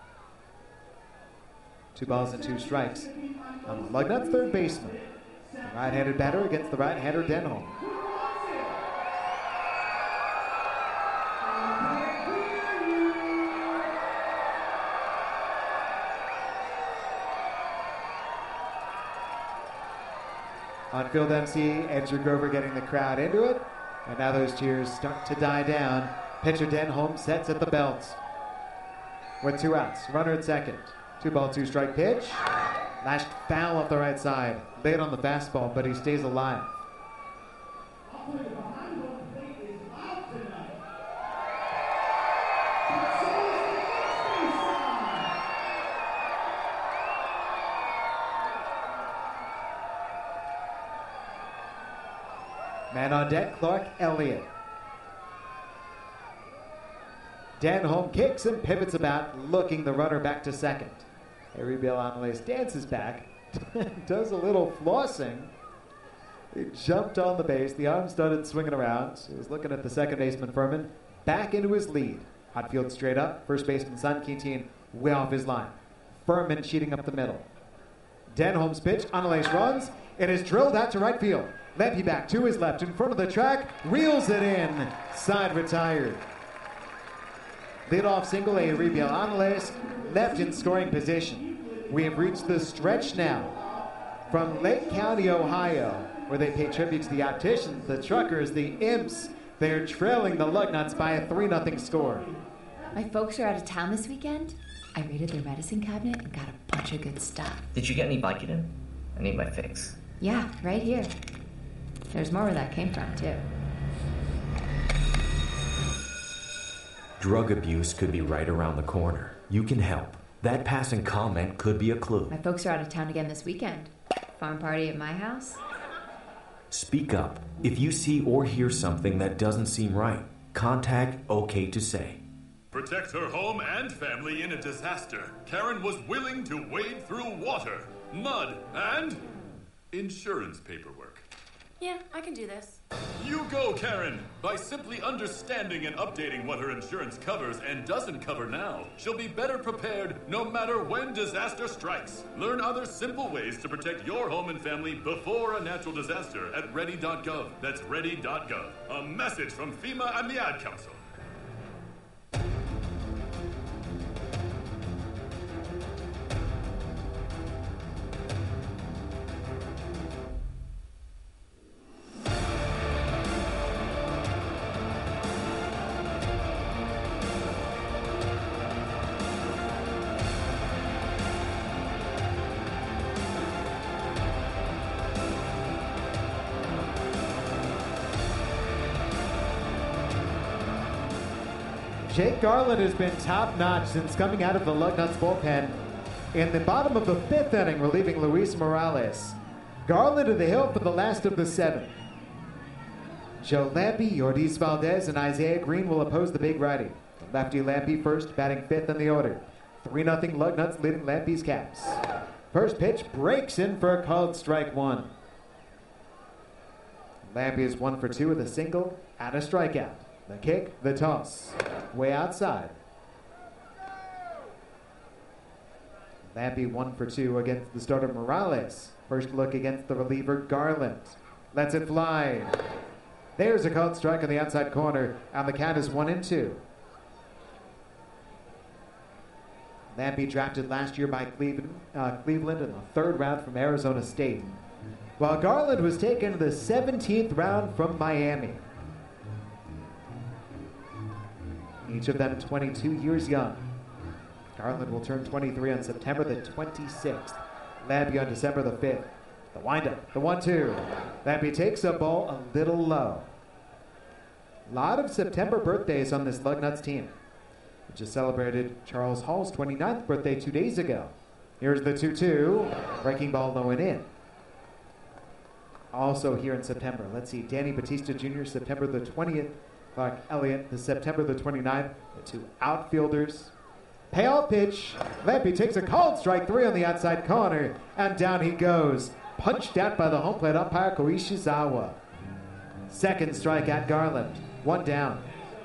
2 balls and 2 strikes. On the Lugnuts third baseman. The right-handed batter against the right-hander Denholm. On-field MC, Andrew Grover getting the crowd into it. And now those cheers start to die down. Pitcher Denholm sets at the belt. With 2 outs. Runner at second. 2 ball, 2 strike pitch. Lashed foul off the right side. Late on the fastball, but he stays alive. And on deck, Clark Elliott. Denholm kicks and pivots about, looking the runner back to second. Ariel Angeles dances back, does a little flossing. He jumped on the base. The arm started swinging around. He was looking at the second baseman, Furman, back into his lead. Outfield straight up. First baseman, San Quintin, way off his line. Furman cheating up the middle. Denholm's pitch. Angeles runs. It is drilled out to right field. Lempe back to his left in front of the track. Reels it in. Side retired. Leadoff single, Ariel Angeles, left in scoring position. We have reached the stretch now from Lake County, Ohio, where they pay tribute to the opticians, the truckers, the imps. They're trailing the Lugnuts by a 3-0 score. My folks are out of town this weekend. I raided their medicine cabinet and got a bunch of good stuff. Did you get any Vicodin? I need my fix. Yeah, right here. There's more where that came from, too. Drug abuse could be right around the corner. You can help. That passing comment could be a clue. My folks are out of town again this weekend. Farm party at my house? Speak up. If you see or hear something that doesn't seem right, contact OK to Say. Protect her home and family in a disaster. Karen was willing to wade through water, mud, and insurance paperwork. Yeah, I can do this. You go, Karen! By simply understanding and updating what her insurance covers and doesn't cover now, she'll be better prepared no matter when disaster strikes. Learn other simple ways to protect your home and family before a natural disaster at ready.gov. That's ready.gov. A message from FEMA and the Ad Council. Jake Garland has been top-notch since coming out of the Lugnuts bullpen. In the bottom of the 5th inning, relieving Luis Morales. Garland to the hill for the last of the 7. Joe Lampe, Yordis Valdez, and Isaiah Green will oppose the big righty. Lefty Lampe first, batting 5th in the order. 3-0 Lugnuts leading Lampe's Caps. First pitch breaks in for a called strike 1. Lampe is 1 for 2 with a single and a strikeout. The kick, the toss, way outside. Lampe 1 for 2 against the starter Morales. First look against the reliever Garland. Lets it fly. There's a called strike on the outside corner, and the count is 1-2. Lampe drafted last year by Cleveland in the 3rd round from Arizona State, while Garland was taken in the 17th round from Miami. Each of them 22 years young. Garland will turn 23 on September the 26th. Lampe on December the 5th. The windup, the 1-2. Lampe takes a ball a little low. A lot of September birthdays on this Lugnuts team, which has celebrated Charles Hall's 29th birthday 2 days ago. Here's the 2-2. Breaking ball low and in. Also here in September, let's see, Danny Batista Jr., September the 20th. Clark Elliott, the September the 29th, the 2 outfielders. Payoff pitch. Lampe takes a called strike 3 on the outside corner, and down he goes. Punched out by the home plate umpire Koishizawa. Second strike at Garland. 1 down.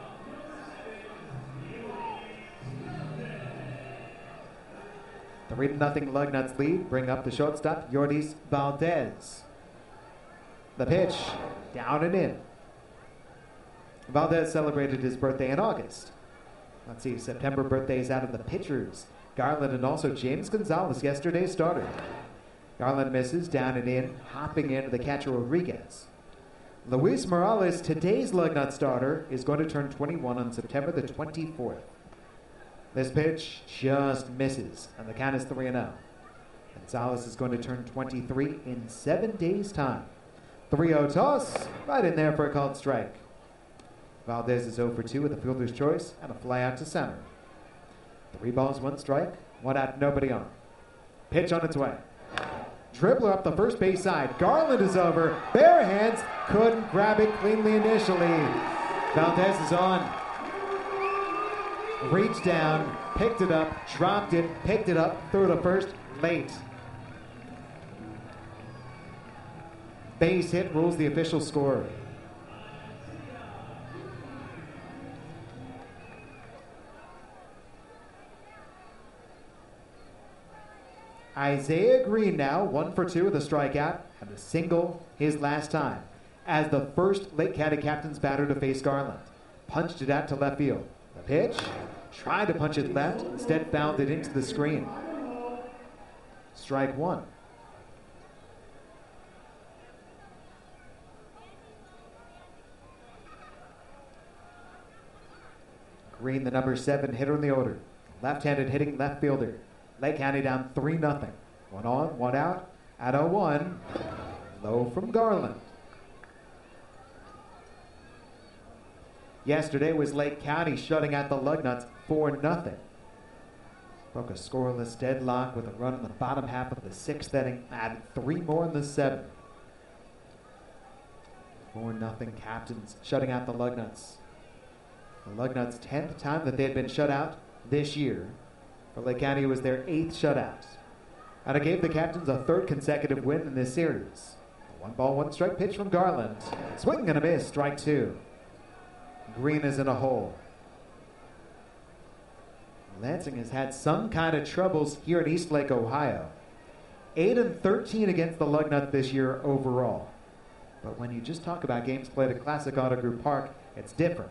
The 3-0 Lugnuts lead. Bring up the shortstop, Yordis Valdez. The pitch, down and in. Valdez celebrated his birthday in August. Let's see, September birthdays out of the pitchers. Garland and also James Gonzalez, yesterday's starter. Garland misses, down and in, hopping into the catcher Rodriguez. Luis Morales, today's Lugnut starter, is going to turn 21 on September the 24th. This pitch just misses, and the count is 3-0. Gonzalez is going to turn 23 in 7 days' time. 3-0 toss, right in there for a called strike. Valdez is 0 for 2 with a fielder's choice and a fly out to center. 3 balls, 1 strike, 1 out, nobody on. Pitch on its way. Dribbler up the first base side. Garland is over. Bare hands. Couldn't grab it cleanly initially. Valdez is on. Reached down. Picked it up. Dropped it. Picked it up. Threw to first. Late. Base hit rules the official score. Isaiah Green now 1 for 2 with a strikeout and a single his last time as the first Lake County captain's batter to face Garland. Punched it out to left field. The pitch, tried to punch it left, instead fouled it into the screen. Strike one. Green, the number 7 hitter in the order. Left-handed hitting left fielder. Lake County down 3-0. 1 on, 1 out. At 0-1. Low from Garland. Yesterday was Lake County shutting out the Lugnuts 4-0. Broke a scoreless deadlock with a run in the bottom half of the 6th inning. Added 3 more in the 7th. 4-0 Captains shutting out the Lugnuts. The Lugnuts' 10th time that they had been shut out this year. For Lake County, it was their 8th shutout. And it gave the Captains a 3rd consecutive win in this series. A 1-ball, 1-strike pitch from Garland. Swing and a miss, strike 2. Green is in a hole. Lansing has had some kind of troubles here in East Lake, Ohio. 8-13 against the Lugnuts this year overall. But when you just talk about games played at Classic Auto Group Park, it's different.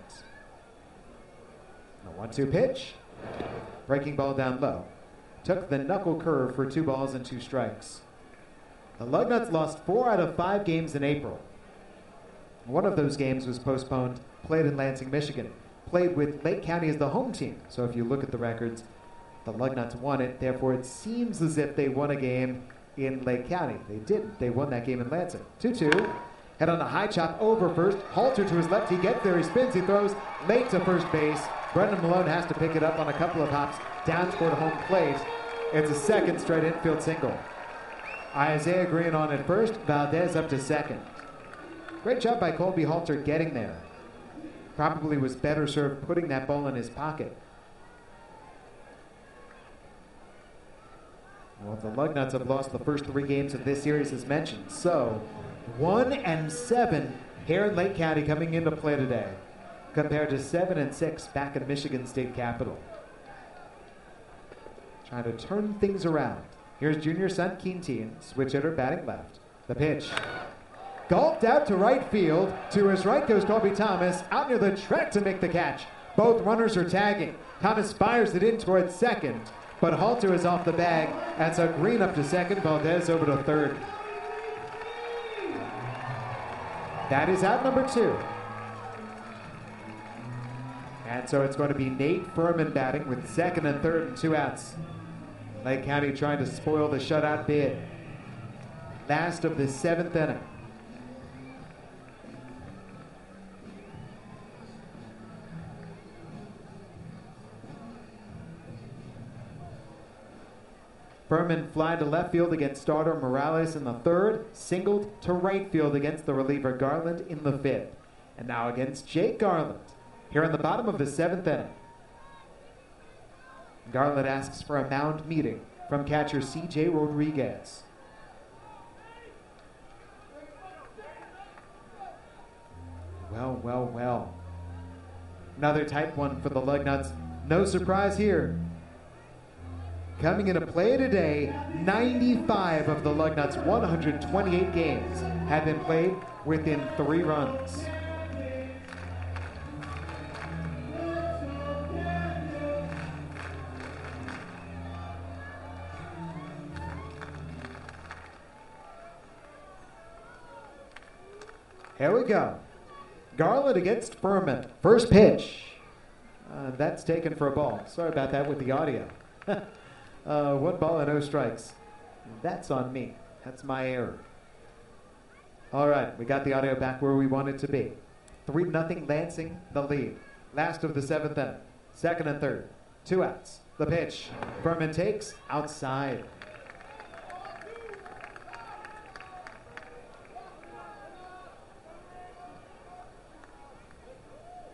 A 1-2 pitch. Breaking ball down low. Took the knuckle curve for 2 balls and 2 strikes. The Lugnuts lost 4 out of 5 games in April. One of those games was postponed, played in Lansing, Michigan. Played with Lake County as the home team. So if you look at the records, the Lugnuts won it. Therefore, it seems as if they won a game in Lake County. They didn't. They won that game in Lansing. 2-2. Head on a high chop over first. Halter to his left. He gets there. He spins. He throws late to first base. Brendan Malone has to pick it up on a couple of hops down toward home plate. It's a 2nd straight infield single. Isaiah Green on at first. Valdez up to 2nd. Great job by Colby Halter getting there. Probably was better served putting that ball in his pocket. Well, the Lugnuts have lost the first 3 games of this series as mentioned. So 1-7 here in Lake County coming into play today, compared to 7-6 back at Michigan State Capitol. Trying to turn things around. Here's junior son Keenteen, switch hitter batting left. The pitch. Gulped out to right field. To his right goes Colby Thomas, out near the track to make the catch. Both runners are tagging. Thomas fires it in towards 2nd, but Halter is off the bag. And so Green up to 2nd, Valdez over to 3rd. That is out number 2. And so it's going to be Nate Furman batting with 2nd and 3rd and 2 outs. Lake County trying to spoil the shutout bid. Last of the 7th inning. Furman fly to left field against starter Morales in the 3rd. Singled to right field against the reliever Garland in the 5th. And now against Jake Garland here in the bottom of the 7th inning. Garland asks for a mound meeting from catcher C.J. Rodriguez. Well. Another tight one for the Lugnuts. No surprise here. Coming into play today, 95 of the Lugnuts' 128 games have been played within 3 runs. Here we go. Garland against Furman. First pitch. That's taken for a ball. Sorry about that with the audio. 1 ball and 0 strikes. That's on me. That's my error. All right, we got the audio back where we want it to be. 3-0 Lansing, the lead. Last of the 7th inning. 2nd and 3rd. 2 outs. The pitch. Furman takes outside.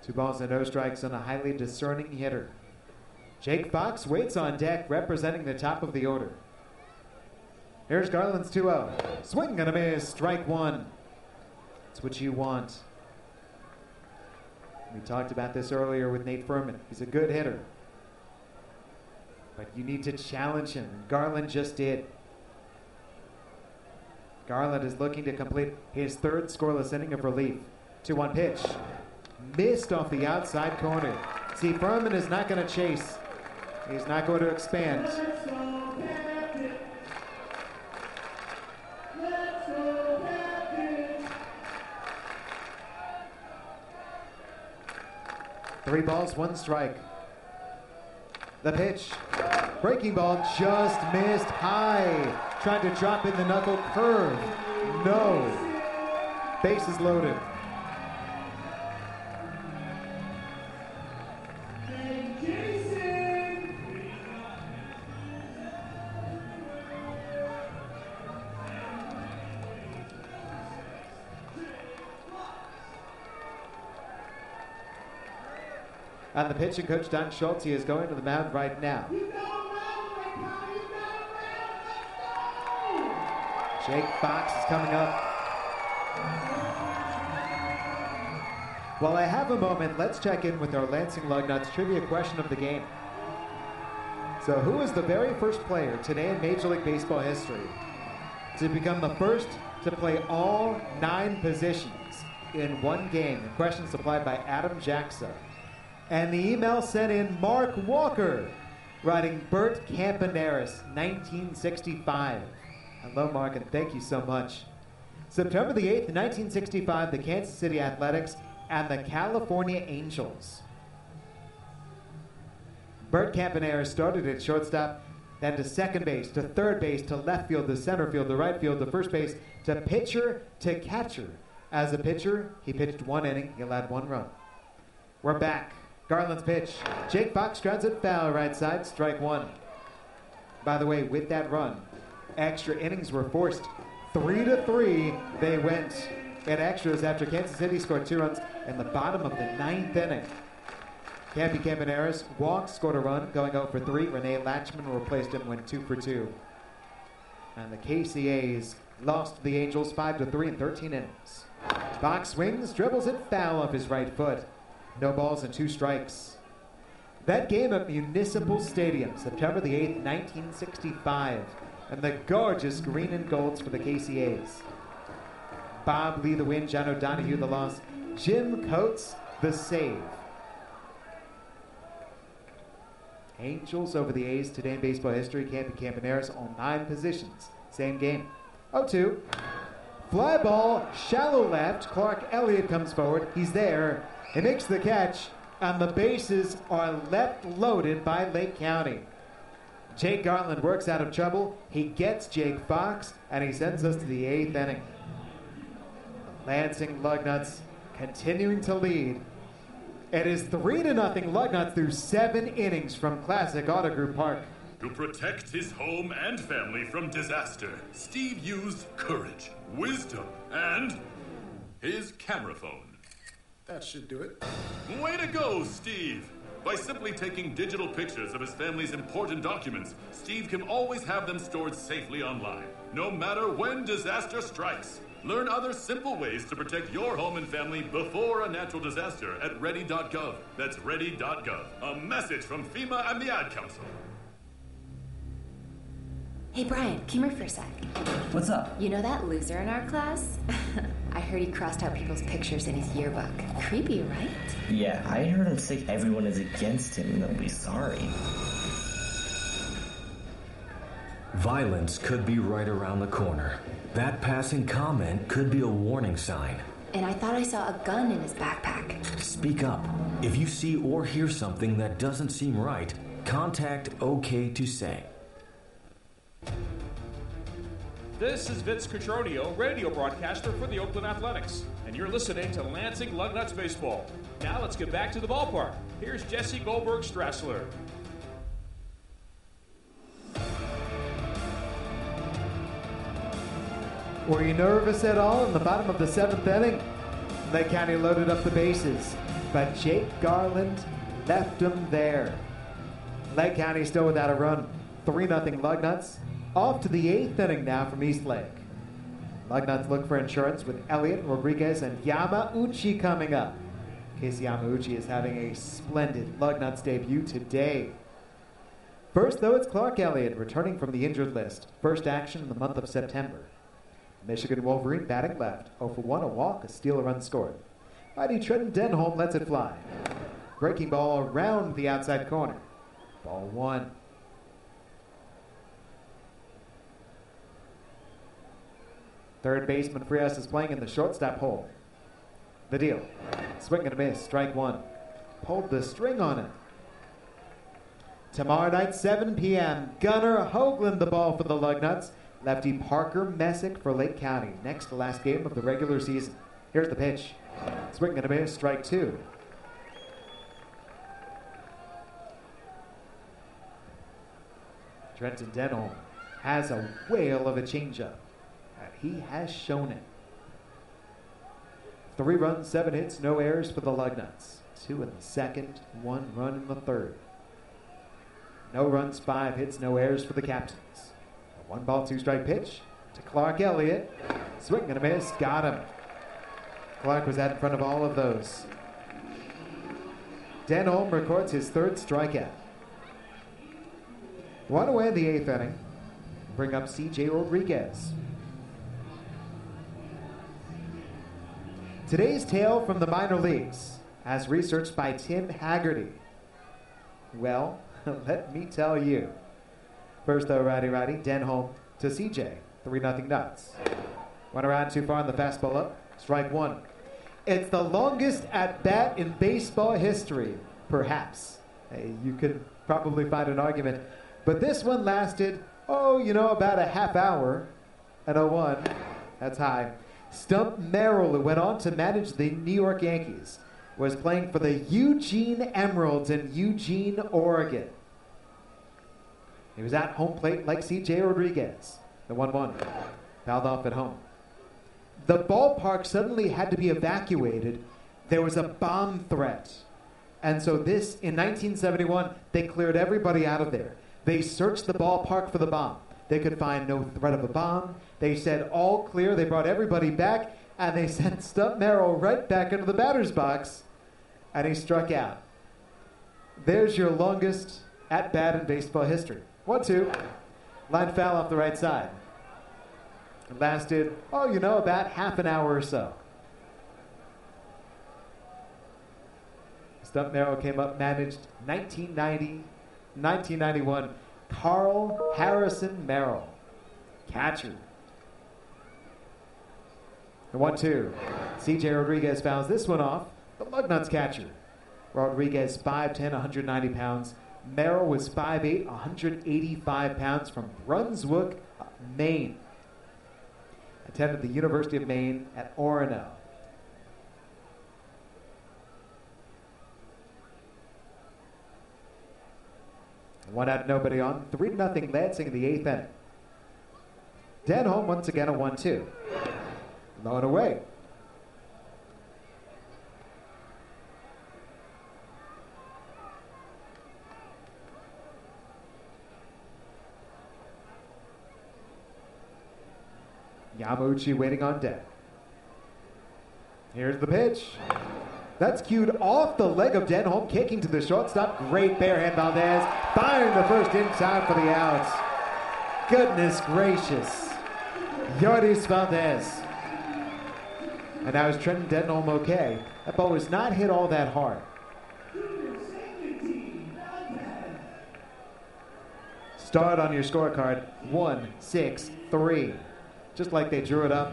2 balls and no strikes on a highly discerning hitter. Jake Fox waits on deck, representing the top of the order. Here's Garland's 2-0. Swing and a miss, strike one. That's what you want. We talked about this earlier with Nate Furman. He's a good hitter. But you need to challenge him. Garland just did. Garland is looking to complete his 3rd scoreless inning of relief. 2-1 pitch. Missed off the outside corner. See, Furman is not going to chase. He's not going to expand. Three balls, 1 strike. The pitch. Breaking ball just missed high. Trying to drop in the knuckle curve. No. Bases loaded. And the pitching coach, Don Schulte, is going to the mound right now. Jake Fox is coming up. While I have a moment, let's check in with our Lansing Lugnuts trivia question of the game. So who is the very first player today in Major League Baseball history to become the first to play all 9 positions in one game? The question supplied by Adam Jackson. And the email sent in Mark Walker, writing Bert Campaneris, 1965. Hello, Mark, and thank you so much. September the 8th, 1965, the Kansas City Athletics and the California Angels. Bert Campaneris started at shortstop, then to second base, to third base, to left field, to center field, to right field, to first base, to pitcher, to catcher. As a pitcher, he pitched 1 inning. He allowed 1 run. We're back. Garland's pitch. Jake Fox grounds it foul, right side, strike 1. By the way, with that run, extra innings were forced. 3-3, they went at extras after Kansas City scored 2 runs in the bottom of the 9th inning. Campy Campaneris walked, scored a run, going 0 for 3. Renee Latchman replaced him, went 2 for 2. And the KCAs lost to the Angels 5-3 in 13 innings. Fox swings, dribbles it foul off his right foot. No balls and 2 strikes. That game at Municipal Stadium, September the 8th, 1965. And the gorgeous green and golds for the KCAs. Bob Lee the win, John O'Donohue the loss, Jim Coates the save. Angels over the A's today in baseball history. Campy Campaneris all 9 positions. Same game. 0-2. Fly ball, shallow left. Clark Elliott comes forward. He's there. He makes the catch, and the bases are left loaded by Lake County. Jake Garland works out of trouble. He gets Jake Fox, and he sends us to the 8th inning. Lansing Lugnuts continuing to lead. It is 3-0 Lugnuts through 7 innings from Classic Auto Group Park. To protect his home and family from disaster, Steve used courage, wisdom, and his camera phone. That should do it. Way to go, Steve! By simply taking digital pictures of his family's important documents, Steve can always have them stored safely online, no matter when disaster strikes. Learn other simple ways to protect your home and family before a natural disaster at ready.gov. That's ready.gov. A message from FEMA and the Ad Council. Hey, Brian, come here for a sec. What's up? You know that loser in our class? I heard he crossed out people's pictures in his yearbook. Creepy, right? Yeah, I heard him say everyone is against him and they'll be sorry. Violence could be right around the corner. That passing comment could be a warning sign. And I thought I saw a gun in his backpack. Speak up. If you see or hear something that doesn't seem right, contact OK to Say. This is Vince Cotroneo, radio broadcaster for the Oakland Athletics, and you're listening to Lansing Lugnuts Baseball. Now let's get back to the ballpark. Here's Jesse Goldberg-Strassler. Were you nervous at all in the bottom of the 7th inning? Lake County loaded up the bases, but Jake Garland left them there. Lake County still without a run. 3-0 Lugnuts. Off to the 8th inning now from East Lake. Lugnuts look for insurance with Elliott, Rodriguez, and Yamauchi coming up. Casey Yamauchi is having a splendid Lugnuts debut today. First, though, it's Clark Elliott returning from the injured list. First action in the month of September. Michigan Wolverine batting left. 0 for 1, a walk, a steal, a run scored. Mighty Trenton Denholm lets it fly. Breaking ball around the outside corner. Ball 1. Third baseman Frias is playing in the shortstop hole. The deal. Swing and a miss. Strike 1. Pulled the string on it. Tomorrow night, 7 p.m. Gunnar Hoagland the ball for the Lugnuts. Lefty Parker Messick for Lake County. Next to last game of the regular season. Here's the pitch. Swing and a miss. Strike 2. Trenton Denholm has a whale of a changeup. He has shown it. 3 runs, 7 hits, no errors for the Lugnuts. 2 in the second, 1 run in the third. No runs, 5 hits, no errors for the captains. A 1-ball, 2-strike pitch to Clark Elliott. Swing and a miss, got him. Clark was out in front of all of those. Denholm records his 3rd strikeout. 1 away in the 8th inning. Bring up C.J. Rodriguez. Today's tale from the minor leagues, as researched by Tim Haggerty. Well, let me tell you. First, though, righty, Denholm to CJ. 3-0 Nuts. Went around too far on the fastball up. Strike 1. It's the longest at-bat in baseball history, perhaps. Hey, you could probably find an argument. But this one lasted, about a half hour. And 0-1. That's high. Stump Merrill, who went on to manage the New York Yankees, was playing for the Eugene Emeralds in Eugene, Oregon. He was at home plate like C.J. Rodriguez. The 1-1. Fouled off at home. The ballpark suddenly had to be evacuated. There was a bomb threat. And so in 1971, they cleared everybody out of there. They searched the ballpark for the bomb. They could find no threat of a bomb. They said all clear. They brought everybody back, and they sent Stump Merrill right back into the batter's box, and he struck out. There's your longest at-bat in baseball history. 1-2. Line foul off the right side. It lasted, about half an hour or so. Stump Merrill came up, managed 1990, 1991. Carl Harrison Merrill, catcher. The 1-2. C.J. Rodriguez fouls this one off. The Lugnuts catcher. Rodriguez, 5'10", 190 pounds. Merrill was 5'8", 185 pounds from Brunswick, Maine. Attended the University of Maine at Orono. One out, nobody on. 3-0 Lansing in the 8th inning. Denholm once again a 1-2. Low and away. Yamauchi waiting on deck. Here's the pitch. That's cued off the leg of Denholm, kicking to the shortstop. Great barehand Valdez, firing the first in time for the outs. Goodness gracious. Yordis Valdez. And now is Trenton Denholm okay? That ball was not hit all that hard. Start on your scorecard, 1-6-3. Just like they drew it up.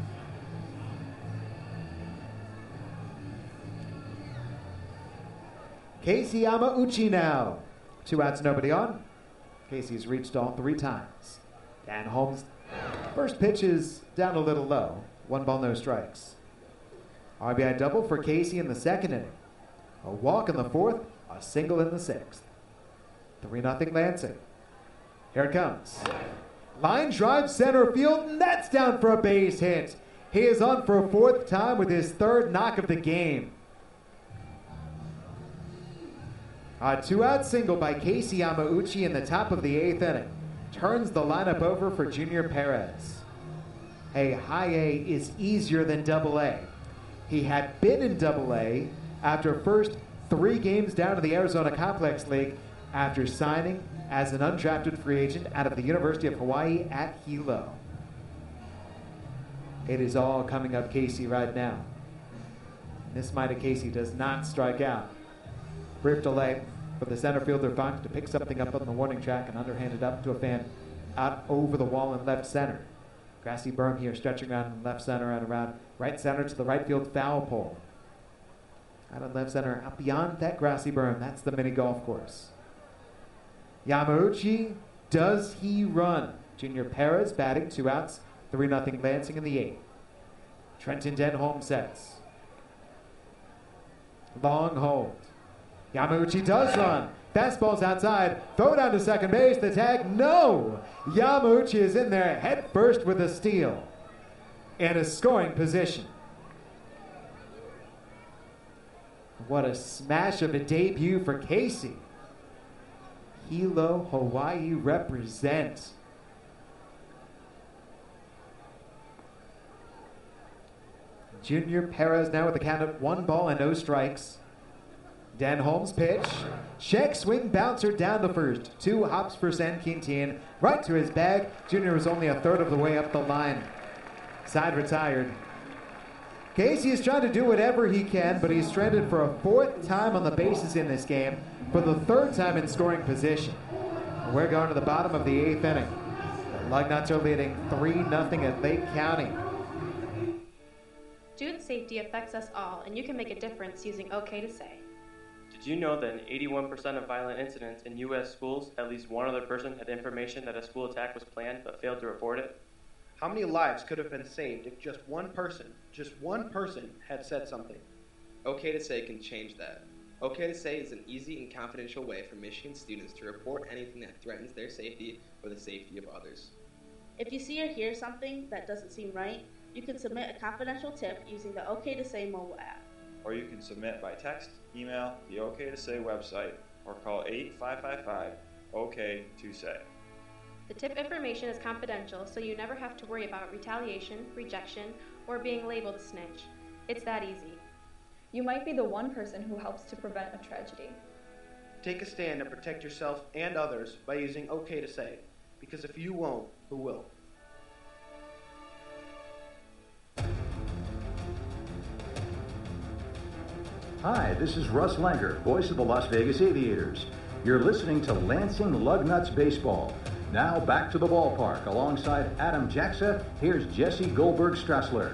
Casey Yamauchi now. 2 outs, nobody on. Casey's reached all 3 times. Denholm's first pitch is down a little low. 1 ball, no strikes. RBI double for Casey in the 2nd inning. A walk in the 4th, a single in the 6th. 3-0 Lansing. Here it comes. Line drive center field, and that's down for a base hit. He is on for a fourth time with his third knock of the game. A 2-out single by Casey Yamauchi in the top of the 8th inning turns the lineup over for Junior Perez. Hey, high A is easier than double A. He had been in double A after first 3 games down to the Arizona Complex League after signing as an undrafted free agent out of the University of Hawaii at Hilo. It is all coming up Casey right now. This Mida Casey does not strike out. Brief delay for the center fielder Funk to pick something up on the warning track and underhand it up to a fan out over the wall in left center. Grassy berm here stretching around in left center and around right center to the right field foul pole. Out in left center, out beyond that grassy berm, that's the mini golf course. Yamauchi, does he run? Junior Perez batting, 2 outs, 3-0 Lansing in the 8th. Trenton Denholm sets. Long hold. Yamauchi does run. Fastball's outside. Throw down to second base. The tag, no! Yamauchi is in there head first with a steal. In a scoring position. What a smash of a debut for Casey. Hilo, Hawaii represents. Junior Perez now with the count of 1 ball and no strikes. Denholm's pitch. Check swing bouncer down the first. 2 hops for San Quintin. Right to his bag. Junior was only a third of the way up the line. Side retired. Casey is trying to do whatever he can, but he's stranded for a 4th time on the bases in this game, for the 3rd time in scoring position. We're going to the bottom of the 8th inning. The Lugnuts are leading 3-0 at Lake County. Student safety affects us all, and you can make a difference using OK to Say. Did you know that in 81% of violent incidents in U.S. schools, at least one other person had information that a school attack was planned but failed to report it? How many lives could have been saved if just one person had said something? OK to Say can change that. OK to Say is an easy and confidential way for Michigan students to report anything that threatens their safety or the safety of others. If you see or hear something that doesn't seem right, you can submit a confidential tip using the OK to Say mobile app. Or you can submit by text, email, the OK to Say website, or call 855-OK-to-SAY. The tip information is confidential, so you never have to worry about retaliation, rejection, or being labeled a snitch. It's that easy. You might be the one person who helps to prevent a tragedy. Take a stand and protect yourself and others by using OK to Say, because if you won't, who will? Hi, this is Russ Langer, voice of the Las Vegas Aviators. You're listening to Lansing Lugnuts Baseball. Now back to the ballpark. Alongside Adam Jacksa, here's Jesse Goldberg-Strassler.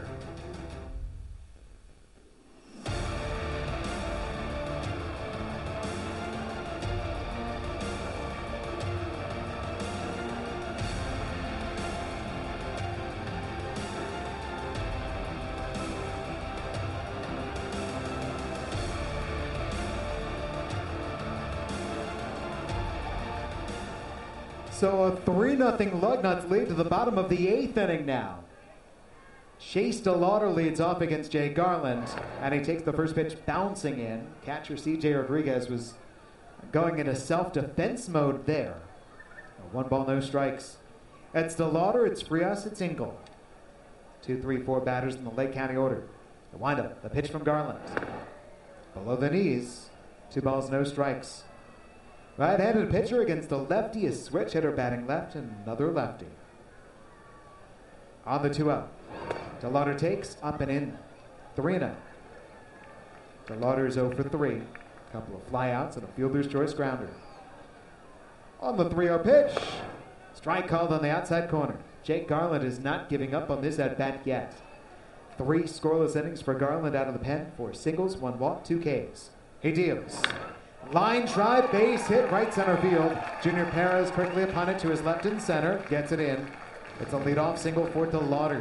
So a 3-0 Lugnuts lead to the bottom of the 8th inning now. Chase DeLauder leads off against Jay Garland, and he takes the first pitch bouncing in. Catcher C.J. Rodriguez was going into self-defense mode there. 1 ball, no strikes. It's DeLauder, it's Frias, it's Engel. 2, 3, 4 batters in the Lake County order. The windup, the pitch from Garland. Below the knees, 2 balls, no strikes. Right-handed pitcher against a lefty, a switch hitter batting left, and another lefty. On the 2-0. DeLauder takes, up and in, 3-0. DeLauder is 0 for 3. A couple of flyouts and a fielder's choice grounder. On the 3-0 pitch. Strike called on the outside corner. Jake Garland is not giving up on this at-bat yet. 3 scoreless innings for Garland out of the pen, 4 singles, 1 walk, 2 Ks. He deals. Line drive, base hit, right center field. Junior Perez quickly upon it to his left and center. Gets it in. It's a leadoff single for DeLauder.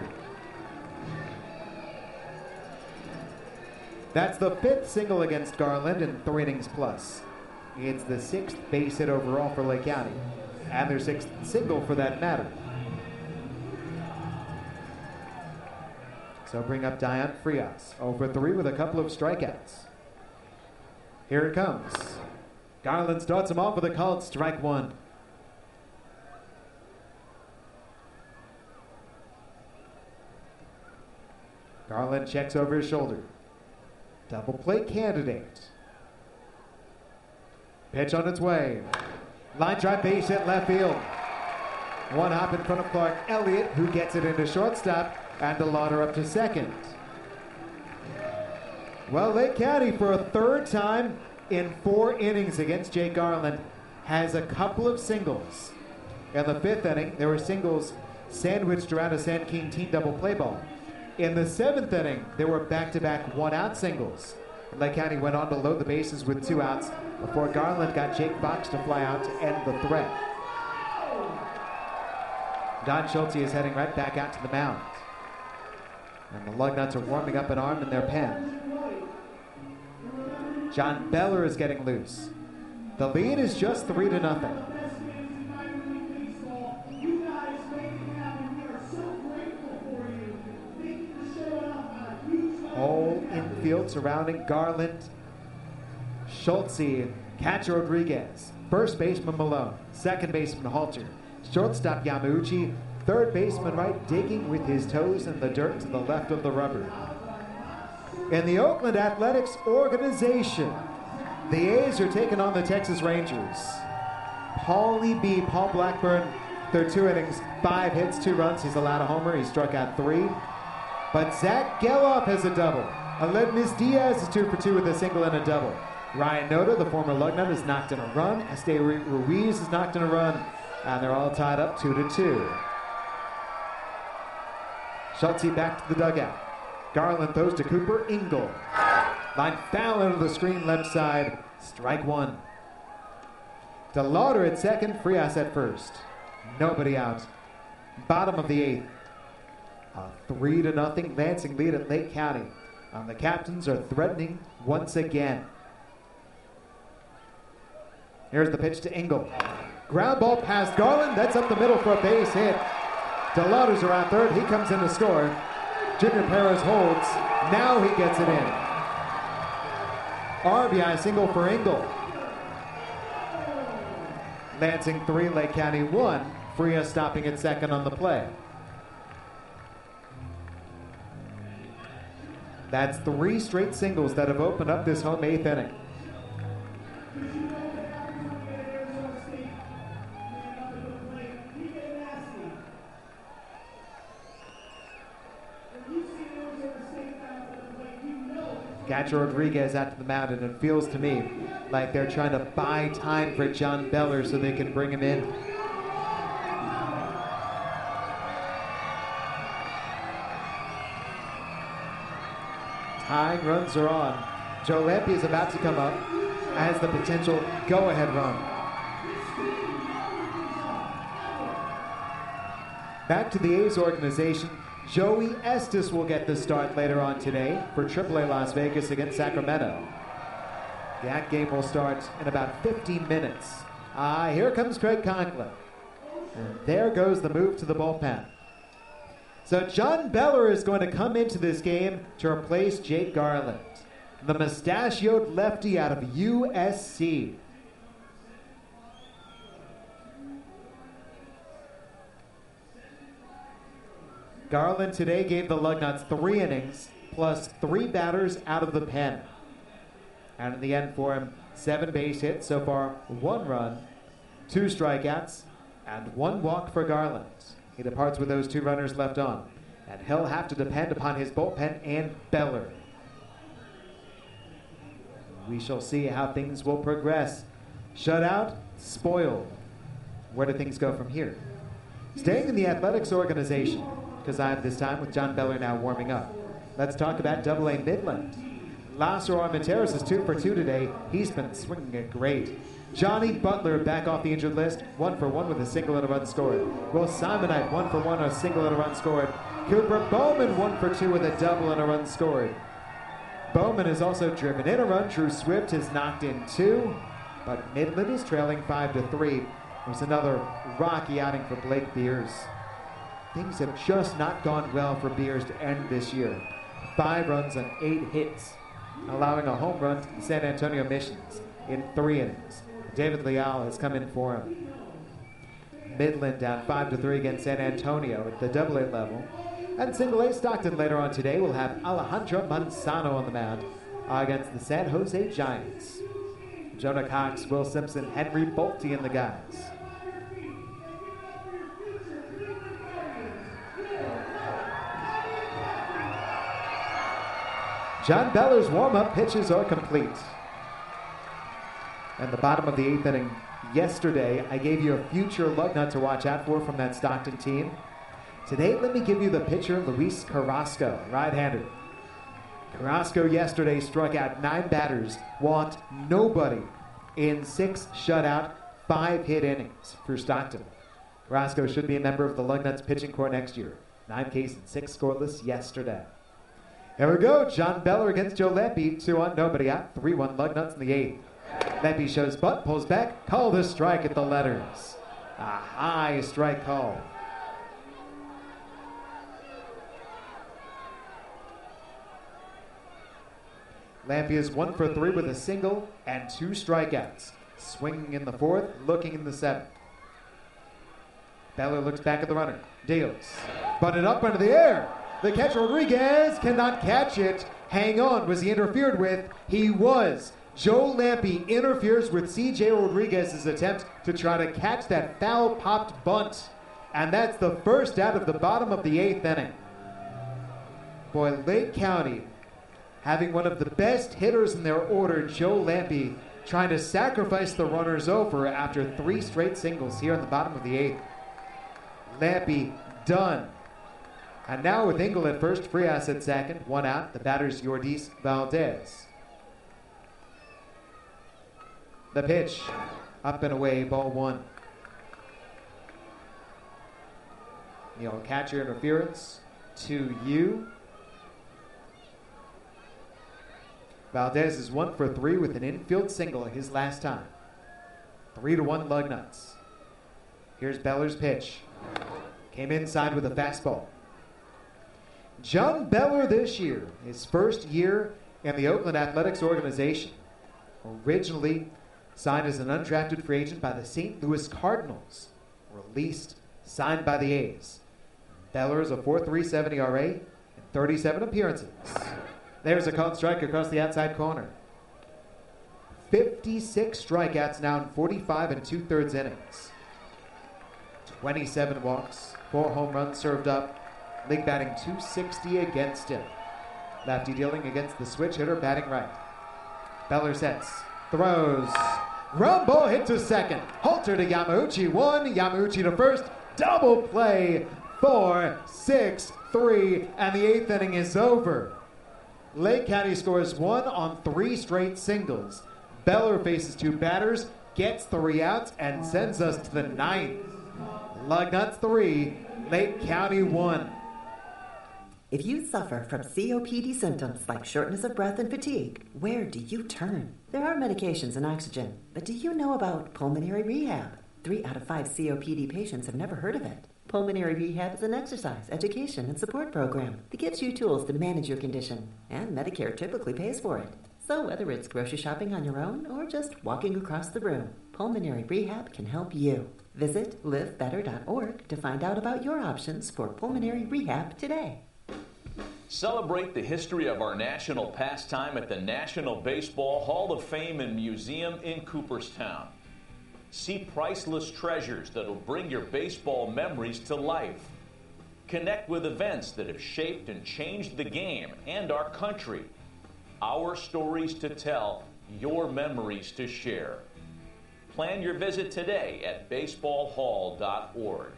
That's the 5th single against Garland in 3 innings plus. It's the 6th base hit overall for Lake County. And their 6th single for that matter. So bring up Dion Frias, 0 for 3 with a couple of strikeouts. Here it comes. Garland starts him off with a called strike 1. Garland checks over his shoulder. Double play candidate. Pitch on its way. Line drive base hit left field. One hop in front of Clark Elliott, who gets it into shortstop, and DeLauder up to second. Well, Lake County, for a third time in 4 innings against Jake Garland, has a couple of singles. In the 5th inning, there were singles sandwiched around a San Keene team double play ball. In the 7th inning, there were back-to-back one-out singles. Lake County went on to load the bases with 2 outs before Garland got Jake Fox to fly out to end the threat. Don Schulte is heading right back out to the mound. And the Lugnuts are warming up an arm in their pen. John Beller is getting loose. The lead is just 3-0. Whole infield surrounding Garland, Schulte, catcher Rodriguez, first baseman Malone, second baseman Halter, shortstop Yamauchi, third baseman right digging with his toes in the dirt to the left of the rubber. In the Oakland Athletics organization, the A's are taking on the Texas Rangers. Paul Blackburn, through 2 innings, 5 hits, 2 runs. He's allowed a homer. He struck out 3. But Zach Geloff has a double. Aledmus Diaz is 2 for 2 with a single and a double. Ryan Noda, the former Lugnut, has knocked in a run. Estee Ruiz has knocked in a run. And they're all tied up 2-2. Schulte back to the dugout. Garland throws to Cooper Engel. Line foul into the screen left side. Strike 1. DeLauder at second, Frias at first. Nobody out. Bottom of the 8th. A 3-0 Lansing lead at Lake County. And the captains are threatening once again. Here's the pitch to Engel. Ground ball past Garland. That's up the middle for a base hit. DeLauder's around third. He comes in to score. Junior Perez holds. Now he gets it in. RBI single for Engel. Lansing 3, Lake County 1. Frias stopping at second on the play. That's 3 straight singles that have opened up this home 8th inning. Catcher Rodriguez out to the mound, and it feels to me like they're trying to buy time for John Beller so they can bring him in. Tying runs are on. Joe Lampe is about to come up as the potential go-ahead run. Back to the A's organization. Joey Estes will get the start later on today for AAA Las Vegas against Sacramento. That game will start in about 15 minutes. Here comes Craig Conklin. And there goes the move to the bullpen. So John Beller is going to come into this game to replace Jake Garland, the mustachioed lefty out of USC. Garland today gave the Lugnuts 3 innings plus 3 batters out of the pen. And in the end for him, 7 base hits, so far 1 run, 2 strikeouts, and 1 walk for Garland. He departs with those 2 runners left on, and he'll have to depend upon his bullpen and Beller. We shall see how things will progress. Shutout, spoiled. Where do things go from here? Staying in the athletics organization, because I have this time with John Beller now warming up. Let's talk about AA Midland. Lasser Armenteros is 2 for 2 today. He's been swinging it great. Johnny Butler back off the injured list, 1 for 1 with a single and a run scored. Will Simonite 1 for 1, a single and a run scored. Cooper Bowman 1 for 2 with a double and a run scored. Bowman has also driven in a run. Drew Swift has knocked in 2, but Midland is trailing 5-3. There's another rocky outing for Blake Beers. things have just not gone well for Beers to end this year. 5 runs on 8 hits, allowing a home run to the San Antonio Missions in 3 innings. David Leal has come in for him. Midland down 5-3 against San Antonio at the AA level. And Single A Stockton later on today will have Alejandro Manzano on the mound against the San Jose Giants. Jonah Cox, Will Simpson, Henry Bolte in the guys. John Beller's warm-up pitches are complete. And the bottom of the 8th inning yesterday, I gave you a future lug nut to watch out for from that Stockton team. Today, let me give you the pitcher, Luis Carrasco, right-hander. Carrasco yesterday struck out 9 batters, walked nobody in 6 shutout, 5-hit innings for Stockton. Carrasco should be a member of the Lugnuts pitching corps next year. 9 Ks and 6 scoreless yesterday. Here we go. John Beller against Joe Lempe. 2-1, nobody out. 3-1 Lugnuts in the 8th. Lempe shows butt, pulls back, call the strike at the letters. A high strike call. Lempe is 1 for 3 with a single and 2 strikeouts. Swinging in the 4th, looking in the 7th. Beller looks back at the runner. Deals. Bunted up into the air. The catcher Rodriguez cannot catch it. Hang on. Was he interfered with? He was. Joe Lempe interferes with C.J. Rodriguez's attempt to try to catch that foul-popped bunt. And that's the first out of the bottom of the 8th inning. Boy, Lake County having one of the best hitters in their order, Joe Lempe, trying to sacrifice the runners over after 3 straight singles here in the bottom of the 8th. Lempe done. And now with Engel at first, Frias at second, 1 out. The batter's Yordis Valdez. The pitch, up and away, ball 1. Catcher interference to you. Valdez is 1 for 3 with an infield single his last time. 3-1 Lugnuts. Here's Beller's pitch. Came inside with a fastball. John Beller this year, his first year in the Oakland Athletics organization. Originally signed as an undrafted free agent by the St. Louis Cardinals. Released, signed by the A's. Beller is a 4.37 ERA in 37 appearances. There's a called strike across the outside corner. 56 strikeouts now in 45 2/3 innings. 27 walks, 4 home runs served up. League batting .260 against him. Lefty dealing against the switch hitter batting right. Beller sets, throws. Ground ball hit to second. Halter to Yamauchi 1, Yamauchi to first. Double play, 4-6-3, and the 8th inning is over. Lake County scores 1 on 3 straight singles. Beller faces 2 batters, gets 3 outs, and sends us to the 9th. Lugnuts 3, Lake County 1. If you suffer from COPD symptoms like shortness of breath and fatigue, where do you turn? There are medications and oxygen, but do you know about pulmonary rehab? 3 out of 5 COPD patients have never heard of it. Pulmonary Rehab is an exercise, education, and support program that gives you tools to manage your condition, and Medicare typically pays for it. So whether it's grocery shopping on your own or just walking across the room, Pulmonary Rehab can help you. Visit livebetter.org to find out about your options for pulmonary rehab today. Celebrate the history of our national pastime at the National Baseball Hall of Fame and Museum in Cooperstown. See priceless treasures that'll bring your baseball memories to life. Connect with events that have shaped and changed the game and our country. Our stories to tell, your memories to share. Plan your visit today at baseballhall.org.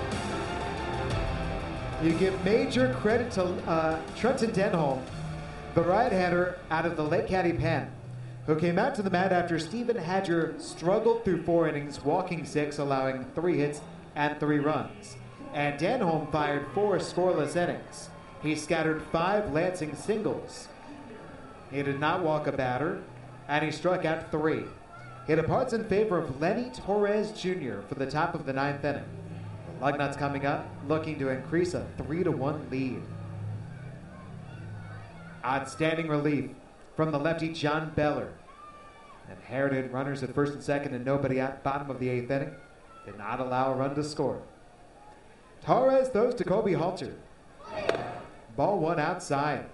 You give major credit to Trenton Denholm the right-hander out of the Lake County Pen, who came out to the mat after Stephen Hadger struggled through 4 innings, walking 6, allowing 3 hits and 3 runs. And Denholm fired 4 scoreless innings. He scattered 5 Lansing singles. He did not walk a batter, and he struck out 3. He departs in favor of Lenny Torres Jr. for the top of the 9th inning. The Lugnuts coming up, looking to increase a 3-1 lead. Outstanding relief from the lefty John Beller. Inherited runners at first and second and nobody out bottom of the 8th inning. Did not allow a run to score. Torres throws to Kobe Halter. Ball 1 outside.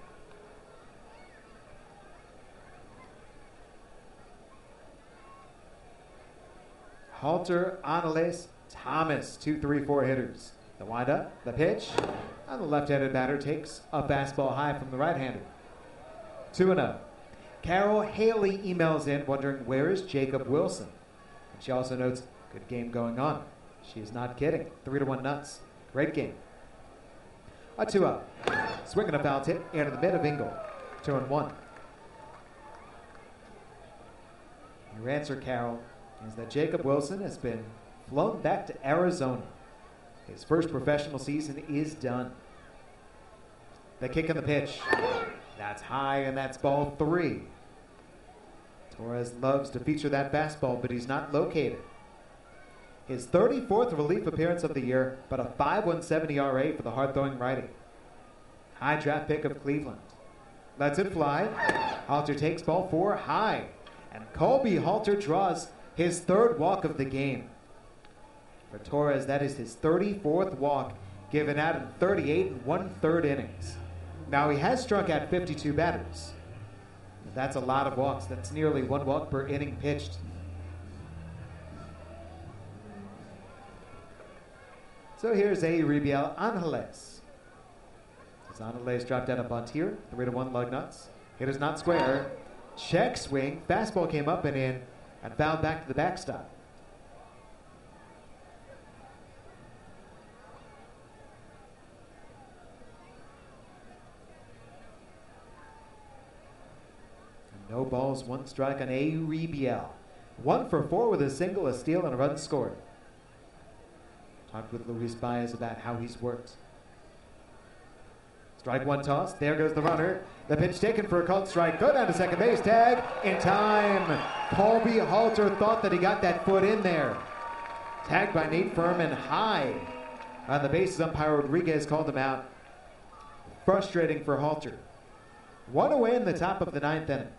Halter, Anales, Thomas, 2-3-4 hitters. The windup, the pitch, and the left-handed batter takes a fastball high from the right-hander. 2-0. Carol Haley emails in wondering where is Jacob Wilson. And she also notes, good game going on. She is not kidding. 3-1 Nuts. Great game. A 2-0. Swinging a foul tip into the mid of Engel. 2-1. Your answer, Carol, is that Jacob Wilson has been flown back to Arizona. His first professional season is done. The kick and the pitch. That's high, and that's ball 3. Torres loves to feature that fastball, but he's not located. His 34th relief appearance of the year, but a 5.17 ERA for the hard-throwing righty. High draft pick of Cleveland. Lets it fly. Halter takes ball 4 high, and Colby Halter draws his 3rd walk of the game. For Torres, that is his 34th walk, given out in 38 1/3 innings. Now, he has struck out 52 batters. But that's a lot of walks. That's nearly 1 walk per inning pitched. So here's Euribiel Angeles. As Angeles dropped out a bunt here, 3-1 Lugnuts. Hitters not square. Check swing. Fastball came up and in, and fouled back to the backstop. No balls, 1 strike on Euribiel. 1 for 4 with a single, a steal, and a run scored. Talked with Luis Baez about how he's worked. Strike 1 toss. There goes the runner. The pitch taken for a called strike. Go down to second base. Tag in time. Colby Halter thought that he got that foot in there. Tagged by Nate Furman high. On the bases, umpire Rodriguez called him out. Frustrating for Halter. 1 away in the top of the 9th inning.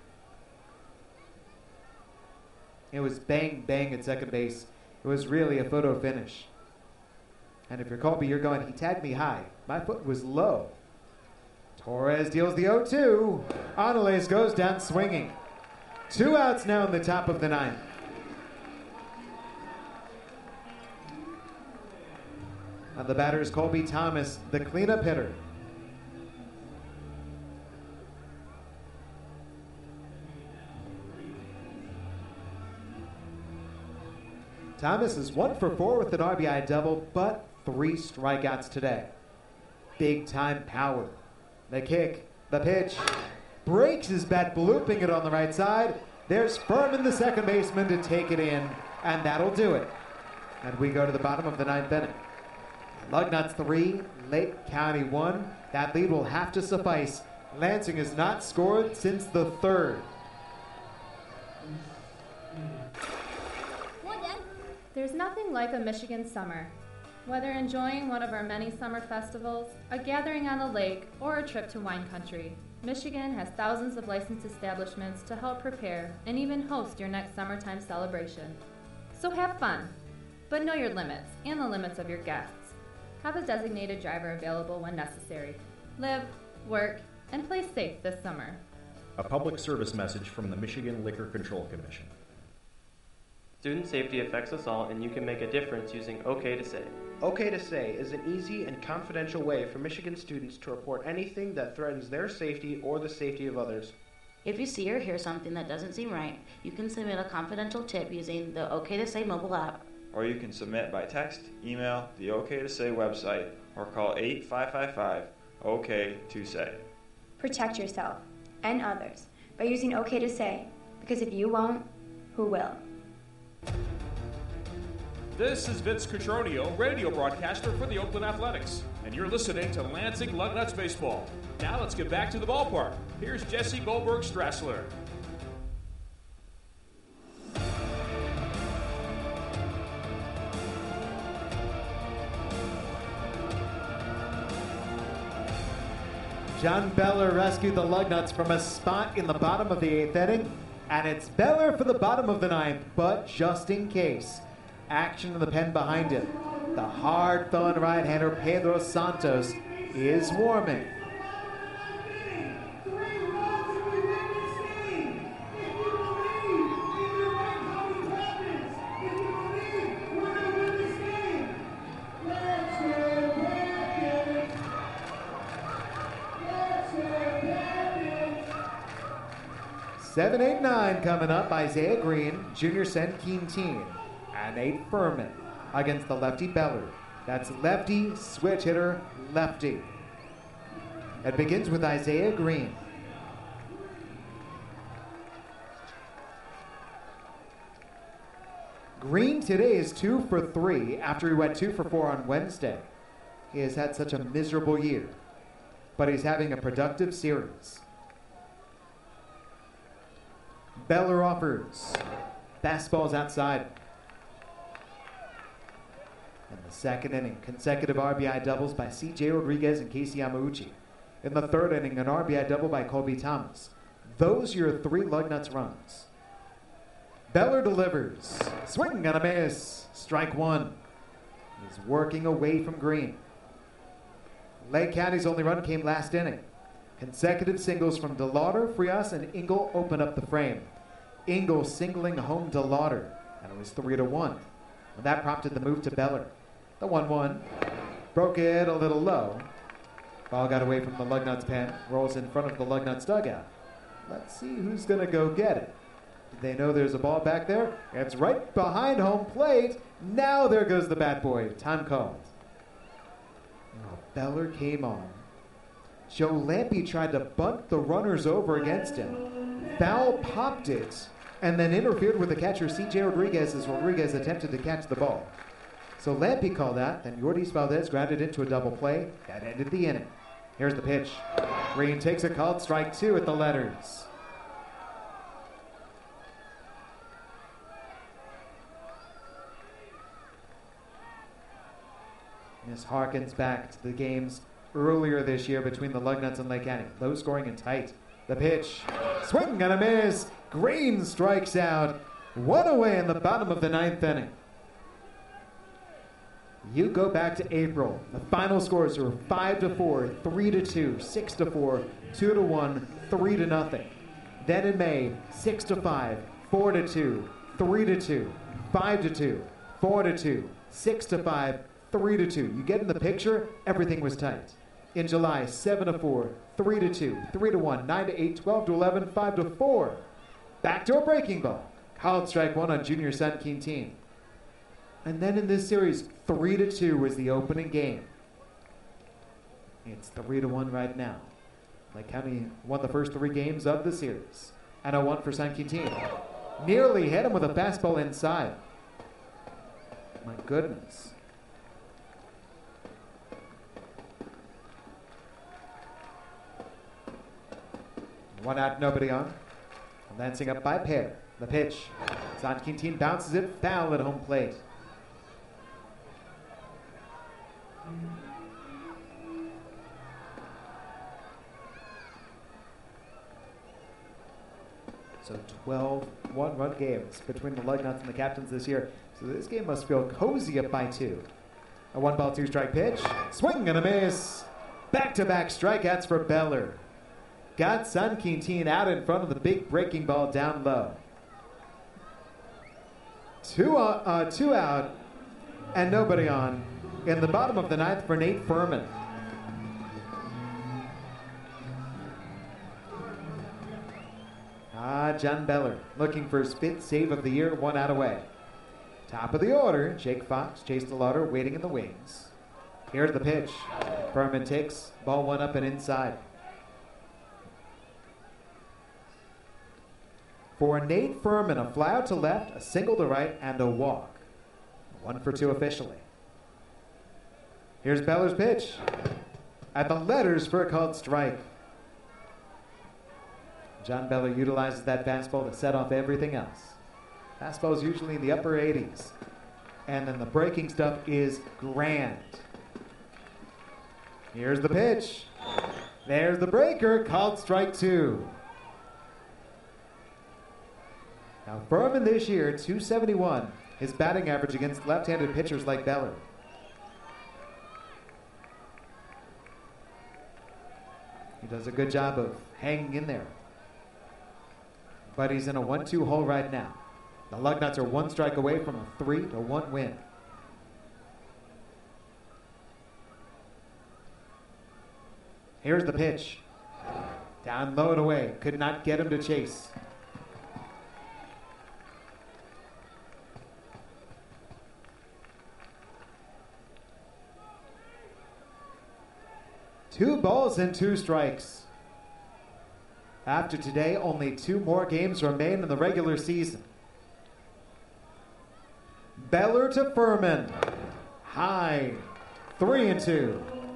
It was bang, bang at second base. It was really a photo finish. And if you're Colby, you're going, he tagged me high. My foot was low. Torres deals the 0-2. Angeles goes down swinging. 2 outs now in the top of the 9th. And the batter is Colby Thomas, the cleanup hitter. Thomas is 1 for 4 with an RBI double, but 3 strikeouts today. Big time power. The kick, the pitch, breaks his bat, blooping it on the right side. There's Furman, the second baseman, to take it in, and that'll do it. And we go to the bottom of the 9th inning. Lugnuts 3, Lake County 1. That lead will have to suffice. Lansing has not scored since the 3rd. There's nothing like a Michigan summer. Whether enjoying one of our many summer festivals, a gathering on the lake, or a trip to wine country, Michigan has thousands of licensed establishments to help prepare and even host your next summertime celebration. So have fun, but know your limits and the limits of your guests. Have a designated driver available when necessary. Live, work, and play safe this summer. A public service message from the Michigan Liquor Control Commission. Student safety affects us all, and you can make a difference using OK to Say. OK to Say is an easy and confidential way for Michigan students to report anything that threatens their safety or the safety of others. If you see or hear something that doesn't seem right, you can submit a confidential tip using the OK to Say mobile app. Or you can submit by text, email, the OK to Say website, or call 8555-OK to Say. Protect yourself and others by using OK to Say, because if you won't, who will? This is Vince Cotroneo, radio broadcaster for the Oakland Athletics, and you're listening to Lansing Lugnuts Baseball. Now let's get back to the ballpark. Here's Jesse Goldberg-Strassler. John Beller rescued the Lugnuts from a spot in the bottom of the 8th inning, and it's Beller for the bottom of the 9th, but just in case. Action in the pen behind him. The hard-throwing right-hander Pedro Santos is warming. Seven, 8, 9 coming up. Isaiah Green, Junior Sen Quintin, and Nate Furman against the lefty Beller. That's lefty, switch hitter, lefty. It begins with Isaiah Green. Green today is 2 for 3 after he went 2 for 4 on Wednesday. He has had such a miserable year, but he's having a productive series. Beller offers. Fastballs outside. In the second inning, consecutive RBI doubles by C.J. Rodriguez and Casey Yamauchi. In the third inning, an RBI double by Colby Thomas. Those are your 3 Lugnuts runs. Beller delivers. Swing and a miss. Strike 1. He's working away from Green. Lake County's only run came last inning. Consecutive singles from DeLauder, Frias, and Engel open up the frame. Engel singling home DeLauder, and it was 3-1. And that prompted the move to Beller. The 1-1. Broke it a little low. Ball got away from the Lugnuts pen. Rolls in front of the Lugnuts dugout. Let's see who's going to go get it. They know there's a ball back there. It's right behind home plate. Now there goes the bat boy. Time called. Oh, Beller came on. Joe Lampe tried to bunt the runners over against him. Foul popped it and then interfered with the catcher C.J. Rodriguez as Rodriguez attempted to catch the ball. So Lampe called that, then Yordis Valdez grounded into a double play. That ended the inning. Here's the pitch. Green takes a called strike 2 at the letters. This harkens back to the games earlier this year between the Lugnuts and Lake County. Low scoring and tight. The pitch. Swing and a miss. Green strikes out. 1 away in the bottom of the 9th inning. You go back to April. The final scores were 5-4, 3-2, 6-4, 2-1, 3-0. Then in May, 6-5, 4-2, 3-2, 5-2, 4-2, 6-5, 3-2. You get in the picture? Everything was tight. In July, 7-4, 3-2, 3-1, 9-8, 12-11, 5-4. Back to a breaking ball. Called strike 1 on Junior Sen Quintin. And then in this series, 3-2 was the opening game. It's 3-1 right now. Lake County won the first 3 games of the series. And a 1 for Sen Quintin. Nearly hit him with a fastball inside. My goodness. 1 out, nobody on. Lancing up by pair. The pitch. Sen Quintin bounces it foul at home plate. So 12 one-run games between the Lugnuts and the Captains this year. So this game must feel cozy up by 2. A 1-ball, 2-strike pitch. Swing and a miss. Back-to-back strikeouts for Beller. Got Sen Quintin out in front of the big breaking ball down low. 2 out and nobody on in the bottom of the 9th for Nate Furman. John Beller looking for his 5th save of the year, 1 out away. Top of the order, Jake Fox, Chase DeLauder waiting in the wings. Here's the pitch. Furman takes, ball 1 up and inside. For Nate Furman, a fly out to left, a single to right, and a walk. 1 for 2 officially. Here's Beller's pitch. At the letters for a called strike. John Beller utilizes that fastball to set off everything else. Fastball is usually in the upper 80s. And then the breaking stuff is grand. Here's the pitch. There's the breaker, called strike 2. Now Furman this year, 271, his batting average against left-handed pitchers like Beller. He does a good job of hanging in there. But he's in a 1-2 hole right now. The Lugnuts are 1 strike away from a 3-1 win. Here's the pitch. Down low and away. Could not get him to chase. Two balls and 2 strikes. After today, only 2 more games remain in the regular season. Beller to Furman. High. 3-2.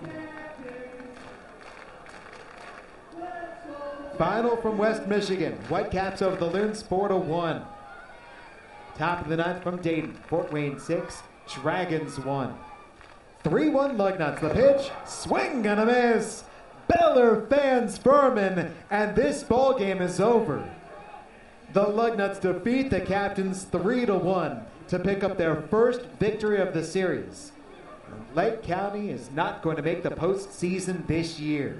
Final from West Michigan. Whitecaps over the Loons 4-1. Top of the 9th from Dayton. Fort Wayne 6. Dragons 1. 3-1 Lugnuts. The pitch. Swing and a miss. Beller fans Furman. And this ball game is over. The Lugnuts defeat the Captains 3-1 to pick up their first victory of the series. Lake County is not going to make the postseason this year.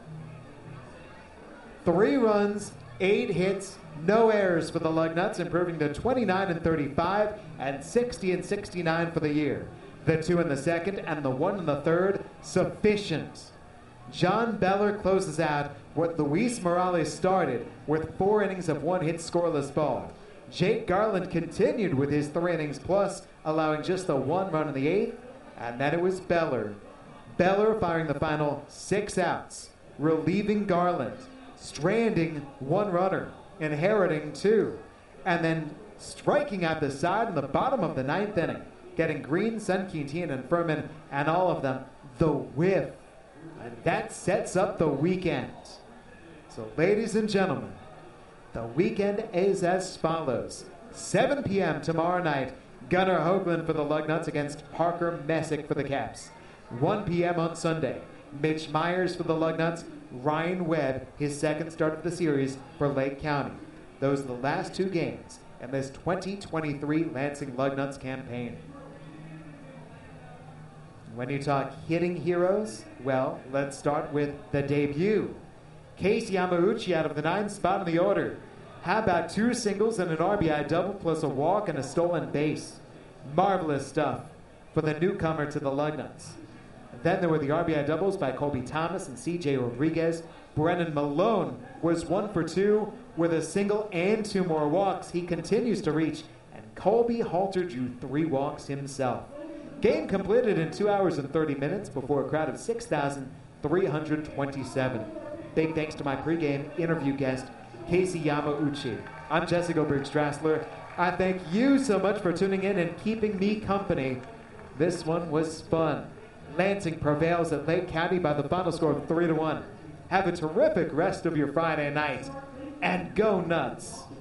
3 runs, 8 hits, no errors for the Lugnuts, improving to 29-35 and 60-69 for the year. The 2 in the second and the 1 in the third, sufficient. John Beller closes out what Luis Morales started with 4 innings of 1-hit scoreless ball. Jake Garland continued with his 3 innings plus, allowing just the 1 run in the 8th, and then it was Beller. Beller firing the final 6 outs, relieving Garland, stranding 1 runner, inheriting 2, and then striking out the side in the bottom of the 9th inning, getting Green, Sun Quintin, and Furman, and all of them, the whiff. And that sets up the weekend. So, ladies and gentlemen, the weekend is as follows. 7 p.m. tomorrow night, Gunnar Hoagland for the Lugnuts against Parker Messick for the Caps. 1 p.m. on Sunday, Mitch Myers for the Lugnuts, Ryan Webb, his second start of the series for Lake County. Those are the last 2 games in this 2023 Lansing Lugnuts campaign. When you talk hitting heroes, well, let's start with the debut. Casey Yamauchi out of the 9th spot in the order. How about 2 singles and an RBI double plus a walk and a stolen base? Marvelous stuff for the newcomer to the Lugnuts. Then there were the RBI doubles by Colby Thomas and C.J. Rodriguez. Brennan Malone was 1 for 2 with a single and 2 more walks. He continues to reach, and Colby Halter drew 3 walks himself. Game completed in 2 hours and 30 minutes before a crowd of 6,327. Big thanks to my pregame interview guest, Casey Yamauchi. I'm Jesse Goldberg-Strassler. I thank you so much for tuning in and keeping me company. This one was fun. Lansing prevails at Lake County by the final score of 3-1. Have a terrific rest of your Friday night, and go Nuts!